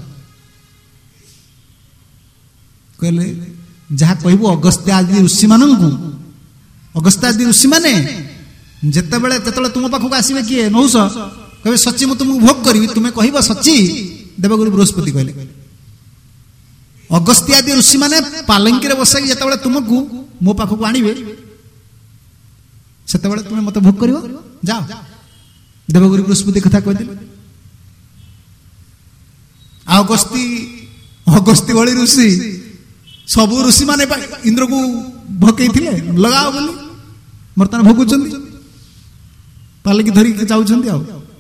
कहले जहाँ कहबू अगस्त्य आदि ऋषि मानू अगस्त्य आदि ऋषि माने जिते तुम पाखक आसवे किए नहुष कहे सची मु तुमको भोग करी तुम्हें कह सची देवगुरु बृहस्पति कहले अगस्त्य आदि ऋषि माने पालंकी बसाई जिते तुमको मो पाखक आणवे से तुम्हें मत भोग कर जाओ देवगुरु बृहस्पति कथा कहते अगस्त्य भली ऋषि सबु ऋषि माने इंद्र को भकई लगाओ बोली बर्तमान भोगुंट पालकी धरिक जाऊँ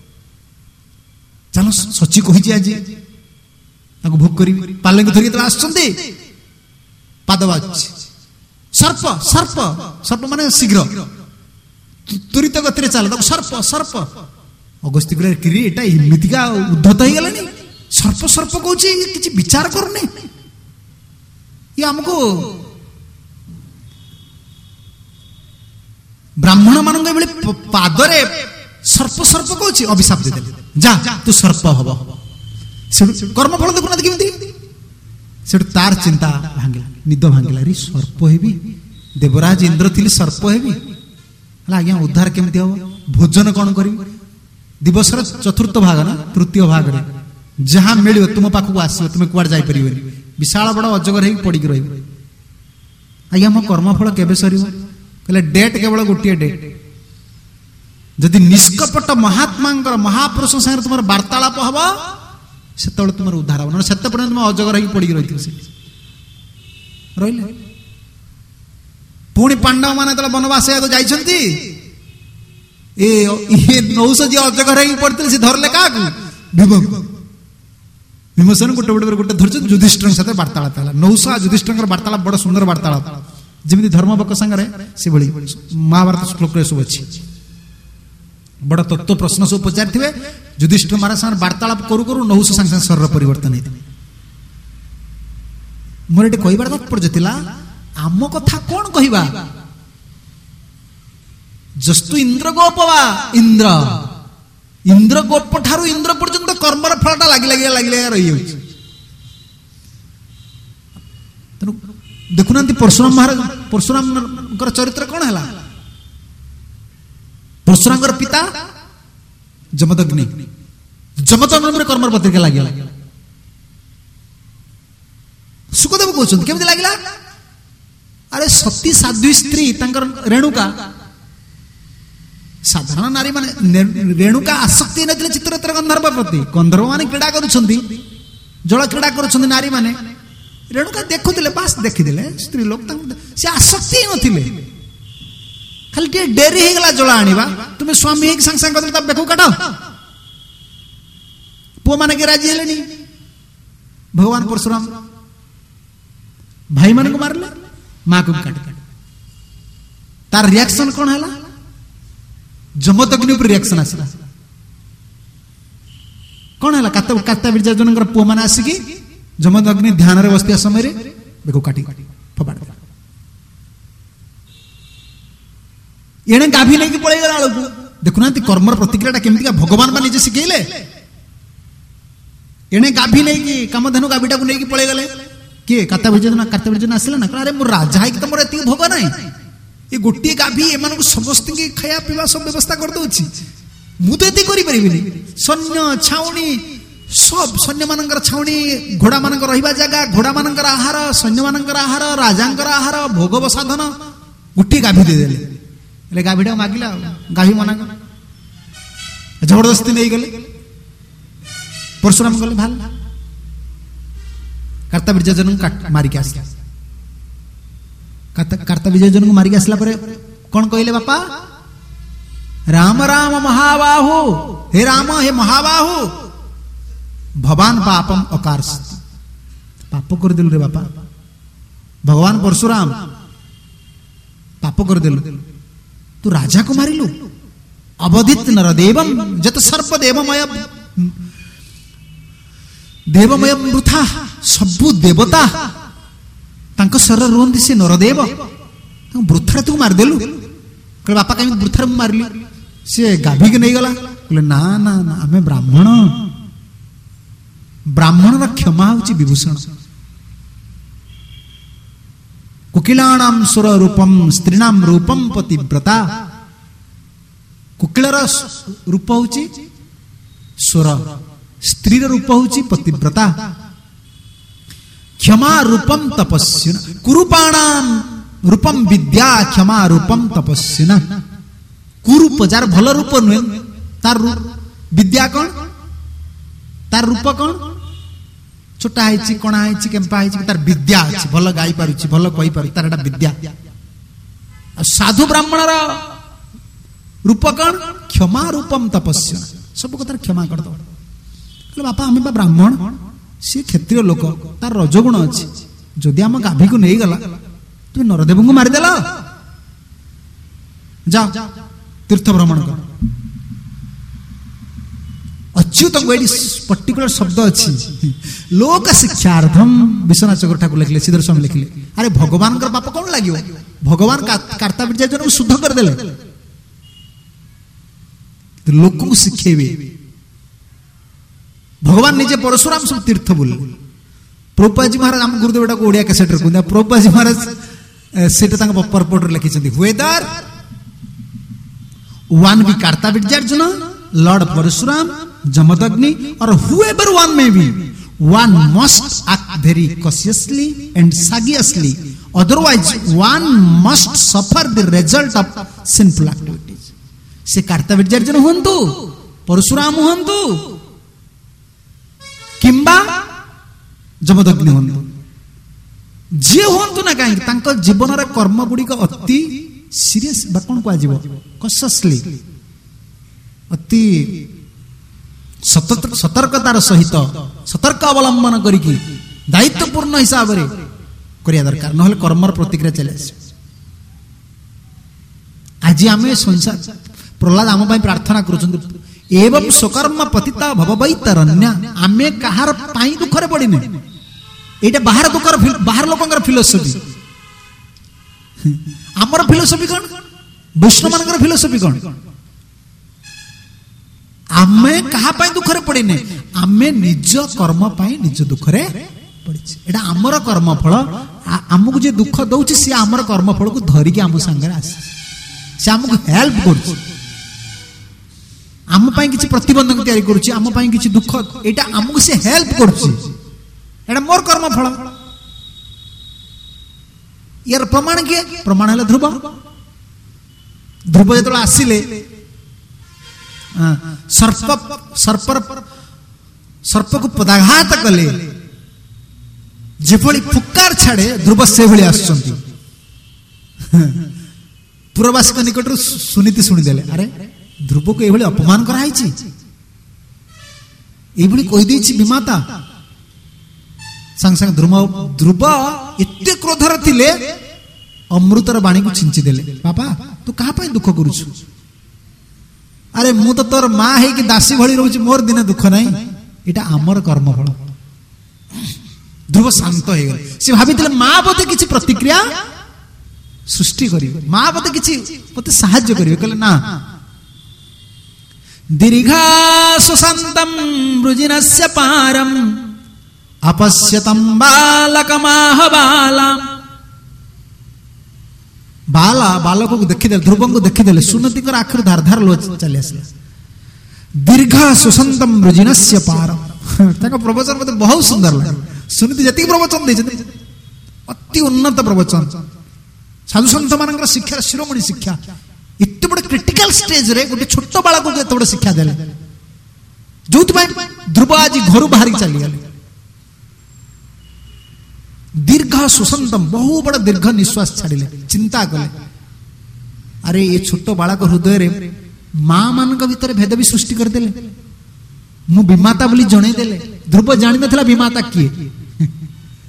चलो सची कही आज भोग करी पालकी धरिक पाद बाजुची सर्प सर्प सर्प माने शीघ्र त्वरित गति चल सर्प सर्प अगस्त्य कहले एटा इमितिका उद्धत हो गलानी सर्प सर्प कहूँ किसी विचार करूनी ये हमको ब्राह्मण मान पादरे सर्प सर्प कहूँ अभिशाप दे जा तू सर्प हम कर्मफल देखुना केमती से तार चिंता भांगिला निद भांगिला रे सर्प हेबी देवराज इंद्र थिली सर्प हेबी आज्ञा उद्धार केमती हम भोजन कौन करी दिवस चतुर्थ भाग ना तृतीय भाग रे जहाँ मिले तुम पाखक आस तुम्हें कुआड़ जापर विशाल बड़ अजगर हो पड़ी रही आज्ञा मो कर्मफल केबे सर कहले डेट केवल गोटे डेट जदि निष्कपट महात्मा महापुरुष संगे तुम वार्तालाप हम से तुम उद्धार हम से तुम अजगर हो पड़ी रही पुणी पांडव मान बनवास जाइछंती नहुष जी अजगर हो पड़ते से धरले क्या भीमसेन गोटे धरते युधिष्ठिर साथ वार्तालाप है नहुष युधिष्ठिर वार्तालाप बड़ सुंदर वार्तालाप जमी धर्मपक्ष सागर से महाभारत श्लोक सब अच्छी बड़ तत्व प्रश्न सब पचारि थे युधिष्ठिर महाराज सागर वार्तालाप करू करू नहुष सागे सागे शरीर परिवर्तन होता मोर ये कहबार तात्पर्य था आम कथा कौन कहवा जस्तु इंद्र गोपवा इंद्र इंद्र गोप ठारू इंद्र पर्यंत कर्मर फलटा लगे रही देखुना परशुराम महाराज परशुराम चरित्र कौन है परशुराम पिता जमदग्नि जमदग्नि कर्मर पत्रिका लगे सुखदेव कहते केमती लगे अरे सती साध्वी स्त्री रेणुका साधारण नारी माने रेणुका आसक्ति नथिले चित्ररथर गंधर्व प्रति गंधर्व माने क्रीड़ा करुछंती जल क्रीड़ा करुछंती नारी माने रेणुका देखुथिले बास देखिदेले स्त्री लोक से आसक्ति नथिले खाली टे डेरी हे गला जल आनिबा तुमे स्वामी हे संग संग करले त बेकु काटो पो माने के राजी हेलेनी भगवान परशुराम भाई माने को मारले मां को काट तार रिएक्शन कोन हला जमदग्नि पर रिएक्शन आसला कौन है कात्ता विरजन पुआ मैंने आसिकी जमदग्नि ध्यान रे बसतिया समय रे बेको काटी फपाड़ एने गाभी नहीं पड़े गला आलू देखुना कर्मर प्रतिक्रिया केमती भगवान बा निजे शिखेले एने गाभी नहीं कि कामधेनु गाभीटा को नहीं पड़े गले किए कात्ता विरजन आसला ना अरे मोर राजा है तुम एति भोग ना ये गोटे गाभी एम समस्त खाया पीवा सब व्यवस्था कर दूची मु तो ये करी सैन्य छाउनी सब सैन्य मान छाउनी घोड़ा मान रहा जगह घोड़ा मान आहार सैन्य मान आहार राजा आहार भोग साधन गोटे गाभी देदेले गाभीटा मागिला गाभी मना जबरदस्ती नहीं गले परशुराम गले भाल कार्ता विरजन मारिक आस कार्ता विरजन को मारिक आसला कौन कहले बापा राम राम महाबाहु हे राम हे महाबाहु भवान पापम अकार पाप करदेलु रे बापा, भगवान परशुराम पाप करदेलु, तू राजा को मारिलु, अवधित नरदेवम जत सर्प देवमय देवमय वृथा, सबु देवता तांको शरीर रुहंती से नरदेव, वृथा तू मारदेलु। कहले बापा कहीं वृथा मारली, सी गाभी के नहीं गला। कहले ना ना ना, आमे ब्राह्मण, ब्राह्मण क्षमा होची विभूषण। कुकिलानाम सुर रूपम स्त्रीणाम रूपम पतिव्रता, कुकिलर रूप होची सुर, स्त्री रूप होची पतिव्रता। क्षमा रूपम तपस्विना, कुरूपाणाम रूपम विद्या, क्षमा रूपम तपस्विना। कुरूप जार भल रूप नुहे, तार विद्या कौन, तार रूप कौन, छोटा है कणा है केम्पा है, तार विद्या अच्छी, भल गाई पारुची, भल कही पारुची, तार एटा विद्या। साधु ब्राह्मण रूप कौन, क्षमा रूपम तपस्या, सब कथा क्षमा कर दो। कहले बापा आमे बा ब्राह्मण, सी क्षत्रिय लोक, तार रजगुण अच्छी, जदि आम गाभी को नहीं गला तुम नरदेव को मारिदेल, जा तीर्थ भ्रमण कर। अच्युत पर्टिकुलर शब्द अच्छी, लोक शिक्षार्थम विश्वनाथ चक्र ठाकुर लिखले, श्रीधर स्वामी लिखले। अरे भगवान का पाप कौन लगे, भगवान कार्तावीर्य को शुद्ध करदेले, लोक को शिखेबे। भगवान निजे परशुराम सब तीर्थ बोले। प्रभुपाद जी महाराज आम गुरुदेव को ओडिया कैसेट कहते, प्रभुपाद जी महाराज सेटा परपोर्ट लिखिं, whether one be Kartaviryarjuna, lord Parashurama, Jamadagni, और whoever one may be, one must act very cautiously and sagaciously, otherwise one must suffer the result of sinful activities. से कार्तावीर्यार्जुन हुंतु, परशुराम हुंतु, किंबा जमदग्नि हुंतु, जे हुंतु ना कहीं तांको जीवन रे कर्म गुड़िक अति सीरियस बा कोन को आजीव कॉशियसली, अति सतर्कतार सहित सतर्क अवलंबन करिकी दायित्वपूर्ण हिसाब रे करिया दरकार, नहले कर्मर प्रतिक्रिया चले आसे। आज आमे संसार प्रहलाद आम पई प्रार्थना करूछन, एवं स्वकर्म पतिता भववैतरण्य, आमे कहार पाई दुखरे पड़िने। एटा बाहर दुखर, बाहर लोकंकर फिलोसफी, आमर फिलोसफी कौन, वैष्णव मानकर फिलोसफी कौन, आमे कहा पाई दुखरे पड़िने, आमे निज कर्म पाई निज दुखरे पड़िछि। एटा आमर कर्म फल, आमको जे दुख दउछि से आमर कर्म फल को धरि के आम संगे आसी, से आमको हेल्प करछि, आम पाई किछि प्रतिबंधक तयारी करछि, आम पाई किछि दुख, एटा आमको से हेल्प करछि, एटा मोर कर्म फल। यार प्रमाण किए, प्रमाण है ध्रुव। ध्रुव जो आसिले सर्प को पदाघात कले, जेभली फुकार छाड़े ध्रुव से भली आसुचंती। पुरवासी निकट सुनीति शुणीदेले, अरे ध्रुव को ये अपमान कराई, ये कही देछि विमाता। संग संग ध्रुव एते क्रोधर थिले, अमृतर बाणी को छिंची देले, बापा तू कहा पाई दुख करूछु, अरे मु तो तोर माँ है कि दासी भली रहूछि, मोर दिने दुख नहीं, एटा आमर कर्मफल। ध्रुव शांत हो गले, से भाबिथिले माँ बोते किछि प्रतिक्रिया सृष्टि करिवे, माँ बोते किछि बोते सहाय्य करिवे, कहले ना। दीर्घा सुसंतम वृजिनस्य पारम अपश्यतम बालकमाह बाला, बाला बालक को देखिदेले, ध्रुव को देखिदेले, सुनती कर आखिर धार धार लो चली आसला। दीर्घा सुसंतम वृजिनस्य पारम, ताको प्रवचन मते बहुत सुंदर लगे। सुनती जति प्रवचन देछे अति उन्नत प्रवचन, साधु संत मानकर शिक्षा शिरोमणि शिक्षा, एते बड़ क्रिटिकल स्टेज रे गोटे छोट बालक को एते बड़ शिक्षा देले, जोति भाई ध्रुव आज घर बाहरी चली गले। दीर्घ सुसंतम, बहु बड़ा दीर्घ निश्वास छाड़िले, चिंता कले, अरे ये छोट बालक हृदय रे माँ मान भीतर भेद भी सृष्टि करदेले, मु विमाता बोली जणे देले। ध्रुव जानि नथला विमाता किए,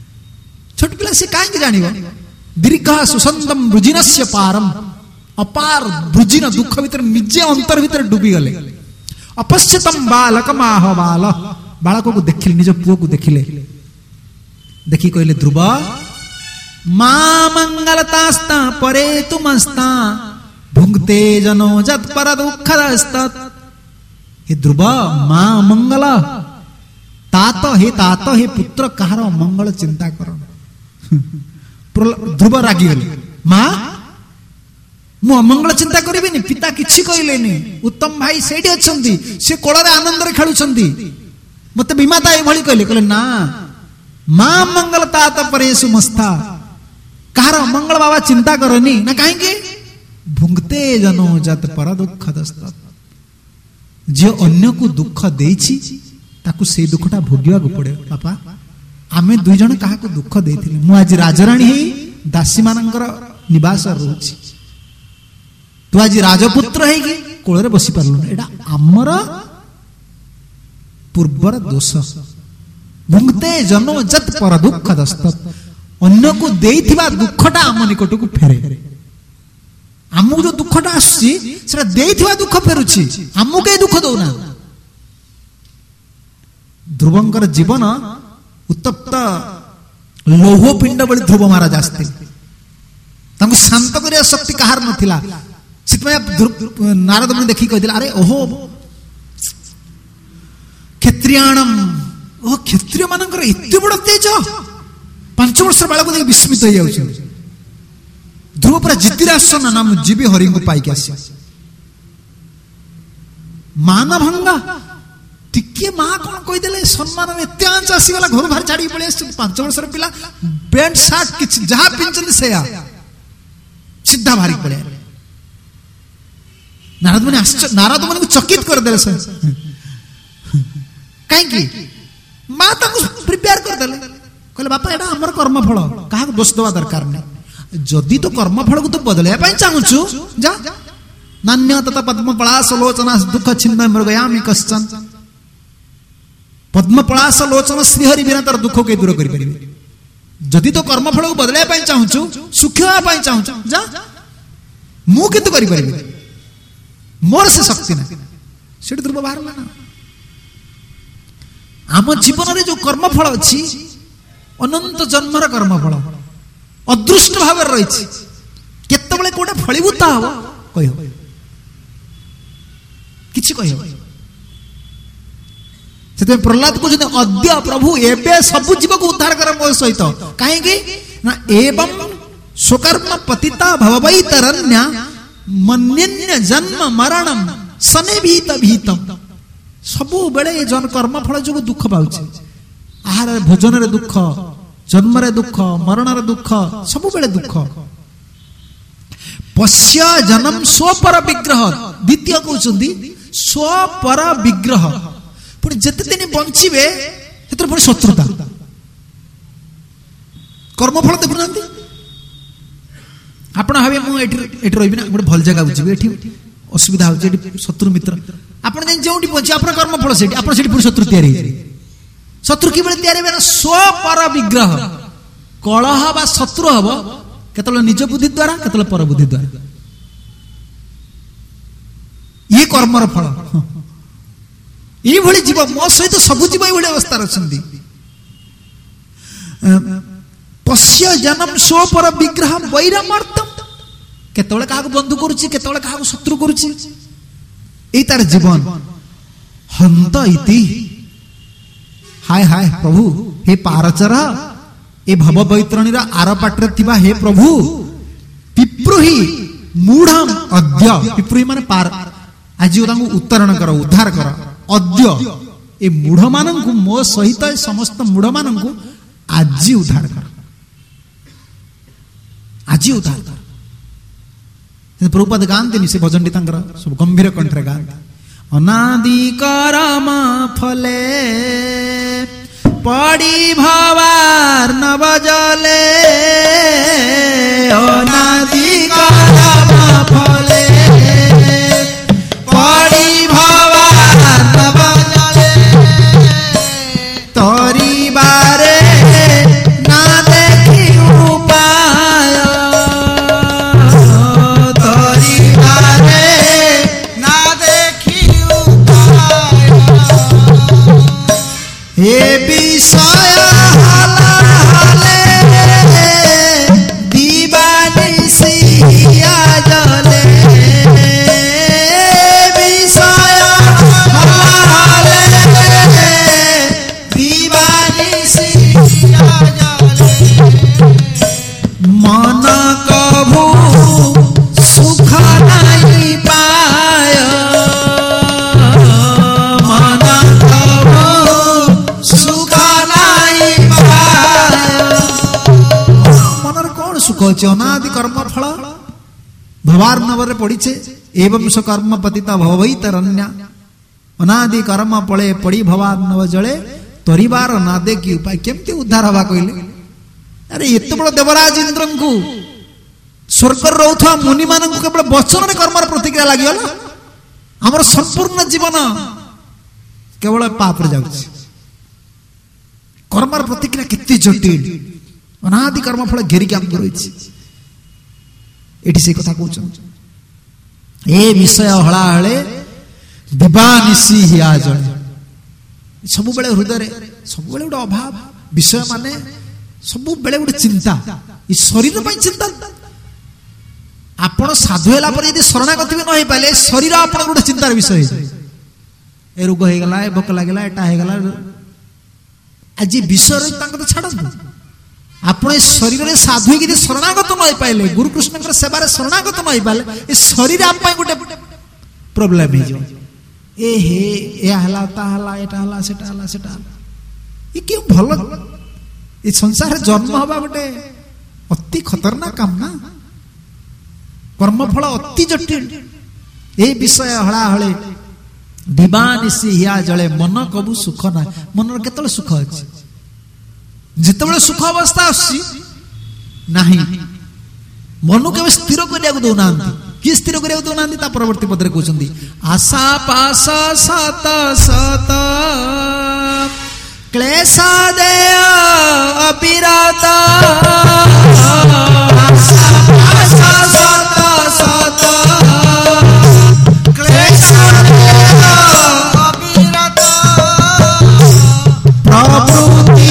କହିଲେ ସେ କାହିଁକି ଜାଣିବ? ଦୀର୍ଘ ସୁସନ୍ଦମ ବୃଜିନସ୍ୟ ପାରମ, ଅପାର ବୃଜିନ ଦୁଃଖ ଭିତରେ ନିଜେ ଅନ୍ତର ଭିତରେ ଡୁବି ଗଲେ। ଅପଶ୍ଚିତମ ବାଲକ ମାହ ବାଲ, ବାଳକକୁ ଦେଖିଲେ, ନିଜ ପୁଅକୁ ଦେଖିଲେ, ଦେଖି କହିଲେ ଧ୍ରୁବ ମା ମଙ୍ଗଲତାସ୍ତା ପରେ ତୁମସ୍ତା ଭୁଙ୍ଗତେ ଜନୋ ଯତ୍ ପର ଦୁଃଖଦସ୍ତତ୍। हे ध्रुव मां मंगल, तात हे पुत्र कहार मंगल चिंता कर। ध्रुव रागी गले, मां मु अमंगल चिंता करिबिनी, पिता किछि कहलेनी, उत्तम भाई सेठी अछंती, से कोଳରେ आनंदରେ खेलुछंती, मते विमाता ए भଳି कहले। कहले ना, मां मंगल तात परेसु मस्ता, कहार मंगल बाबा चिंता करनी ना, काहेकि भुंगते जनो जत पर दुःखदस्तत୍। जे अन्य को दुख देछि ताकू से दुखटा भोगिवा को पड़े। बापा आमे दुई जण काहा को दुख देथिले, मु आज राजराणी हे दासी मानकर निवास रहउछि, तू आज राजपुत्र हे कि कोଳରେ बसी परलु, एटा हमर पूर्वर दोष। भुंगते जनो जत पर दुःखदस्तत୍, अन्य को देइथिबा दुखटा हम निकट को फेरे। आमको जो दुखटा आसुची सेटा देइथिबा दुख फेरुची, आमको के दुख दउना। ध्रुवंकर जीवन उत्तप्त लौह पिंड बळी ध्रुव महाराज आस्ते, तांको शांत करिया शक्ति कहार नथिला। सितमय नारद मुनि देखि कहिदिला, अरे ओहो क्षत्रियाणम, ओ क्षत्रिय मानकर एते बड़ तेज, 5 वर्ष बाळक देखि विस्मित होई जाउछि। ध्रुव पर जितिरास ना, मु जीवी हरि को पाई के आसी। मान भंगा टिके मां कोन कहि देले, सम्मान में एते आंच आसी गला, घर बाहर छाड़ी पळे आसी। 5 वर्षर पिला पेंट शर्ट किछ जहा पिंचन सेया सीधा भारी पळे। नारद मुनि को चकित कर देले से, काहे कि मां ताको प्रिपेयर कर देले। कहले बापा एडा हमर कर्म फल, काहा को दोष देवा दरकार नै। जदि तो कर्मफल को तो बदलया पाई चाहूछु, जा नान्य तथा पद्मपलाश लोचना दुख छिन्न मृगयामि कश्चन। पद्मपलाश लोचन श्रीहरि बिना तर दुख के दूर करि परिबे। जदि तो कर्मफल को बदलया पाई चाहूछु, सुख होया पाई चाहूछु, जा मु कितु करि परिबे, मोर से शक्ति ना। सेठी ध्रुव बाहरला ना। आम जीवन रे जो कर्मफल अछि अनंत जन्मर कर्मफल अदृष्ट भाव रही, केतबेले कोटा फलीभूत हम कह किछि कह। से प्रहलाद को अद्य प्रभु एबे सब जीव को उद्धार कर मो सहित, कहीं ना एवं स्वकर्म पतिता भववैतरण्य मन्यन्य जन्म मरणम सने भीत भीतम। सबु बेले जन कर्म फल जो दुख पाउछि, आहार भोजन रे दुख, जन्म रे दुख, मरण रे दुख, सब बेले दुख। पश्य जन्म स्वपर विग्रह, द्वितीय कहउछंदी स्वपर विग्रह। पुणी जेते दिन बंचिबे हेतर पुणी शत्रुता, कर्मफल देखुनांती। आपण भाबे मु एठी रहबी ना, गोटे भल जगह बुझिबे, एठी असुविधा होछि, एठी शत्रु मित्र, आपण जे जोंटी बंची आपण कर्मफल सेठी, आपण सेठी पुणी शत्रु तयारी। शत्रु कि बेले तयारी बेना स्वपर विग्रह। कलह बा शत्रु हब केतले निज बुद्धि द्वारा, केतले पर बुद्धि द्वारा। ये कर्मर फल। ये भली जीव मो सहित सब जीव ये भली अवस्था अछंती। पश्य जन्म स्वपर विग्रह वैरमर्थम। केतले काहा को बंधु करूची, केतले काहा को शत्रु करूची, एई तार जीवन। हंत इति, हाय हाय प्रभु, हे पारचर, ए भव बैतरणी आर पाटरे थिबा हे प्रभु, पिप्रुहि मूढ़म अद्य। पिप्रुहि माने पार, आज तांको उत्तरण कर, उद्धार कर। अद्य ए मूढ़ मानंकु, मो सहित समस्त मूढ़ मानंकु आज उद्धार कर, आज उद्धार कर। प्रभुपाद गांती से भजनटी तांकर सब गंभीर कंठरे गांती। अनादि करम फले पड़ी भवार नव जले, अनादि करम फले पड़ी भवार नव जले, तोरी बारे ना देखी मन कभू सुख नहीं पाय, मन कभू सुख नहीं पाय। मनर कौन सुख अच्छे? अनादि कर्म फल भवार्णव पड़ीचे एवं स कर्म पतिता भवई तरन्या। अनादि कर्म पड़े पड़ी भवार्णव जड़े तोरिबार नादे की उपाय केमती उद्धार हवा कहले? अरे एत बड़ देवराज इंद्र को स्वर्ग रोथा मुनि मान केवल वचन कर्म प्रतिक्रिया लगिगला। आमर संपूर्ण जीवन केवल पाप जाऊँ। कर्म प्रतिक्रिया केते जटिल, अनादि कर्म फल घेरिक आम रही। एठी से कथा कहउछ ए विषय हलाहले दिवानिसी हिया जळे। सब बेले हृदय सब बेले गोटे अभाव, विषय माने सब बेले गोटे चिंता, ई शरीर पई चिंता। आपण साधु होला पर यदि शरणागति भी न होई पाले शरीर आपण गोटे चिंतार विषय है। ए रोग हे गला, ए भोक लागला, एटा हे गला। आज विषय तांको तो छाडन। आपण शरीर रे साधु कि शरणागत न होई पाले, गुरु कृष्ण सेवार शरणागत न होई पाले, ए शरीर आप पई गोटे प्रॉब्लम हे जो। ए हे ए हला ता हला, एटा हला, सेटा हला, सेटा हला। ई के भलो ए संसार जन्म हवा गोटे अति खतरनाक काम ना। कर्मफल अति जटिल। ए विषय हला हले दिवानिसी हिया जळे, मन कबू सुख ना। मनर केतल सुख अछि? जितेबेले सुख अवस्था आसी नाही, मन के स्थिर करिया को दउना। कि स्थिर करिया को दउना? ता परवर्ती पदरे कहउछंती आशा पास सत सत क्लेश दे अविरत। आशा पास सत सत क्लेश दे अविरत। प्रभृति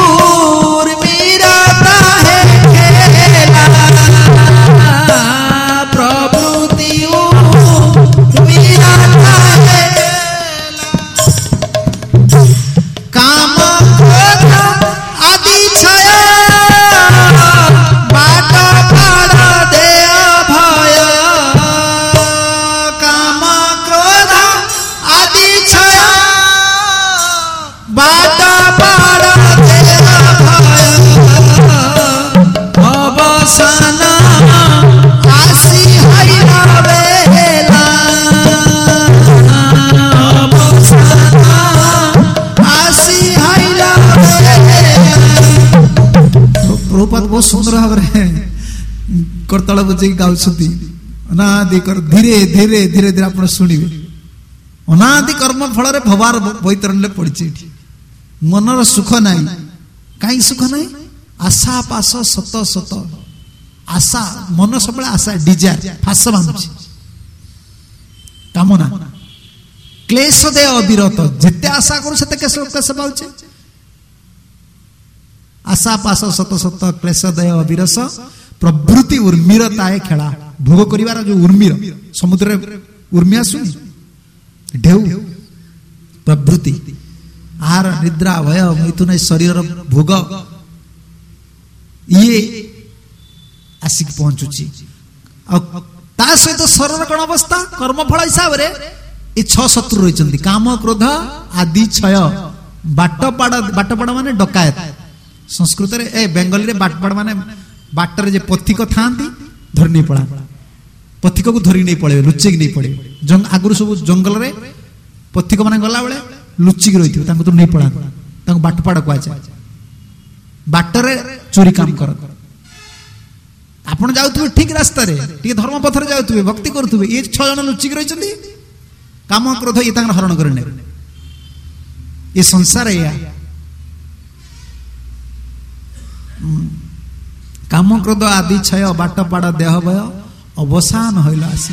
बहुत सुंदर भाव करतल बजे गाउछंती। अनादि कर धीरे धीरे धीरे धीरे आप शुणवे। अनादि कर्म फल भवार बैतरण्य पड़ी। मनर सुख नाई। कहीं सुख नाई? आशा पास सत सत। आशा मन सब आशा डिजायर फास बांधुची कामना। क्लेश दे अविरत। जिते आशा करू सेते क्लेश पाउछे। आशा पास सत सत क्लेश दय अविरस। प्रवृत्ति उर्मीरताए खेला। भोग करिवार जो उर्मीर समुद्र उर्मी आसुनी ढेउ प्रवृत्ति आहार निद्रा भय मैथुन शरीर भोग ये आसिक पहुंचुची। ता सहित शरीर कौन अवस्था? कर्मफल हिसाब से ये 6 शत्रु रही। काम क्रोध आदि 6 बाटपाड़ माने डकायत। संस्कृत रे ए बेंगली रे बाटपाड़ माने बाटर जे पथिक थांती धरि नहीं पड़ा। पथिक को धरि नहीं पड़े, लुचिक नहीं पड़े। आगुर सब जंगल रे पथिक माने गला बेले लुचिक रही थी, तो नहीं पड़ा। बाटपाड़ कहुए। बाटरे चोरी काम कर। आपण जाउथुबे ठीक रास्ता रे, ठीक धर्म पथरे जाउथुबे, भक्ति करुथुबे। ये 6 जन लुचिक रही। काम क्रोध ये हरण करने। ये संसार या काम क्रोध आदि 6 बाटपाड़ देह भय अवसान होइला आसी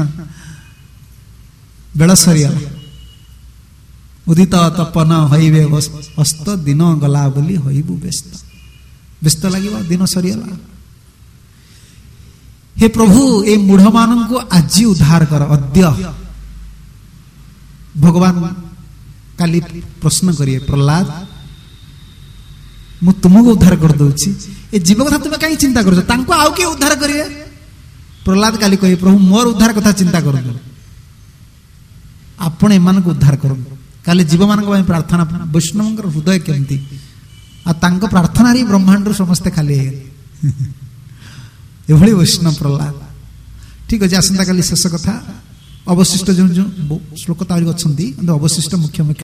बेल सरिया। उदित तपन हईबे अस्त दिन गला बोली हईबु व्यस्त। व्यस्त लगे दिन सरीगला। हे प्रभु ए मूढ़ मान को आज उद्धार कर। अद्य भगवान काली प्रश्न करिए प्रहलाद मु तुमको उद्धार कर दूची ए जीव कथा तुम कहीं चिंता कर आउ किए उद्धार करेंगे प्रहलाद काली कहे प्रभु मोर उद्धार कथा चिंता कर आपण एम उद्धार कर काली जीव मान प्रार्थना वैष्णव हृदय केमती आ प्रार्थना ब्रह्मांड समस्ते खाली एभली वैष्णव प्रहलाद ठीक अच्छे आसंता काली शेष कथा अवशिष्ट जो श्लोक अच्छा अवशिष्ट मुख्य मुख्य